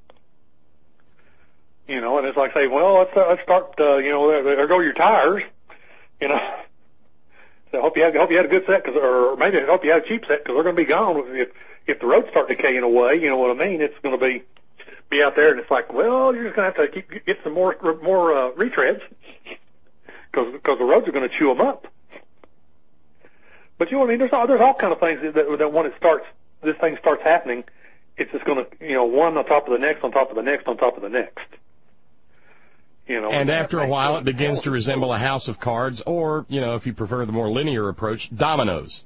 [SPEAKER 19] You know, and it's like saying, well, let's start, you know, there go your tires, you know. So I hope you had a good set, or maybe I hope you had a cheap set because they're going to be gone if the roads start decaying away, you know what I mean? It's going to be out there, and it's like, well, you're just going to have to get some more retreads because the roads are going to chew them up. But you know what I mean? There's all kind of things that when this thing starts happening, it's just going to, you know, one on top of the next, on top of the next, on top of the next. You know,
[SPEAKER 2] and after a while, it begins to resemble a house of cards, or, you know, if you prefer the more linear approach, dominoes.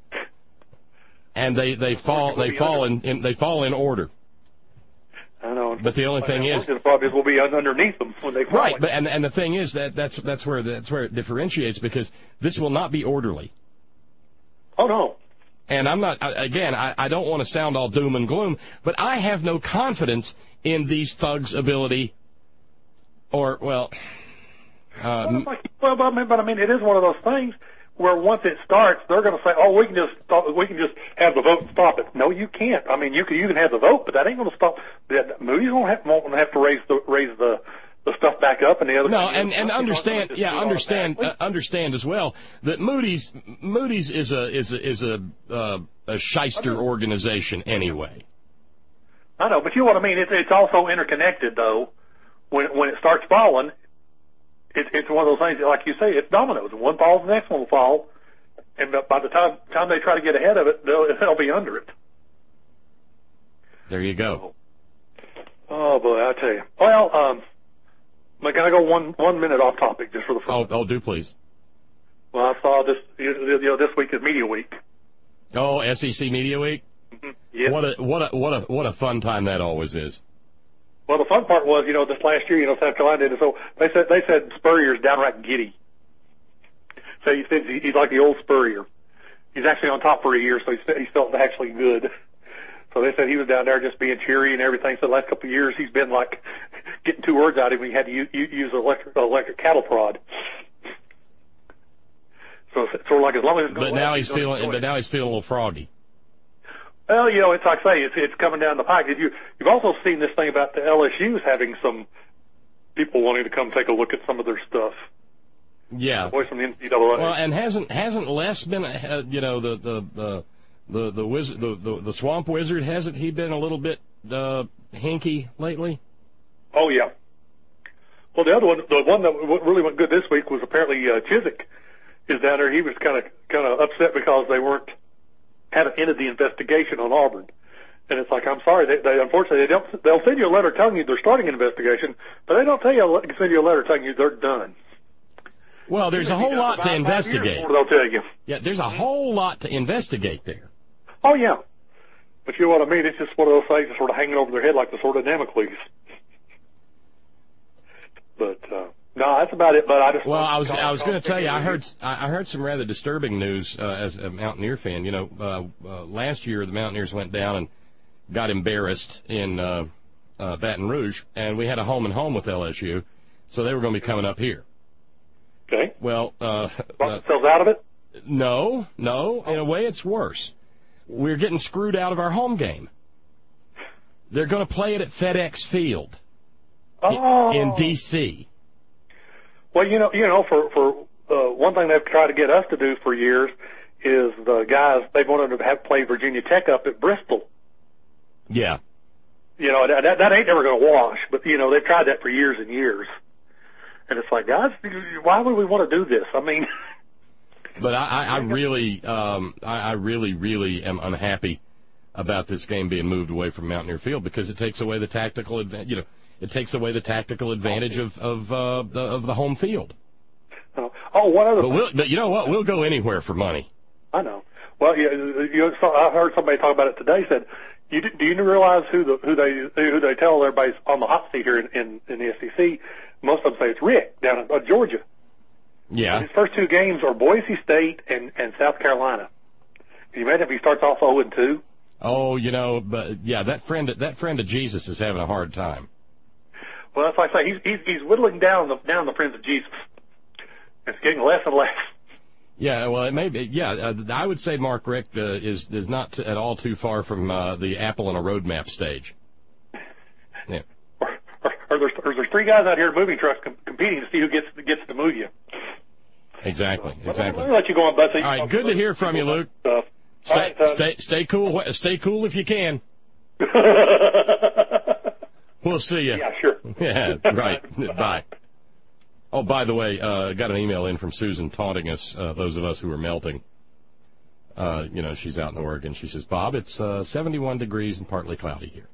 [SPEAKER 2] And they fall in order.
[SPEAKER 19] I know.
[SPEAKER 2] But the only thing is,
[SPEAKER 19] the problem is we'll be underneath them when they fall.
[SPEAKER 2] Right, but and the thing is that's where it differentiates, because this will not be orderly.
[SPEAKER 19] Oh no.
[SPEAKER 2] And I'm not, again, I don't want to sound all doom and gloom, but I have no confidence in these thugs' ability, or but
[SPEAKER 19] I mean, it is one of those things where once it starts, they're going to say, "Oh, we can just have the vote and stop it." No, you can't. I mean, you can have the vote, but that ain't going to stop. Moody's won't have to raise the stuff back up, and the other.
[SPEAKER 2] No, and understand as well that Moody's is a shyster organization anyway.
[SPEAKER 19] I know, but you know what I mean. It's also interconnected though. When it starts falling. It's one of those things that, like you say, it's dominoes. One falls, the next one will fall, and by the time they try to get ahead of it, they'll be under it.
[SPEAKER 2] There you go.
[SPEAKER 19] Oh boy, I tell you. Well, can I go one minute off topic just for the fun?
[SPEAKER 2] Oh, do please.
[SPEAKER 19] Well, I saw this. This week is Media Week.
[SPEAKER 2] Oh, SEC Media Week.
[SPEAKER 19] Mm-hmm. Yeah.
[SPEAKER 2] What a fun time that always is.
[SPEAKER 19] Well, the fun part was, this last year, South Carolina did it. So they said Spurrier's downright giddy. So he said he's like the old Spurrier. He's actually on top for a year, so he felt actually good. So they said he was down there just being cheery and everything. So the last couple of years, he's been like getting 2 words out of him. He had to use electric cattle prod. So it's sort of like as long as it's going.
[SPEAKER 2] But now he's feeling a little froggy.
[SPEAKER 19] Well, it's like I say, it's coming down the pike. You've also seen this thing about the LSU's having some people wanting to come take a look at some of their stuff.
[SPEAKER 2] Yeah.
[SPEAKER 19] Voice from the NCAA.
[SPEAKER 2] Well, and hasn't Les been, the Swamp Wizard, hasn't he been a little bit hinky lately?
[SPEAKER 19] Oh, yeah. Well, the other one, the one that really went good this week was apparently Chiswick is down there. He was kind of upset because they hadn't ended the investigation on Auburn. And it's like, I'm sorry, they unfortunately they'll send you a letter telling you they're starting an investigation, but they don't send you a letter telling you they're done.
[SPEAKER 2] Well, there's a whole lot to investigate.
[SPEAKER 19] They'll tell you.
[SPEAKER 2] Yeah, there's a whole lot to investigate there.
[SPEAKER 19] Oh, yeah. But you know what I mean? It's just one of those things that's sort of hanging over their head like the sword of Damocles. But, no, that's about it. But I just...
[SPEAKER 2] Well, I was going to tell you, I heard some rather disturbing news as a Mountaineer fan. You know, last year the Mountaineers went down and got embarrassed in Baton Rouge, and we had a home-and-home with LSU, so they were going to be coming up here.
[SPEAKER 19] Okay.
[SPEAKER 2] Well,
[SPEAKER 19] themselves out of it?
[SPEAKER 2] No. In a way, it's worse. We're getting screwed out of our home game. They're going to play it at FedEx Field in D.C.
[SPEAKER 19] Well, you know, for one thing they've tried to get us to do for years is the guys they wanted to have play Virginia Tech up at Bristol.
[SPEAKER 2] Yeah.
[SPEAKER 19] You know, that ain't never going to wash. But you know, they've tried that for years and years. And it's like, guys, why would we want to do this? I mean,
[SPEAKER 2] but I really am unhappy about this game being moved away from Mountaineer Field because it takes away the tactical advantage. You know, it takes away the tactical advantage of the home field.
[SPEAKER 19] One other.
[SPEAKER 2] But you know what? We'll go anywhere for money.
[SPEAKER 19] I know. Well, I heard somebody talk about it today. Said, do you realize who they tell everybody's on the hot seat here in the SEC? Most of them say it's Rick down in Georgia.
[SPEAKER 2] Yeah.
[SPEAKER 19] His first two games are Boise State and South Carolina. Can you imagine if he starts off 0-2?
[SPEAKER 2] Oh, you know, but yeah, that friend of Jesus is having a hard time.
[SPEAKER 19] Well, that's like I say, he's whittling down the friends of Jesus. It's getting less and less.
[SPEAKER 2] Yeah, well, it may be. Yeah, I would say Mark Richt is not at all too far from the Apple on a Roadmap stage. Yeah.
[SPEAKER 19] Or there's three guys out here in moving trucks competing to see who gets to move you.
[SPEAKER 2] Exactly.
[SPEAKER 19] Let me let you go on, Betsy.
[SPEAKER 2] All right, good to hear from you, Luke. Stay cool. Stay cool if you can. We'll see you.
[SPEAKER 19] Yeah, sure.
[SPEAKER 2] Yeah, right. Bye. Oh, by the way, got an email in from Susan taunting us, those of us who are melting. You know, she's out in Oregon. She says, Bob, it's 71 degrees and partly cloudy here.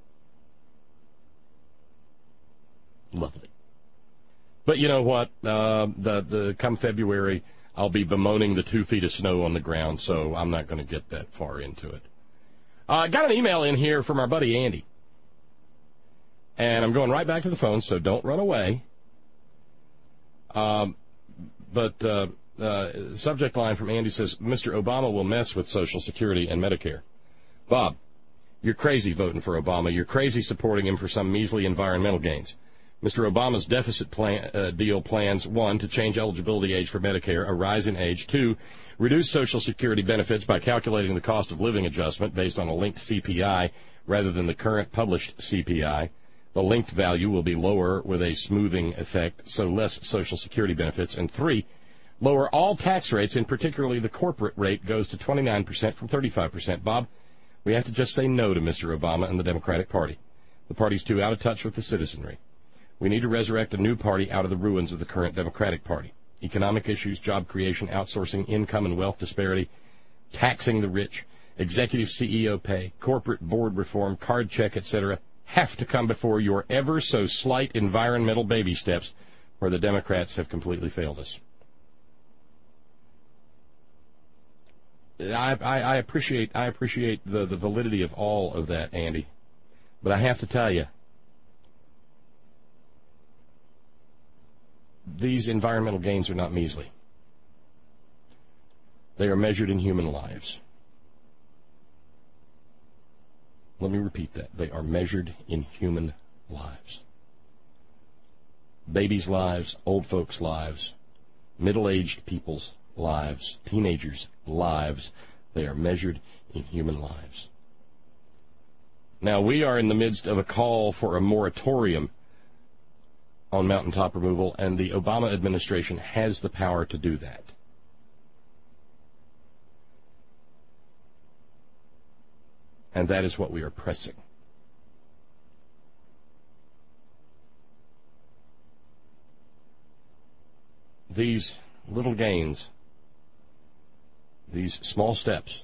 [SPEAKER 2] Lovely. But you know what? The come February, I'll be bemoaning the 2 feet of snow on the ground, so I'm not going to get that far into it. Got an email in here from our buddy Andy. And I'm going right back to the phone, so don't run away. But subject line from Andy says, Mr. Obama will mess with Social Security and Medicare. Bob, you're crazy voting for Obama. You're crazy supporting him for some measly environmental gains. Mr. Obama's deficit deal plans, 1, to change eligibility age for Medicare, a rise in age, 2, reduce Social Security benefits by calculating the cost of living adjustment based on a linked CPI rather than the current published CPI. The linked value will be lower with a smoothing effect, so less Social Security benefits. And 3, lower all tax rates, and particularly the corporate rate goes to 29% from 35%. Bob, we have to just say no to Mr. Obama and the Democratic Party. The party's too out of touch with the citizenry. We need to resurrect a new party out of the ruins of the current Democratic Party. Economic issues, job creation, outsourcing, income and wealth disparity, taxing the rich, executive CEO pay, corporate board reform, card check, etc., have to come before your ever so slight environmental baby steps where the Democrats have completely failed us. I appreciate the validity of all of that, Andy. But I have to tell you, these environmental gains are not measly. They are measured in human lives. Let me repeat that. They are measured in human lives. Babies' lives, old folks' lives, middle-aged people's lives, teenagers' lives. They are measured in human lives. Now, we are in the midst of a call for a moratorium on mountaintop removal, and the Obama administration has the power to do that. And that is what we are pressing. These little gains, these small steps,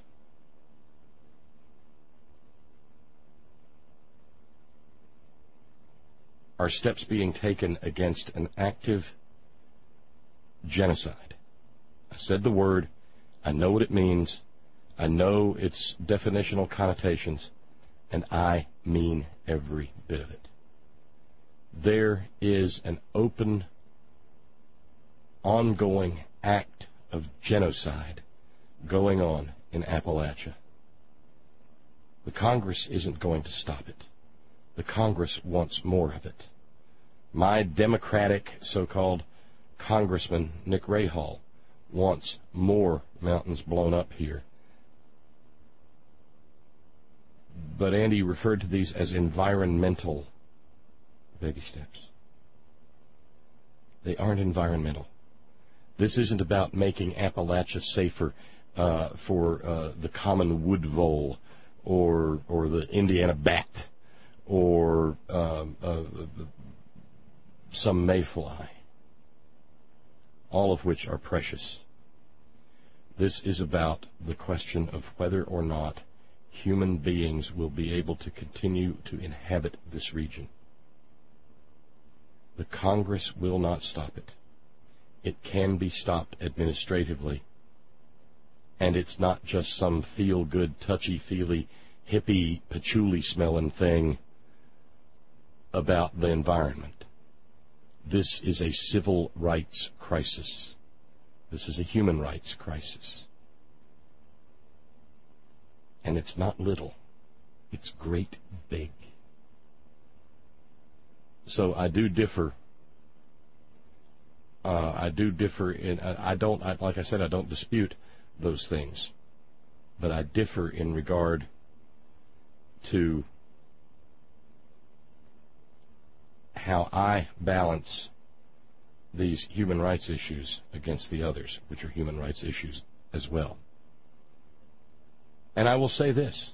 [SPEAKER 2] are steps being taken against an active genocide. I said the word. I know what it means. I know its definitional connotations, and I mean every bit of it. There is an open, ongoing act of genocide going on in Appalachia. The Congress isn't going to stop it. The Congress wants more of it. My Democratic so-called Congressman, Nick Rahal, wants more mountains blown up here. But Andy referred to these as environmental baby steps. They aren't environmental. This isn't about making Appalachia safer for the common wood vole or the Indiana bat or some mayfly, all of which are precious. This is about the question of whether or not human beings will be able to continue to inhabit this region. The Congress will not stop it. It can be stopped administratively. And it's not just some feel-good, touchy-feely, hippie, patchouli-smelling thing about the environment. This is a civil rights crisis. This is a human rights crisis. And it's not little. It's great big. So I do differ. Like I said, I don't dispute those things. But I differ in regard to how I balance these human rights issues against the others, which are human rights issues as well. And I will say this.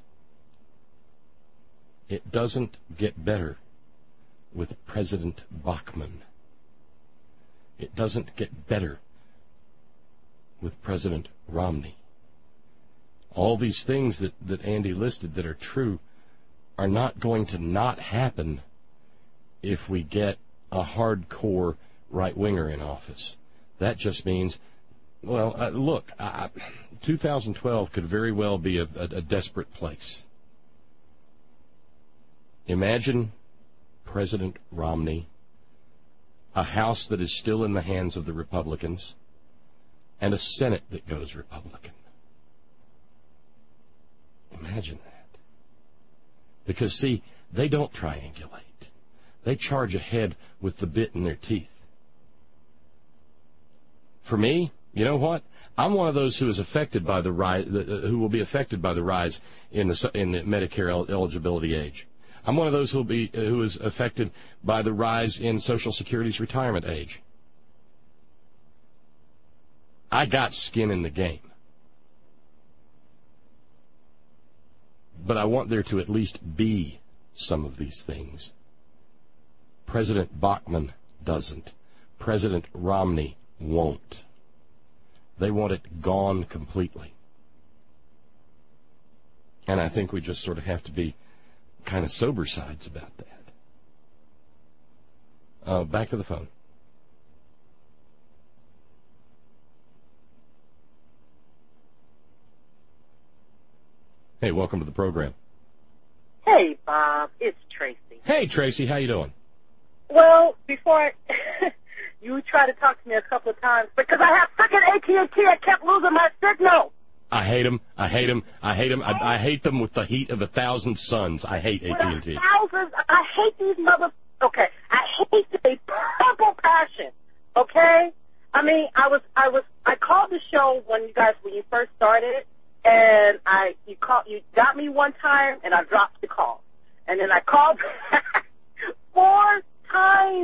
[SPEAKER 2] It doesn't get better with President Bachmann. It doesn't get better with President Romney. All these things that Andy listed that are true are not going to not happen if we get a hardcore right-winger in office. That just means, well, look, 2012 could very well be a desperate place. Imagine President Romney, a House that is still in the hands of the Republicans, and a Senate that goes Republican. Imagine that. Because, see, they don't triangulate. They charge ahead with the bit in their teeth. For me, you know what? I'm one of those who is affected by the rise, who will be affected by the rise in the Medicare eligibility age. I'm one of those who is affected by the rise in Social Security's retirement age. I got skin in the game. But I want there to at least be some of these things. President Bachmann doesn't. President Romney won't. They want it gone completely. And I think we just sort of have to be kind of sober sides about that. Back to the phone. Hey, welcome to the program.
[SPEAKER 20] Hey, Bob, it's Tracy.
[SPEAKER 2] Hey, Tracy, how you doing?
[SPEAKER 20] Well, before you tried to talk to me a couple of times because I have freaking AT&T. I kept losing my signal.
[SPEAKER 2] I hate them. I hate them. I hate them. I hate them with the heat of 1,000 suns. I hate AT&T.
[SPEAKER 20] I hate these mother. Okay, I hate the purple passion. Okay, I mean, I called the show when you first started, and you got me one time, and I dropped the call, and then I called 4 times.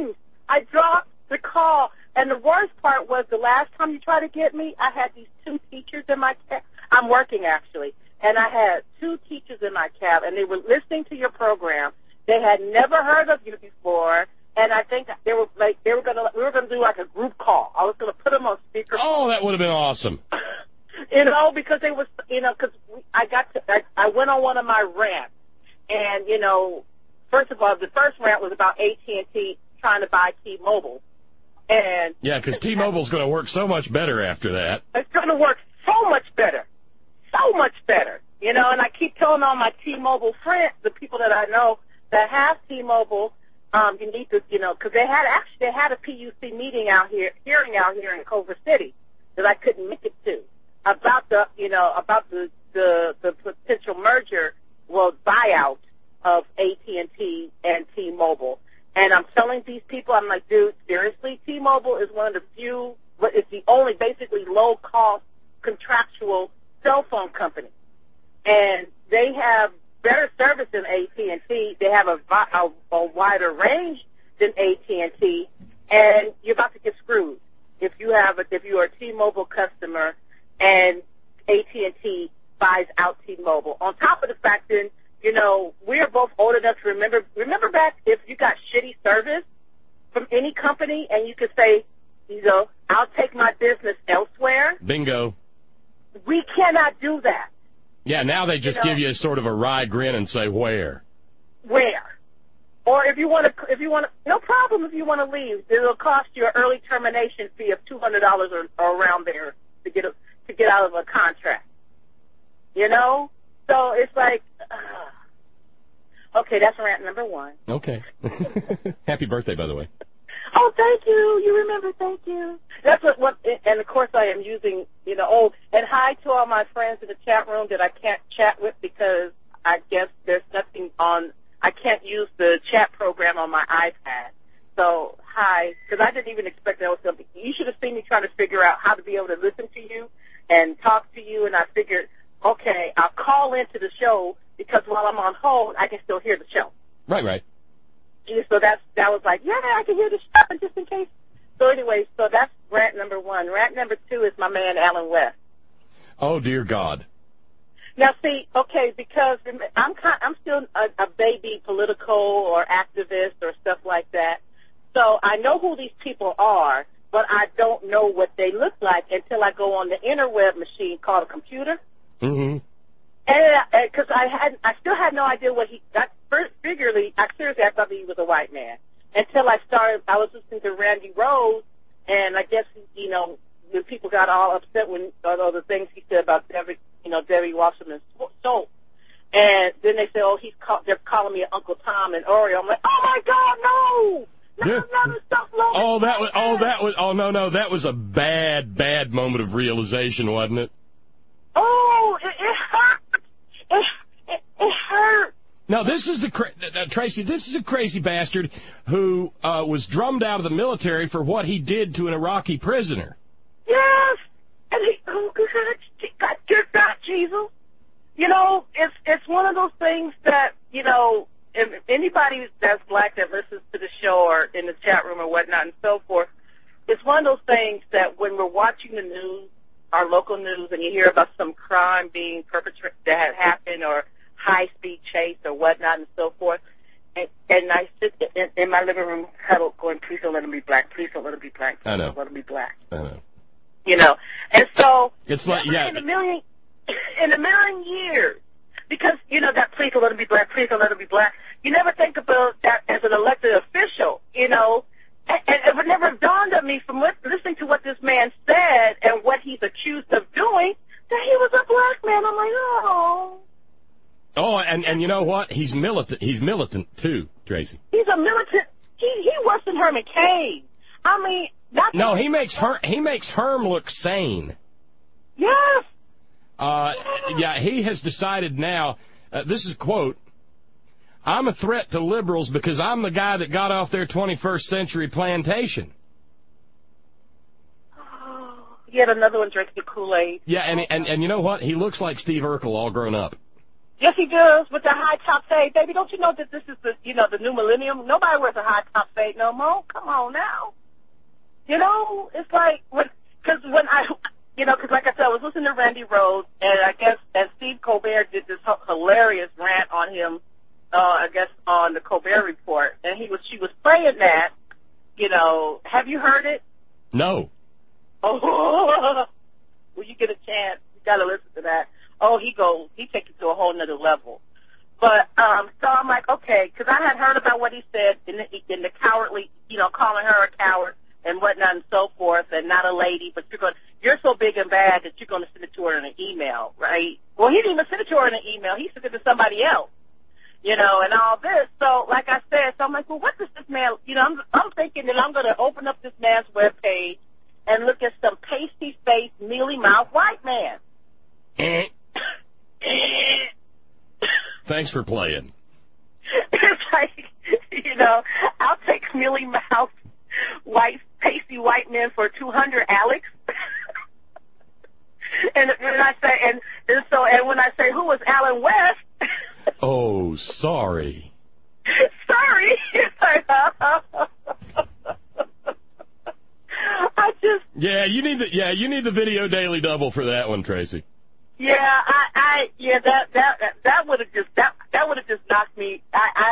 [SPEAKER 20] I dropped the call. And the worst part was the last time you tried to get me, I had these 2 teachers in my cab. I'm working, actually. And I had 2 teachers in my cab, and they were listening to your program. They had never heard of you before. And I think we were gonna do like a group call. I was gonna put them on speaker.
[SPEAKER 2] Oh, that would have been awesome.
[SPEAKER 20] Because they was, because I went on one of my rants, and first of all, the first rant was about AT&T trying to buy T-Mobile, and
[SPEAKER 2] yeah, because T-Mobile's going to work so much better after that.
[SPEAKER 20] It's going to work so much better, and I keep telling all my T-Mobile friends, the people that I know that have T-Mobile. You need to, because they had a PUC meeting hearing out here in Culver City that I couldn't make it to about the potential merger, buyout of AT&T and T-Mobile. And I'm telling these people, I'm like, dude, seriously, T-Mobile is one of the few, but it's the only basically low-cost contractual cell phone company, and they have better service than AT&T. They have a wider range than AT&T, and you're about to get screwed if you are a T-Mobile customer and AT&T buys out T-Mobile. On top of the fact that we are both old enough to remember back if you got shitty service from any company and you could say, I'll take my business elsewhere.
[SPEAKER 2] Bingo.
[SPEAKER 20] We cannot do that.
[SPEAKER 2] Yeah, now they just give you sort of a wry grin and say, where?
[SPEAKER 20] Where? Or if you want to, no problem if you want to leave. It'll cost you an early termination fee of $200 or around there to get out of a contract. So it's like, okay, that's rant number 1.
[SPEAKER 2] Okay. Happy birthday, by the way.
[SPEAKER 20] Oh, thank you. You remember, thank you. That's and of course I am using, and hi to all my friends in the chat room that I can't chat with because I guess there's nothing I can't use the chat program on my iPad. So, hi, because I didn't even expect that was going to be, you should have seen me trying to figure out how to be able to listen to you and talk to you, and I figured, okay, I'll call into the show because while I'm on hold, I can still hear the show.
[SPEAKER 2] Right.
[SPEAKER 20] So that was like, yeah, I can hear the show just in case. So anyway, so that's rant number 1. Rant number 2 is my man Alan West.
[SPEAKER 2] Oh, dear God.
[SPEAKER 20] Now, see, okay, because I'm still a baby political or activist or stuff like that. So I know who these people are, but I don't know what they look like until I go on the interweb machine called a computer.
[SPEAKER 2] Mm-hmm.
[SPEAKER 20] And because I still had no idea what he got. Seriously, I thought he was a white man until I was listening to Randy Rose, and I guess when people got all upset when all the things he said about Debbie Wasserman Schultz, and then they say, they're calling me Uncle Tom and Oreo. I'm like, oh my God, no!
[SPEAKER 2] That was a bad moment of realization, wasn't it?
[SPEAKER 20] Oh, it hurt. It hurt.
[SPEAKER 2] Now, this is Tracy, this is a crazy bastard who was drummed out of the military for what he did to an Iraqi prisoner.
[SPEAKER 20] Yes! And he got kicked out, Jesus. It's one of those things that, if anybody that's black that listens to the show or in the chat room or whatnot and so forth, it's one of those things that when we're watching the news, our local news, and you hear about some crime being perpetrated that had happened or high-speed chase or whatnot and so forth, and I sit in my living room huddled going, please don't let him be black, please don't let him be black, please don't let him be black.
[SPEAKER 2] I know.
[SPEAKER 20] And so
[SPEAKER 2] it's like,
[SPEAKER 20] in a million years, because, that please don't let him be black, please don't let him be black, you never think about that as an elected official, and it would never have dawned on me from listening to what this man said and what he's accused of doing that he was a black man. I'm like, oh.
[SPEAKER 2] Oh, and you know what? He's militant. He's militant too, Tracy.
[SPEAKER 20] He's a militant. He worse than Herman Cain. I mean,
[SPEAKER 2] no, he makes Herm look sane.
[SPEAKER 20] Yes.
[SPEAKER 2] Yeah, he has decided now. This is a quote. I'm a threat to liberals because I'm the guy that got off their 21st century plantation.
[SPEAKER 20] Oh, yet another one drinking the Kool-Aid.
[SPEAKER 2] Yeah, and you know what? He looks like Steve Urkel all grown up.
[SPEAKER 20] Yes, he does, with the high top fade. Baby, don't you know that this is the, the new millennium? Nobody wears a high top fade no more. Come on now. It's like, because like I said, I was listening to Randy Rhoads, and I guess, and Steve Colbert did this hilarious rant on him, I guess, on the Colbert Report, and she was playing that, have you heard it?
[SPEAKER 2] No.
[SPEAKER 20] Oh, when you get a chance, you got to listen to that. Oh, he takes it to a whole nother level. But, so I'm like, okay, because I had heard about what he said in the cowardly, calling her a coward and whatnot and so forth, and not a lady, but you're so big and bad that you're going to send it to her in an email, right? Well, he didn't even send it to her in an email. He sent it to somebody else, and all this. So, like I said, I'm like, well, what does this man, I'm thinking that I'm going to open up this man's webpage and look at some pasty-faced, mealy-mouthed white man.
[SPEAKER 2] Thanks for playing.
[SPEAKER 20] It's like, I'll take mealy-mouthed, pasty white men for 200, Alex. and when I say, who was Alan West?
[SPEAKER 2] Oh, sorry.
[SPEAKER 20] Sorry.
[SPEAKER 2] Yeah, you need the video daily double for that one, Tracy.
[SPEAKER 20] Yeah, that would have just knocked me.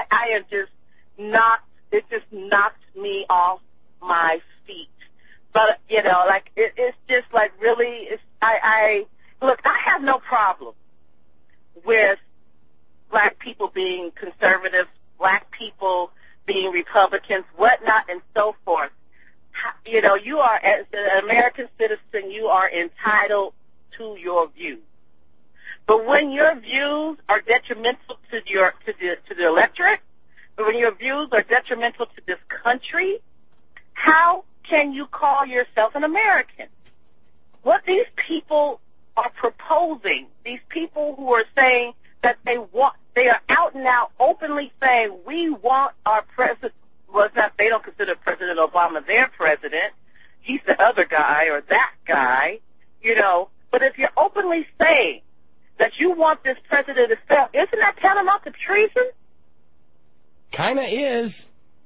[SPEAKER 20] It just knocked me off my feet. But it's just like really. Look, I have no problem with black people being conservative, black people being Republicans, whatnot, and so forth. You are, as an American citizen, you are entitled to your views. But when your views are detrimental to the electorate, but when your views are detrimental to this country, how can you call yourself an American? What these people are proposing, these people who are saying that they are out and out openly saying we want our president. Well, it's not, they don't consider President Obama their president. He's the other guy or that guy, But if you're openly saying that you want this president to fail, isn't that tantamount to treason?
[SPEAKER 2] Kinda is.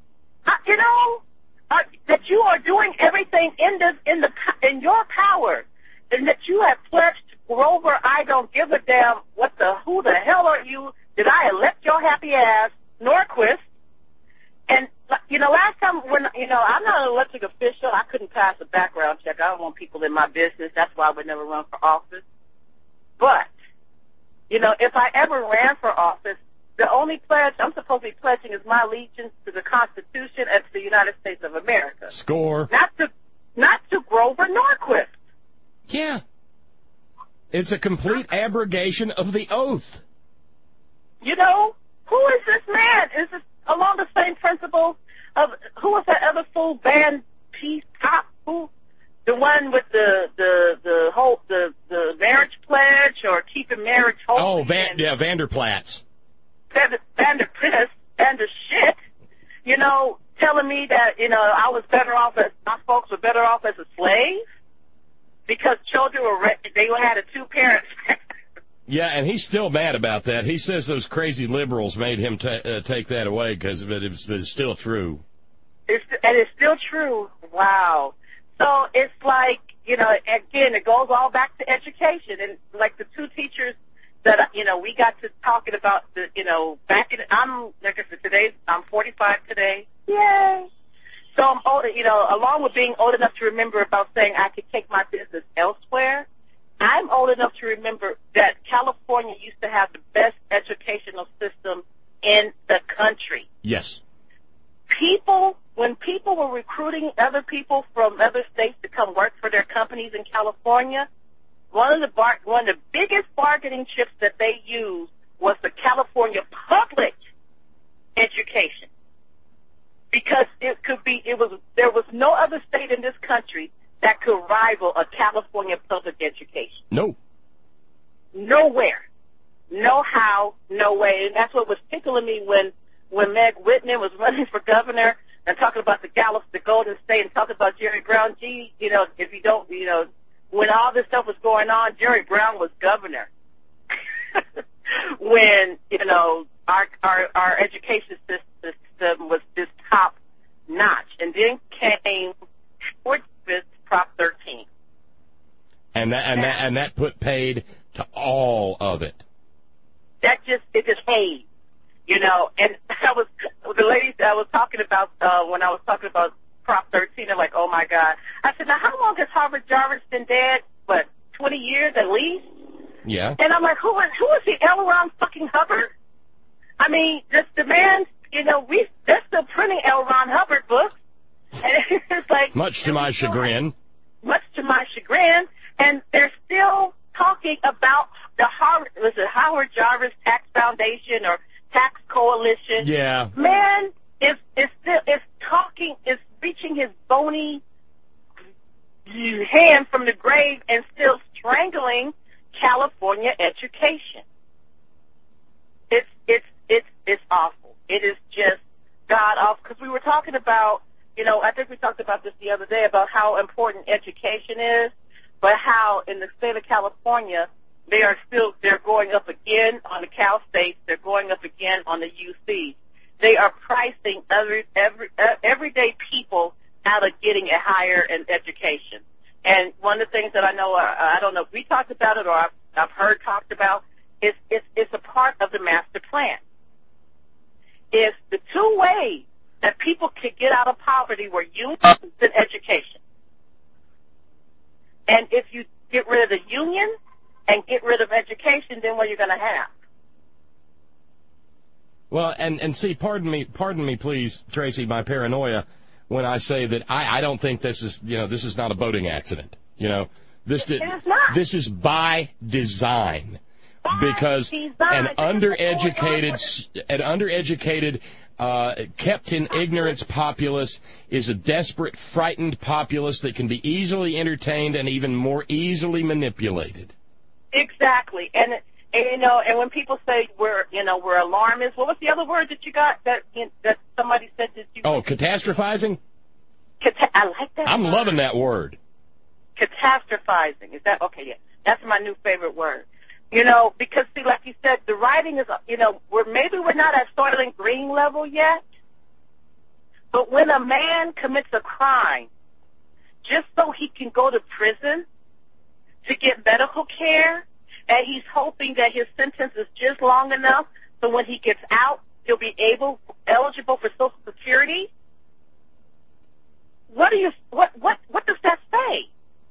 [SPEAKER 20] That you are doing everything in your power, and that you have pledged Grover, I don't give a damn who the hell are you? Did I elect your happy ass, Norquist? And, last time when, I'm not an elected official, I couldn't pass a background check. I don't want people in my business. That's why I would never run for office. But, if I ever ran for office, the only pledge I'm supposed to be pledging is my allegiance to the Constitution and to the United States of America.
[SPEAKER 2] Score.
[SPEAKER 20] Not to Grover Norquist.
[SPEAKER 2] Yeah. It's a complete abrogation of the oath.
[SPEAKER 20] Who is this man? Is this along the same principles of, who was that other fool, Van Peace Top? Who? The one with the marriage pledge or keeping marriage holy?
[SPEAKER 2] Oh, Vanderplatz.
[SPEAKER 20] Vander shit. Telling me that, I was better off my folks were better off as a slave because children they had a two-parent.
[SPEAKER 2] Yeah, and he's still mad about that. He says those crazy liberals made him take that away because it's still true.
[SPEAKER 20] It's still true. Wow. So it's like, again, it goes all back to education. And like the two teachers that, we got to talking about, like I said, I'm 45 today. Yay. So I'm old, along with being old enough to remember about saying I could take my business elsewhere, I'm old enough to remember that California used to have the best educational system in the country.
[SPEAKER 2] Yes.
[SPEAKER 20] When people were recruiting other people from other states to come work for their companies in California, one of the biggest bargaining chips that they used was the California public education. Because there was no other state in this country that could rival a California public education.
[SPEAKER 2] No.
[SPEAKER 20] Nowhere. No how, no way. And that's what was tickling me when Meg Whitman was running for governor and talking about the Golden State and talking about Jerry Brown. If you don't, when all this stuff was going on, Jerry Brown was governor. when, you know, our education system was just top notch. And then came Prop 13.
[SPEAKER 2] And that put paid to all of it.
[SPEAKER 20] It just paid, you know. And the ladies I was talking about, when I was talking about Prop 13, they're like, oh my God. I said, now how long has Harvard Jarvis been dead? What, 20 years at least?
[SPEAKER 2] Yeah.
[SPEAKER 20] And I'm like, who is the L. Ron fucking Hubbard? I mean, the man, you know, they're still printing L. Ron Hubbard books. And it's like,
[SPEAKER 2] much to my chagrin.
[SPEAKER 20] Much to my chagrin. And they're still talking about the Howard Jarvis Tax Foundation or Tax Coalition.
[SPEAKER 2] Yeah.
[SPEAKER 20] Man is reaching his bony hand from the grave and still strangling California education. It's awful. It is just god awful. Because we were talking about, you know, I think we talked about this the other day about how important education is, but how in the state of California they're going up again on the Cal States. They're going up again on the UC. They are pricing everyday people out of getting a higher education. And one of the things that I know, I don't know if we talked about it or I've heard talked about, it's a part of the master plan. It's the two ways that people could get out of poverty were unions and education. And if you get rid of the union and get rid of education, then what are you going to have?
[SPEAKER 2] Well, and see, pardon me, please, Tracy, my paranoia, when I say that I don't think this is not a boating accident. You know, this is by design, because an undereducated, kept in ignorance populace is a desperate, frightened populace that can be easily entertained and even more easily manipulated.
[SPEAKER 20] Exactly, and you know, and when people say we're alarmists, what was the other word that you got that somebody said that you? Oh,
[SPEAKER 2] catastrophizing.
[SPEAKER 20] I like that.
[SPEAKER 2] I'm loving that word.
[SPEAKER 20] Catastrophizing. Is that okay? Yeah, that's my new favorite word. You know, because see, like you said, the writing is, you know, we're not at Soylent Green level yet, but when a man commits a crime, just so he can go to prison to get medical care, and he's hoping that his sentence is just long enough so when he gets out, he'll be eligible for Social Security. What does that say?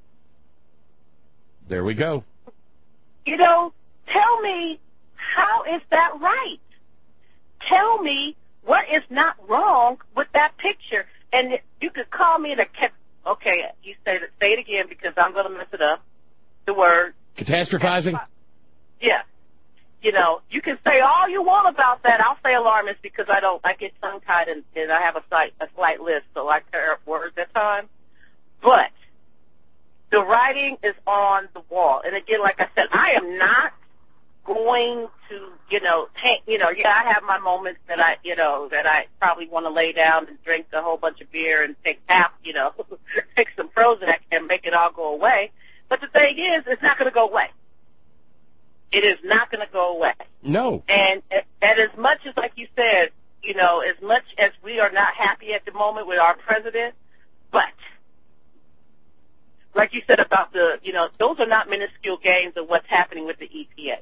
[SPEAKER 2] There we go.
[SPEAKER 20] You know, tell me, how is that right? Tell me what is not wrong with that picture. And you could call me okay, you say it again because I'm going to mess it up. The word.
[SPEAKER 2] Catastrophizing?
[SPEAKER 20] Yeah. You know, you can say all you want about that. I'll say alarmist because I get tongue-tied and I have a slight list, so I tear up words at times. But the writing is on the wall. And again, like I said, I am not going to, I have my moments that I probably want to lay down and drink a whole bunch of beer and take take some Prozac and make it all go away. But the thing is, it's not going to go away. It is not going to go away.
[SPEAKER 2] No.
[SPEAKER 20] And as much as, like you said, as much as we are not happy at the moment with our president, but like you said about those are not minuscule gains of what's happening with the EPA.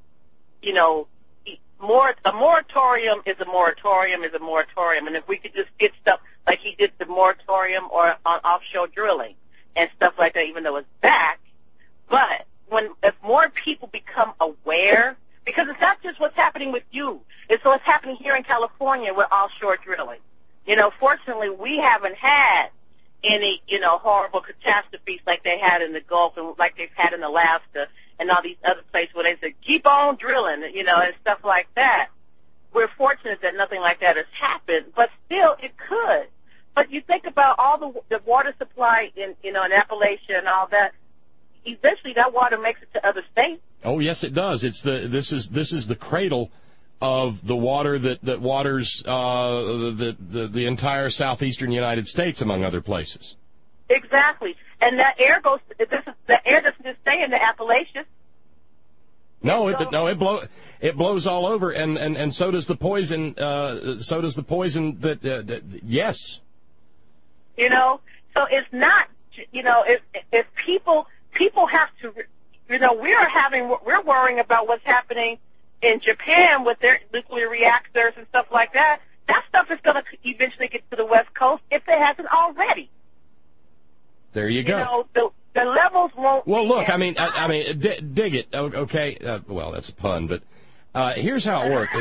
[SPEAKER 20] A moratorium is a moratorium is a moratorium. And if we could just get stuff like he did the moratorium or on offshore drilling and stuff like that, even though it's back, but if more people become aware, because it's not just what's happening with you, it's what's happening here in California with offshore drilling. Fortunately, we haven't had any, horrible catastrophes like they had in the Gulf and like they've had in Alaska and all these other places where they said, keep on drilling, and stuff like that. We're fortunate that nothing like that has happened, but still it could. But you think about all the water supply in Appalachia and all that, eventually that water makes it to other states.
[SPEAKER 2] Oh, yes, it does. This is the cradle of the water that waters the entire southeastern United States, among other places.
[SPEAKER 20] Exactly, and that air the air doesn't just stay in the Appalachians.
[SPEAKER 2] No, it blows all over, and so does the poison. So does the poison that yes.
[SPEAKER 20] You know, so it's not. You know, if people have to. You know, we're worrying about what's happening in Japan with their nuclear reactors and stuff like that. That stuff is going to eventually get to the West Coast if it hasn't already.
[SPEAKER 2] There you go.
[SPEAKER 20] You know, the levels won't.
[SPEAKER 2] Well, look, I mean, dig it. Okay. Well, that's a pun, but here's how it works.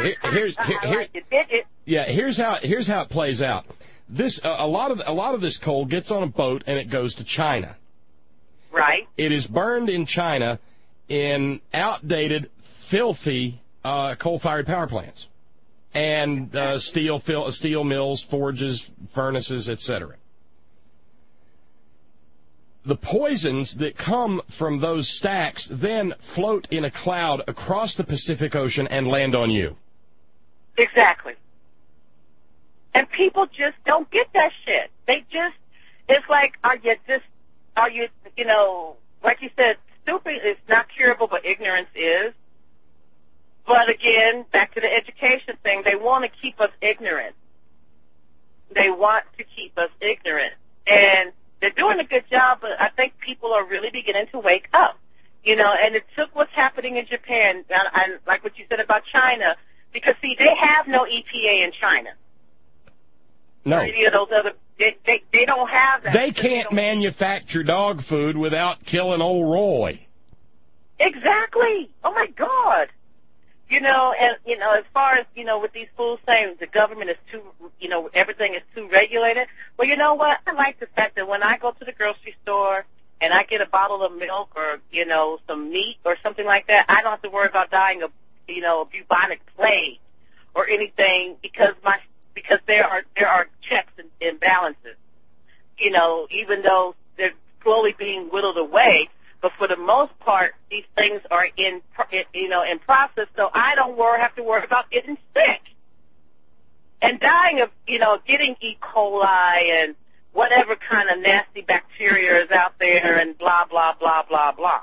[SPEAKER 2] Here's how it plays out. This a lot of this coal gets on a boat and it goes to China.
[SPEAKER 20] Right.
[SPEAKER 2] It is burned in China in outdated, filthy coal-fired power plants and steel mills, forges, furnaces, etc. The poisons that come from those stacks then float in a cloud across the Pacific Ocean and land on you.
[SPEAKER 20] Exactly. And people just don't get that shit. It's like, are you, you know, like you said, stupid is not curable, but ignorance is. But again, back to the education thing, they want to keep us ignorant. They want to keep us ignorant. And they're doing a good job, but I think people are really beginning to wake up. You know, and it took what's happening in Japan, and like what you said about China, because, see, they have no EPA in China.
[SPEAKER 2] No.
[SPEAKER 20] You know, those other, they don't have that.
[SPEAKER 2] They can't manufacture dog food without killing old Roy.
[SPEAKER 20] Exactly. Oh, my God. You know, and, you know, as far as, you know, with these fools saying the government is too, you know, everything is too regulated, well, you know what? I like the fact that when I go to the grocery store and I get a bottle of milk or, you know, some meat or something like that, I don't have to worry about dying of, you know, a bubonic plague or anything because there are checks and balances. You know, even though they're slowly being whittled away, but for the most part, these things are in process, so I don't have to worry about getting sick and dying of, you know, getting E. coli and whatever kind of nasty bacteria is out there and blah, blah, blah, blah, blah.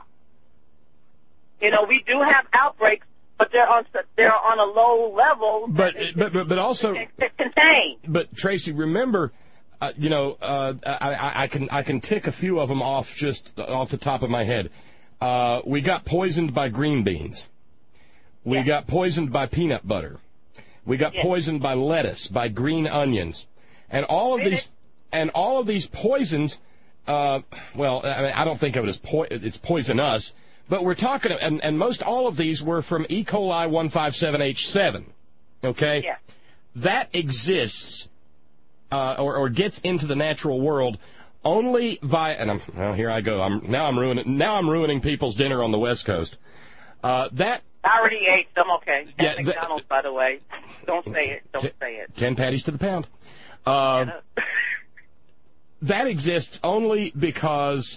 [SPEAKER 20] You know, we do have outbreaks, but they're on a low level.
[SPEAKER 2] But also
[SPEAKER 20] contained.
[SPEAKER 2] But Tracy, remember. You know, I can tick a few of them off just off the top of my head. We got poisoned by green beans. We got poisoned by peanut butter. We got poisoned by lettuce, by green onions, and all of these poisons. Well, I mean, I don't think of it as it's poisonous, but we're talking, and most all of these were from E. coli 157H7. Okay, that exists. Or gets into the natural world only via, and here I go. I'm ruining people's dinner on the West Coast. That
[SPEAKER 20] I already ate some. Okay. At McDonald's, by the way. Don't say it. Don't say it.
[SPEAKER 2] 10 patties to the pound. That exists only because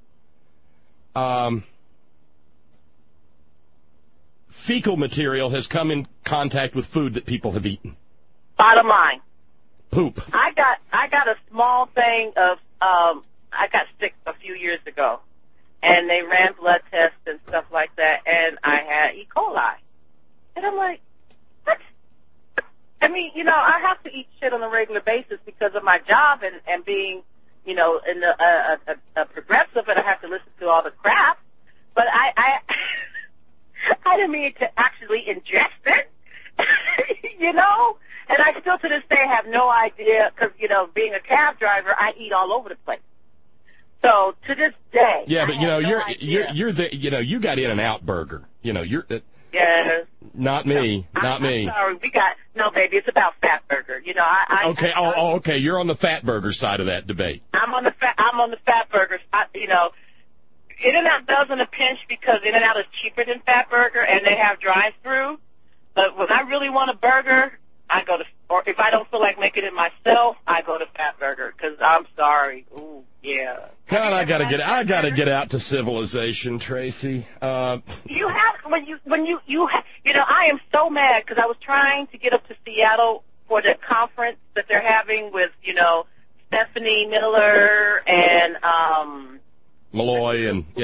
[SPEAKER 2] fecal material has come in contact with food that people have eaten.
[SPEAKER 20] Bottom line.
[SPEAKER 2] Poop.
[SPEAKER 20] I got a small thing of I got sick a few years ago, and they ran blood tests and stuff like that, and I had E. coli, and I'm like, what? I mean, you know, I have to eat shit on a regular basis because of my job and being, you know, in a progressive, and I have to listen to all the crap, but I didn't mean to actually ingest it, you know. And I still to this day have no idea because, you know, being a cab driver, I eat all over the place. So to this day,
[SPEAKER 2] yeah, but you know, you're the, you know, you got In-N-Out Burger. You know, you're
[SPEAKER 20] yes.
[SPEAKER 2] Not me, not me.
[SPEAKER 20] I'm sorry, no, baby, it's about Fat Burger. You know,
[SPEAKER 2] okay. Okay. You're on the Fat Burger side of that debate.
[SPEAKER 20] I'm on the Fat Burger. You know, In-N-Out does in a pinch because In-N-Out is cheaper than Fat Burger, and they have drive-through. But when I really want a burger, I go to, or if I don't feel like making it myself, I go to Fat Burger because I'm sorry. Ooh, yeah.
[SPEAKER 2] God, I gotta get out to civilization, Tracy.
[SPEAKER 20] You have when you know, I am so mad because I was trying to get up to Seattle for the conference that they're having with, you know, Stephanie Miller and
[SPEAKER 2] Malloy and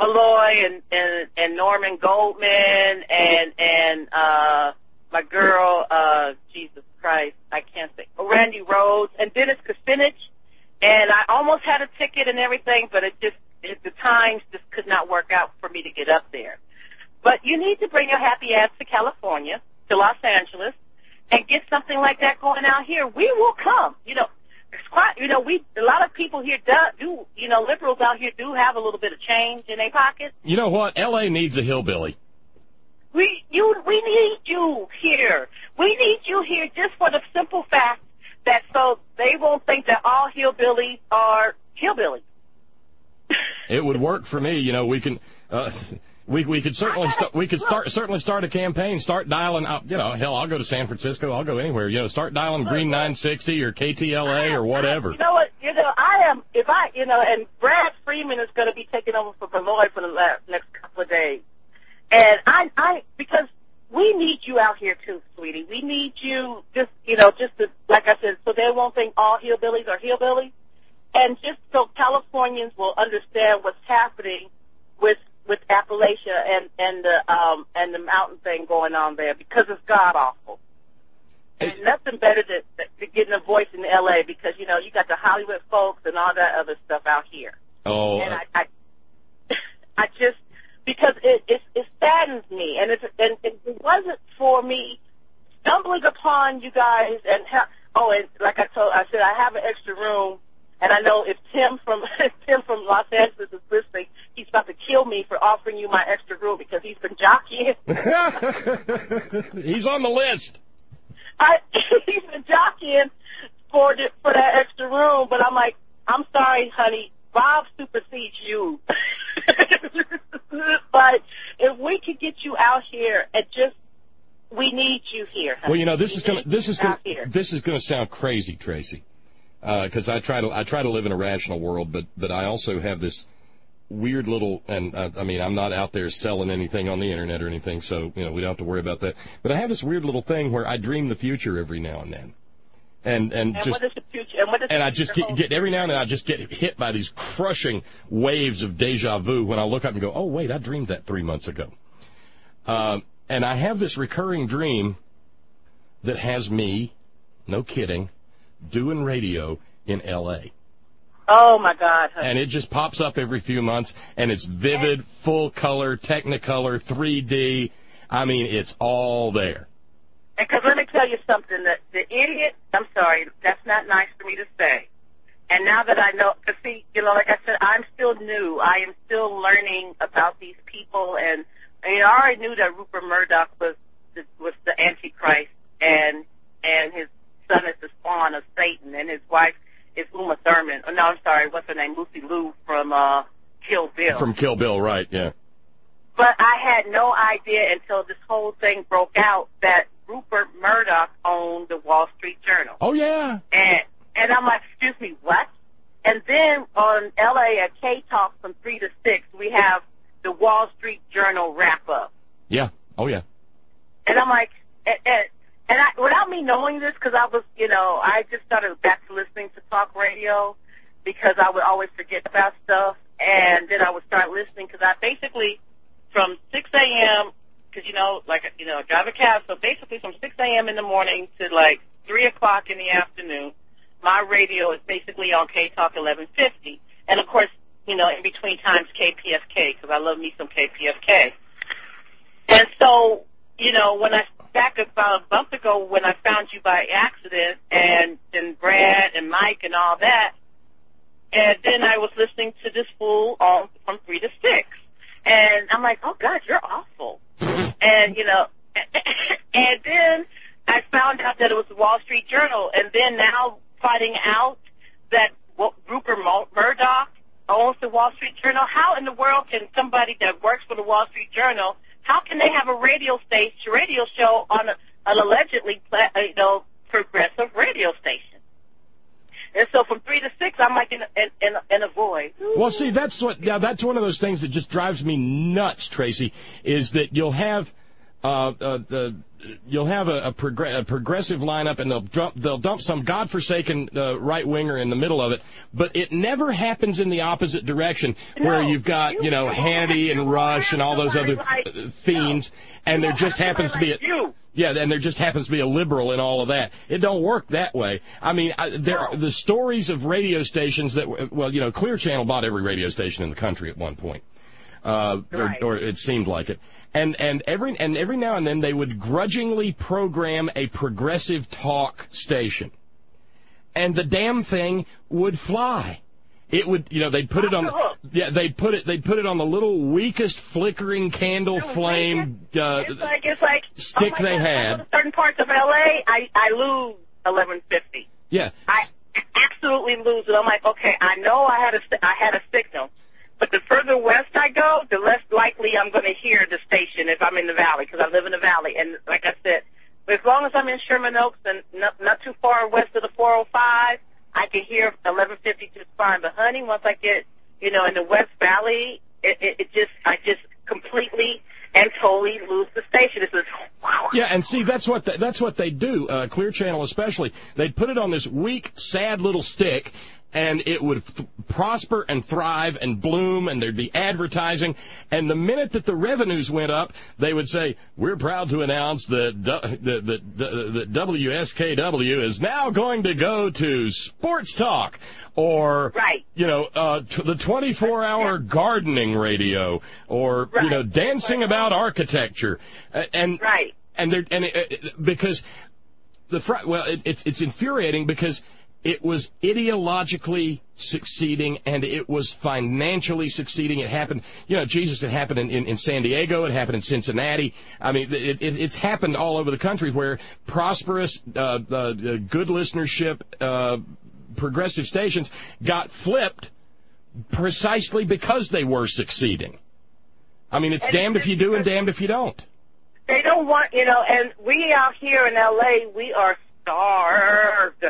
[SPEAKER 20] Malloy and Norman Goldman and my girl, Jesus Christ, I can't think. Randy Rhodes and Dennis Kucinich. And I almost had a ticket and everything, but the times just could not work out for me to get up there. But you need to bring your happy ass to California, to Los Angeles, and get something like that going out here. We will come. A lot of people here do, liberals out here do have a little bit of change in their pockets.
[SPEAKER 2] You know what? L.A. needs a hillbilly.
[SPEAKER 20] We need you here. We need you here just for the simple fact that so they won't think that all hillbillies are hillbillies.
[SPEAKER 2] It would work for me. We can. We could certainly certainly start a campaign. Start dialing up. Hell, I'll go to San Francisco. I'll go anywhere. Start dialing Green 960 or KTLA or whatever.
[SPEAKER 20] You know what? I am. And Brad Freeman is going to be taking over for Malloy for the next couple of days. And because we need you out here too, sweetie. We need you just to, like I said, so they won't think all hillbillies are hillbillies. And just so Californians will understand what's happening with Appalachia and the mountain thing going on there, because it's god awful. And nothing better than getting a voice in L.A. because you got the Hollywood folks and all that other stuff out here.
[SPEAKER 2] Oh.
[SPEAKER 20] And I just because it saddens me, and it wasn't for me stumbling upon you guys and like I said, I have an extra room. And I know if Tim from Los Angeles is listening, he's about to kill me for offering you my extra room because he's been jockeying.
[SPEAKER 2] He's on the list.
[SPEAKER 20] He's been jockeying for that extra room, but I'm like, I'm sorry, honey, Bob supersedes you. But if we could get you out here and we need you here, honey.
[SPEAKER 2] Well, this is gonna sound crazy, Tracy. Because I try to live in a rational world, but I also have this weird little, and I'm not out there selling anything on the internet or anything, so we don't have to worry about that. But I have this weird little thing where I dream the future every now and then, and just
[SPEAKER 20] what is the future? And
[SPEAKER 2] I just get every now and then I just get hit by these crushing waves of deja vu when I look up and go, oh wait, I dreamed that 3 months ago, and I have this recurring dream that has me, no kidding, doing radio in L.A.
[SPEAKER 20] Oh, my God. Honey.
[SPEAKER 2] And it just pops up every few months, and it's vivid, full color, Technicolor, 3D. It's all there.
[SPEAKER 20] And because let me tell you something, that the idiot, I'm sorry, that's not nice for me to say. And now that I know, because see, like I said, I'm still new. I am still learning about these people, and I already knew that Rupert Murdoch was the Antichrist, and his son is the spawn of Satan, and his wife is Uma Thurman. Oh, no, I'm sorry, what's her name? Lucy Liu from Kill Bill.
[SPEAKER 2] From Kill Bill, right, yeah.
[SPEAKER 20] But I had no idea until this whole thing broke out that Rupert Murdoch owned the Wall Street Journal.
[SPEAKER 2] Oh, yeah.
[SPEAKER 20] And I'm like, excuse me, what? And then on L.A. at K-Talk from 3 to 6, we have the Wall Street Journal wrap-up.
[SPEAKER 2] Yeah, oh, yeah.
[SPEAKER 20] And I'm like, without me knowing this, because I was, I just started back to listening to talk radio because I would always forget about stuff. And then I would start listening because I basically, from 6 a.m., because, I drive a cab, so basically from 6 a.m. in the morning to like 3 o'clock in the afternoon, my radio is basically on K-Talk 1150. And, of course, in between times KPFK, because I love me some KPFK. And so, when back about a month ago when I found you by accident, and Brad and Mike and all that, and then I was listening to this fool from 3 to 6. And I'm like, oh, God, you're awful. And, and then I found out that it was the Wall Street Journal, and then now finding out that Rupert Murdoch owns the Wall Street Journal. How in the world can somebody that works for the Wall Street Journal, how can they have a radio show on an allegedly, progressive radio station? And so from 3 to 6, I'm like in a void.
[SPEAKER 2] Well, see, that's one of those things that just drives me nuts, Tracy, is that you'll have you'll have a progressive lineup, and they'll dump some godforsaken right winger in the middle of it. But it never happens in the opposite direction, where you've got Hannity and Rush and all those other fiends, and there just happens to be and there just happens to be a liberal in all of that. It don't work that way. I mean, there are the stories of radio stations that Clear Channel bought every radio station in the country at one point, or it seemed like it. And every now and then they would grudgingly program a progressive talk station, and the damn thing would fly. It would, they'd put it on. They'd put it on the little weakest flickering candle flame
[SPEAKER 20] it's like
[SPEAKER 2] stick they had.
[SPEAKER 20] In certain parts of LA, I lose 1150.
[SPEAKER 2] Yeah.
[SPEAKER 20] I absolutely lose it. I'm like, okay, I know I had a signal. But the further west I go, the less likely I'm going to hear the station if I'm in the valley, because I live in the valley. And like I said, as long as I'm in Sherman Oaks and not too far west of the 405, I can hear 1150 just fine. But honey, once I get, in the West Valley, I just completely and totally lose the station. It's just,
[SPEAKER 2] yeah, and see, that's what they do. Clear Channel especially. They'd put it on this weak, sad little stick, and it would prosper and thrive and bloom, and there'd be advertising. And the minute that the revenues went up, they would say, "We're proud to announce that WSKW is now going to go to Sports Talk," or the 24-hour gardening radio, or dancing about architecture, because it's infuriating because it was ideologically succeeding, and it was financially succeeding. It happened, Jesus, it happened in San Diego. It happened in Cincinnati. I mean, it's happened all over the country where prosperous, good listenership, progressive stations got flipped precisely because they were succeeding. I mean, it's damned if you do and damned if you don't.
[SPEAKER 20] They don't want, and we out here in L.A., we are starved.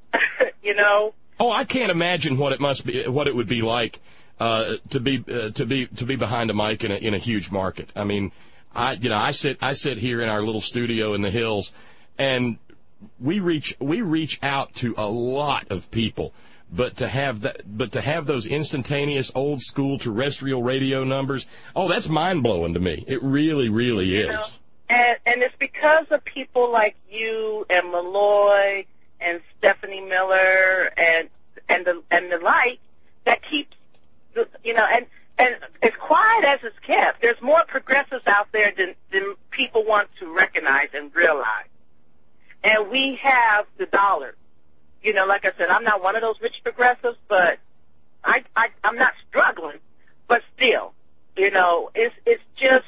[SPEAKER 2] Oh, I can't imagine what it would be like to be behind a mic in a huge market. I mean, I sit here in our little studio in the hills, and we reach out to a lot of people, but to have those instantaneous old school terrestrial radio numbers, that's mind blowing to me. It really, really is.
[SPEAKER 20] And it's because of people like you and Malloy and Stephanie Miller and the like that keeps and as quiet as it's kept, there's more progressives out there than people want to recognize and realize. And we have the dollar. Like I said, I'm not one of those rich progressives, but I'm not struggling. But still, it's just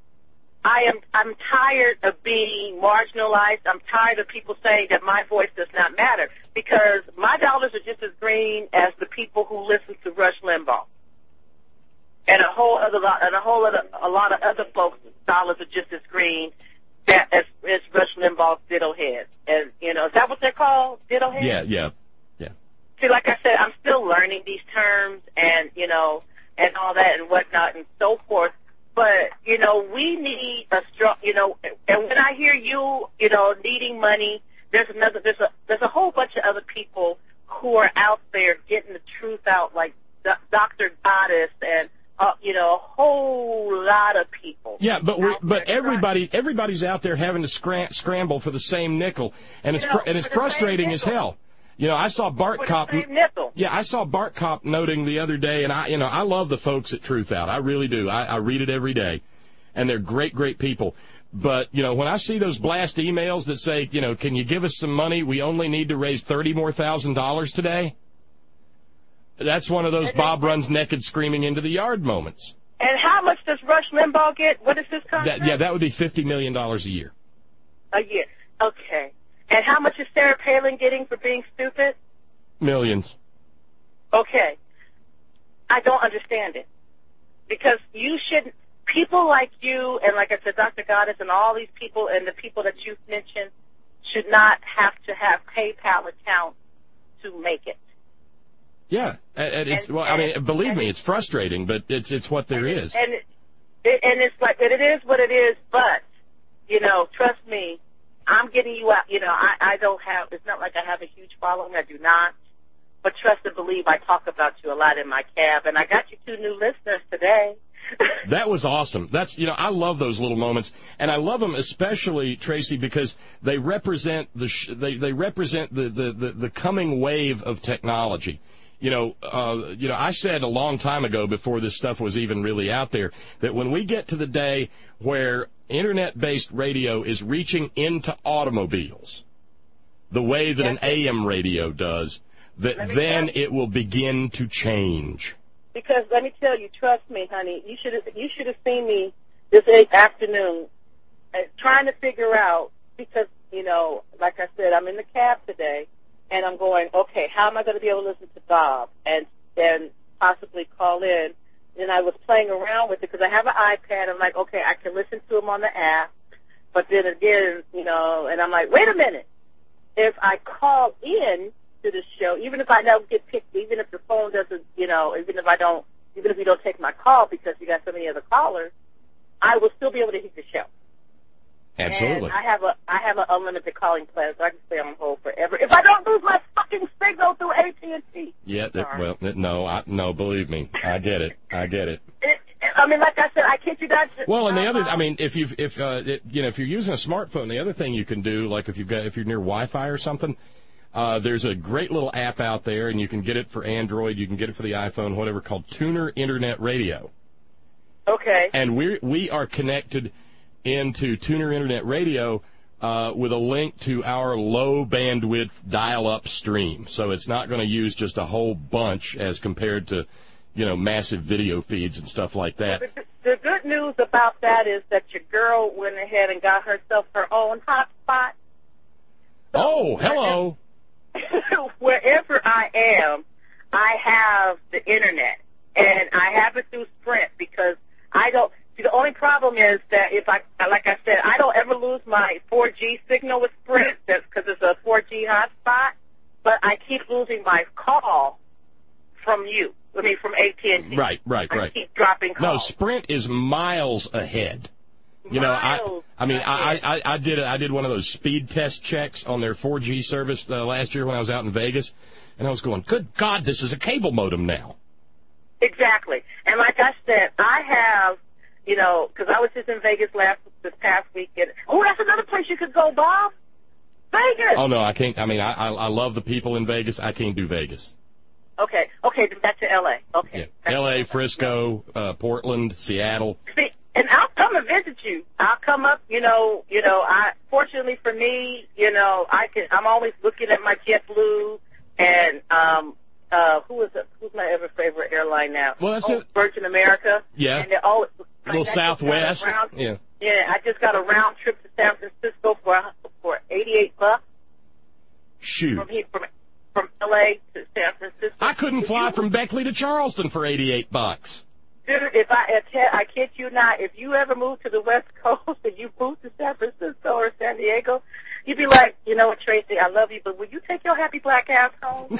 [SPEAKER 20] I'm tired of being marginalized. I'm tired of people saying that my voice does not matter, because my dollars are just as green as the people who listen to Rush Limbaugh, and a lot of other folks' dollars are just as green as Rush Limbaugh's ditto heads. And is that what they're called? Ditto heads?
[SPEAKER 2] Yeah.
[SPEAKER 20] See, like I said, I'm still learning these terms and and all that and whatnot and so forth. But, we need a strong, and when I hear you, needing money, there's a whole bunch of other people who are out there getting the truth out, like Dr. Goddess and, a whole lot of people.
[SPEAKER 2] Yeah, but everybody's out there having to scramble for the same nickel, and it's frustrating as hell. I saw Bart Kopp. Yeah, I saw Bart Kopp noting the other day, and I love the folks at Truth Out. I really do. I read it every day, and they're great, great people. But when I see those blast emails that say, can you give us some money? We only need to raise $30,000 more today. That's one of those Bob runs naked, screaming into the yard moments.
[SPEAKER 20] And how much does Rush Limbaugh get? What is his contract?
[SPEAKER 2] That would be $50 million a year.
[SPEAKER 20] A year. Okay. And how much is Sarah Palin getting for being stupid?
[SPEAKER 2] Millions.
[SPEAKER 20] Okay. I don't understand it. Because you shouldn't, people like you and like I said, Dr. Goddess and all these people and the people that you've mentioned should not have to have PayPal accounts to make it.
[SPEAKER 2] Yeah. Believe me, it's frustrating, but it's what there is.
[SPEAKER 20] And it's like, it is what it is, but you know, trust me, I'm getting you out. You know, I don't have, it's not like I have a huge following. I do not. But trust and believe, I talk about you a lot in my cab. And I got you 2 new listeners today.
[SPEAKER 2] That was awesome. That's, you know, I love those little moments, and I love them especially, Tracy, because they represent they represent the coming wave of technology. You know, I said a long time ago, before this stuff was even really out there, that when we get to the day where internet-based radio is reaching into automobiles, the way that an AM radio does, that then it will begin to change.
[SPEAKER 20] Because let me tell you, trust me, honey, you should have seen me this afternoon trying to figure out, because, you know, like I said, I'm in the cab today, and I'm going, okay, how am I going to be able to listen to Bob and possibly call in? And I was playing around with it because I have an iPad. I'm like, okay, I can listen to him on the app, but then again, you know, and I'm like, wait a minute. If I call in to the show, even if I don't get picked, even if the phone doesn't, you know, even if you don't take my call because you got so many other callers, I will still be able to hear the show.
[SPEAKER 2] Absolutely.
[SPEAKER 20] And I have an unlimited calling plan, so I can stay on hold forever if I don't lose my fucking signal through AT&T.
[SPEAKER 2] Yeah, no, believe me, I get it.
[SPEAKER 20] I mean, like I said, I kid you not.
[SPEAKER 2] Well, and the other, I mean, if you're using a smartphone, the other thing you can do, like if you're near Wi-Fi or something, there's a great little app out there, and you can get it for Android, you can get it for the iPhone, whatever, called Tuner Internet Radio.
[SPEAKER 20] Okay.
[SPEAKER 2] And we are connected into Tuner Internet Radio with a link to our low bandwidth dial-up stream. So it's not going to use just a whole bunch as compared to, you know, massive video feeds and stuff like that.
[SPEAKER 20] The good news about that is that your girl went ahead and got herself her own hotspot.
[SPEAKER 2] Oh, hello.
[SPEAKER 20] Wherever I am, I have the internet, and I have it through Sprint because I don't. See, the only problem is that like I said, I don't ever lose my 4G signal with Sprint because it's a 4G hotspot, but I keep losing my call from you. I mean, from AT&T.
[SPEAKER 2] Right.
[SPEAKER 20] I keep dropping calls.
[SPEAKER 2] No, Sprint is miles ahead. You know, I did one of those speed test checks on their 4G service last year when I was out in Vegas, and I was going, good God, this is a cable modem now.
[SPEAKER 20] Exactly. And like I said, I have, you know, because I was just in Vegas this past weekend. Oh, that's another place you could go, Bob. Vegas.
[SPEAKER 2] Oh, no, I can't. I mean, I love the people in Vegas. I can't do Vegas.
[SPEAKER 20] Okay, then back to L.A. Okay.
[SPEAKER 2] Yeah. L.A., Frisco, Portland, Seattle.
[SPEAKER 20] See, and I'll come and visit you. I'll come up, fortunately for me, you know, I'm always looking at my JetBlue and, who's my ever favorite airline now?
[SPEAKER 2] Well, that's it.
[SPEAKER 20] Virgin America.
[SPEAKER 2] Yeah.
[SPEAKER 20] And they're always,
[SPEAKER 2] a little Southwest. Yeah.
[SPEAKER 20] Yeah, I just got a round trip to San Francisco for $88.
[SPEAKER 2] Shoot.
[SPEAKER 20] From L.A. to San Francisco.
[SPEAKER 2] I couldn't fly from Beckley to Charleston for $88.
[SPEAKER 20] Dude, I kid you not, if you ever move to the West Coast and you move to San Francisco or San Diego, you'd be like, you know what, Tracy, I love you, but will you take your happy black ass home?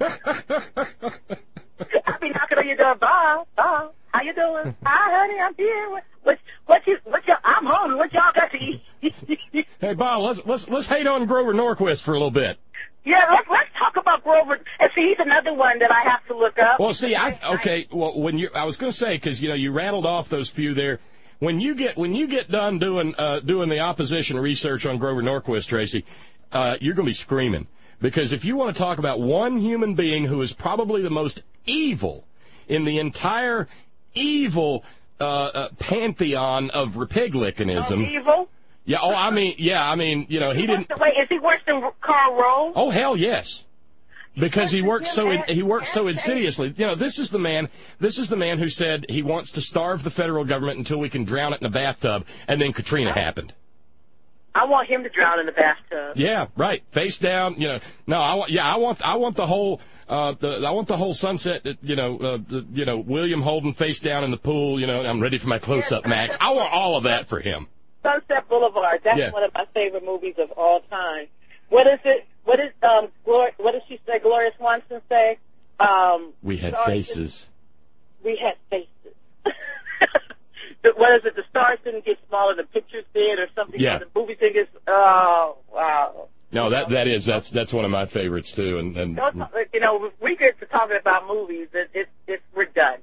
[SPEAKER 20] I'll be knocking on your door, Bob, how you doing? Hi, honey, I'm here. I'm hungry. What y'all got to eat?
[SPEAKER 2] Hey, Bob, let's hate on Grover Norquist for a little bit.
[SPEAKER 20] Yeah, let's talk about Grover. And see, he's another one that I have to look up.
[SPEAKER 2] Well, see, I was going to say, because you rattled off those few there. When you get done doing the opposition research on Grover Norquist, Tracy, you're going to be screaming, because if you want to talk about one human being who is probably the most evil in the entire evil pantheon of Republicanism.
[SPEAKER 20] Evil?
[SPEAKER 2] Yeah. Oh, I mean, you know, he didn't.
[SPEAKER 20] Wait, is he worse than Karl Rove?
[SPEAKER 2] Oh, hell yes. Because he works so insidiously. You know, this is the man who said he wants to starve the federal government until we can drown it in a bathtub, and then Katrina happened.
[SPEAKER 20] I want him to drown in the bathtub.
[SPEAKER 2] Yeah, right. Face down. You know, no, I want the whole. I want the whole Sunset. William Holden face down in the pool. You know, I'm ready for my close-up, Max. I want all of that for him.
[SPEAKER 20] Sunset Boulevard. That's one of my favorite movies of all time. What is it? What does she say? Gloria Swanson say? We had faces. We had faces. what is it? The stars didn't get smaller, the pictures did, or something.
[SPEAKER 2] Yeah.
[SPEAKER 20] The movie thing is. Oh wow.
[SPEAKER 2] No, that's one of my favorites too. And
[SPEAKER 20] You know, if we get to talking about movies, we're done.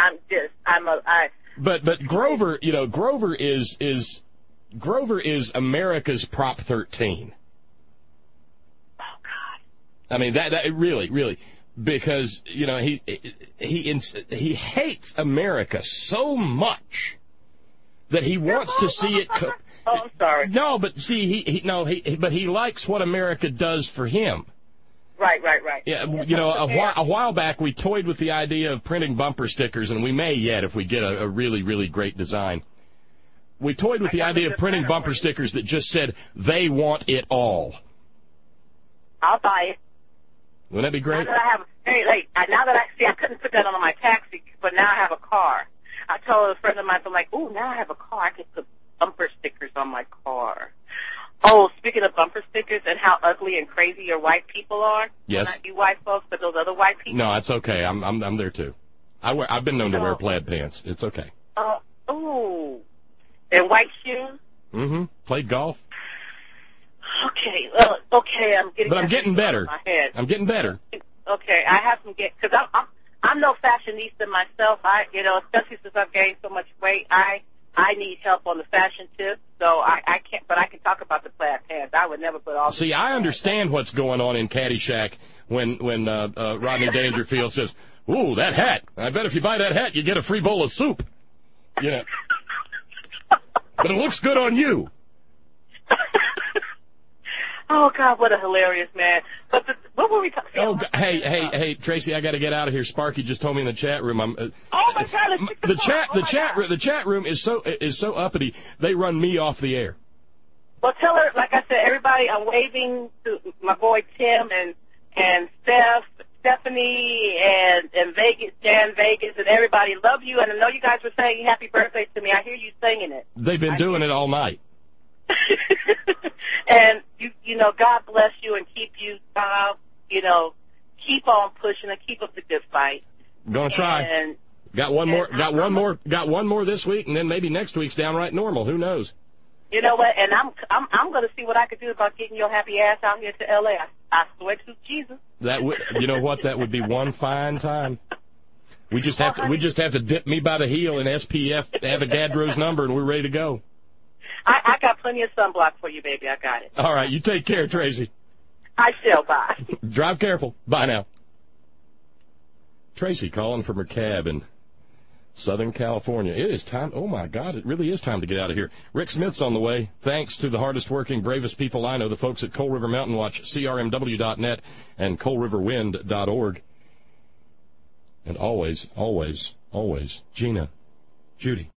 [SPEAKER 2] But Grover, you know, Grover is America's Prop 13.
[SPEAKER 20] Oh God.
[SPEAKER 2] I mean that really, because you know he hates America so much that he wants to see it.
[SPEAKER 20] Oh, I'm sorry.
[SPEAKER 2] No, but see, he likes what America does for him.
[SPEAKER 20] Right.
[SPEAKER 2] Yeah, you know, a while back we toyed with the idea of printing bumper stickers, and we may yet if we get a really, really great design. We toyed with the idea of printing bumper stickers that just said, "They want it all."
[SPEAKER 20] I'll buy it.
[SPEAKER 2] Wouldn't that be great?
[SPEAKER 20] Now that I couldn't put that on my taxi, but now I have a car. I told a friend of mine, I'm like, ooh, now I have a car. I can put bumper stickers on my car. Oh, speaking of bumper stickers and how ugly and crazy your white people are.
[SPEAKER 2] Yes.
[SPEAKER 20] Not you white folks, but those other white people.
[SPEAKER 2] No, it's okay. I'm there too. I've been known to wear plaid pants. It's okay.
[SPEAKER 20] Oh. And white shoes.
[SPEAKER 2] Mm-hmm. Played golf.
[SPEAKER 20] Okay. Okay.
[SPEAKER 2] I'm getting better.
[SPEAKER 20] My head.
[SPEAKER 2] I'm getting better.
[SPEAKER 20] Okay. I have some because I'm no fashionista myself. Especially since I've gained so much weight, I need help on the fashion tip, so I can't. But I can talk about the plaid pants. I would never put all.
[SPEAKER 2] See, I understand what's going on in Caddyshack when Rodney Dangerfield says, "Ooh, that hat! I bet if you buy that hat, you get a free bowl of soup." You know, but it looks good on you.
[SPEAKER 20] Oh God, what a hilarious man! But what were we talking?
[SPEAKER 2] Oh, hey, Tracy, I got to get out of here. Sparky just told me in the chat room.
[SPEAKER 20] Oh my God!
[SPEAKER 2] The chat room is so uppity. They run me off the air.
[SPEAKER 20] Well, tell her, like I said, everybody. I'm waving to my boy Tim and Stephanie and Vegas, Dan Vegas, and everybody. Love you, and I know you guys were saying happy birthday to me. I hear you singing it.
[SPEAKER 2] They've been doing it all night.
[SPEAKER 20] And you know, God bless you and keep you, keep on pushing and keep up the good fight.
[SPEAKER 2] Gonna try.
[SPEAKER 20] And,
[SPEAKER 2] got one more this week, and then maybe next week's downright normal. Who knows?
[SPEAKER 20] You know what? And I'm gonna see what I can do about getting your happy ass out here to L.A. I swear to Jesus.
[SPEAKER 2] You know what? That would be one fine time. We just have to dip me by the heel in SPF, Avogadro's number, and we're ready to go.
[SPEAKER 20] I got plenty of sunblock for you, baby. I got it.
[SPEAKER 2] All right, you take care, Tracy.
[SPEAKER 20] I shall. Bye.
[SPEAKER 2] Drive careful. Bye now. Tracy calling from her cab in Southern California. It is time. Oh, my God, it really is time to get out of here. Rick Smith's on the way. Thanks to the hardest-working, bravest people I know, the folks at Coal River Mountain Watch, CRMW.net, and CoalRiverWind.org. And always, always, always, Gina, Judy.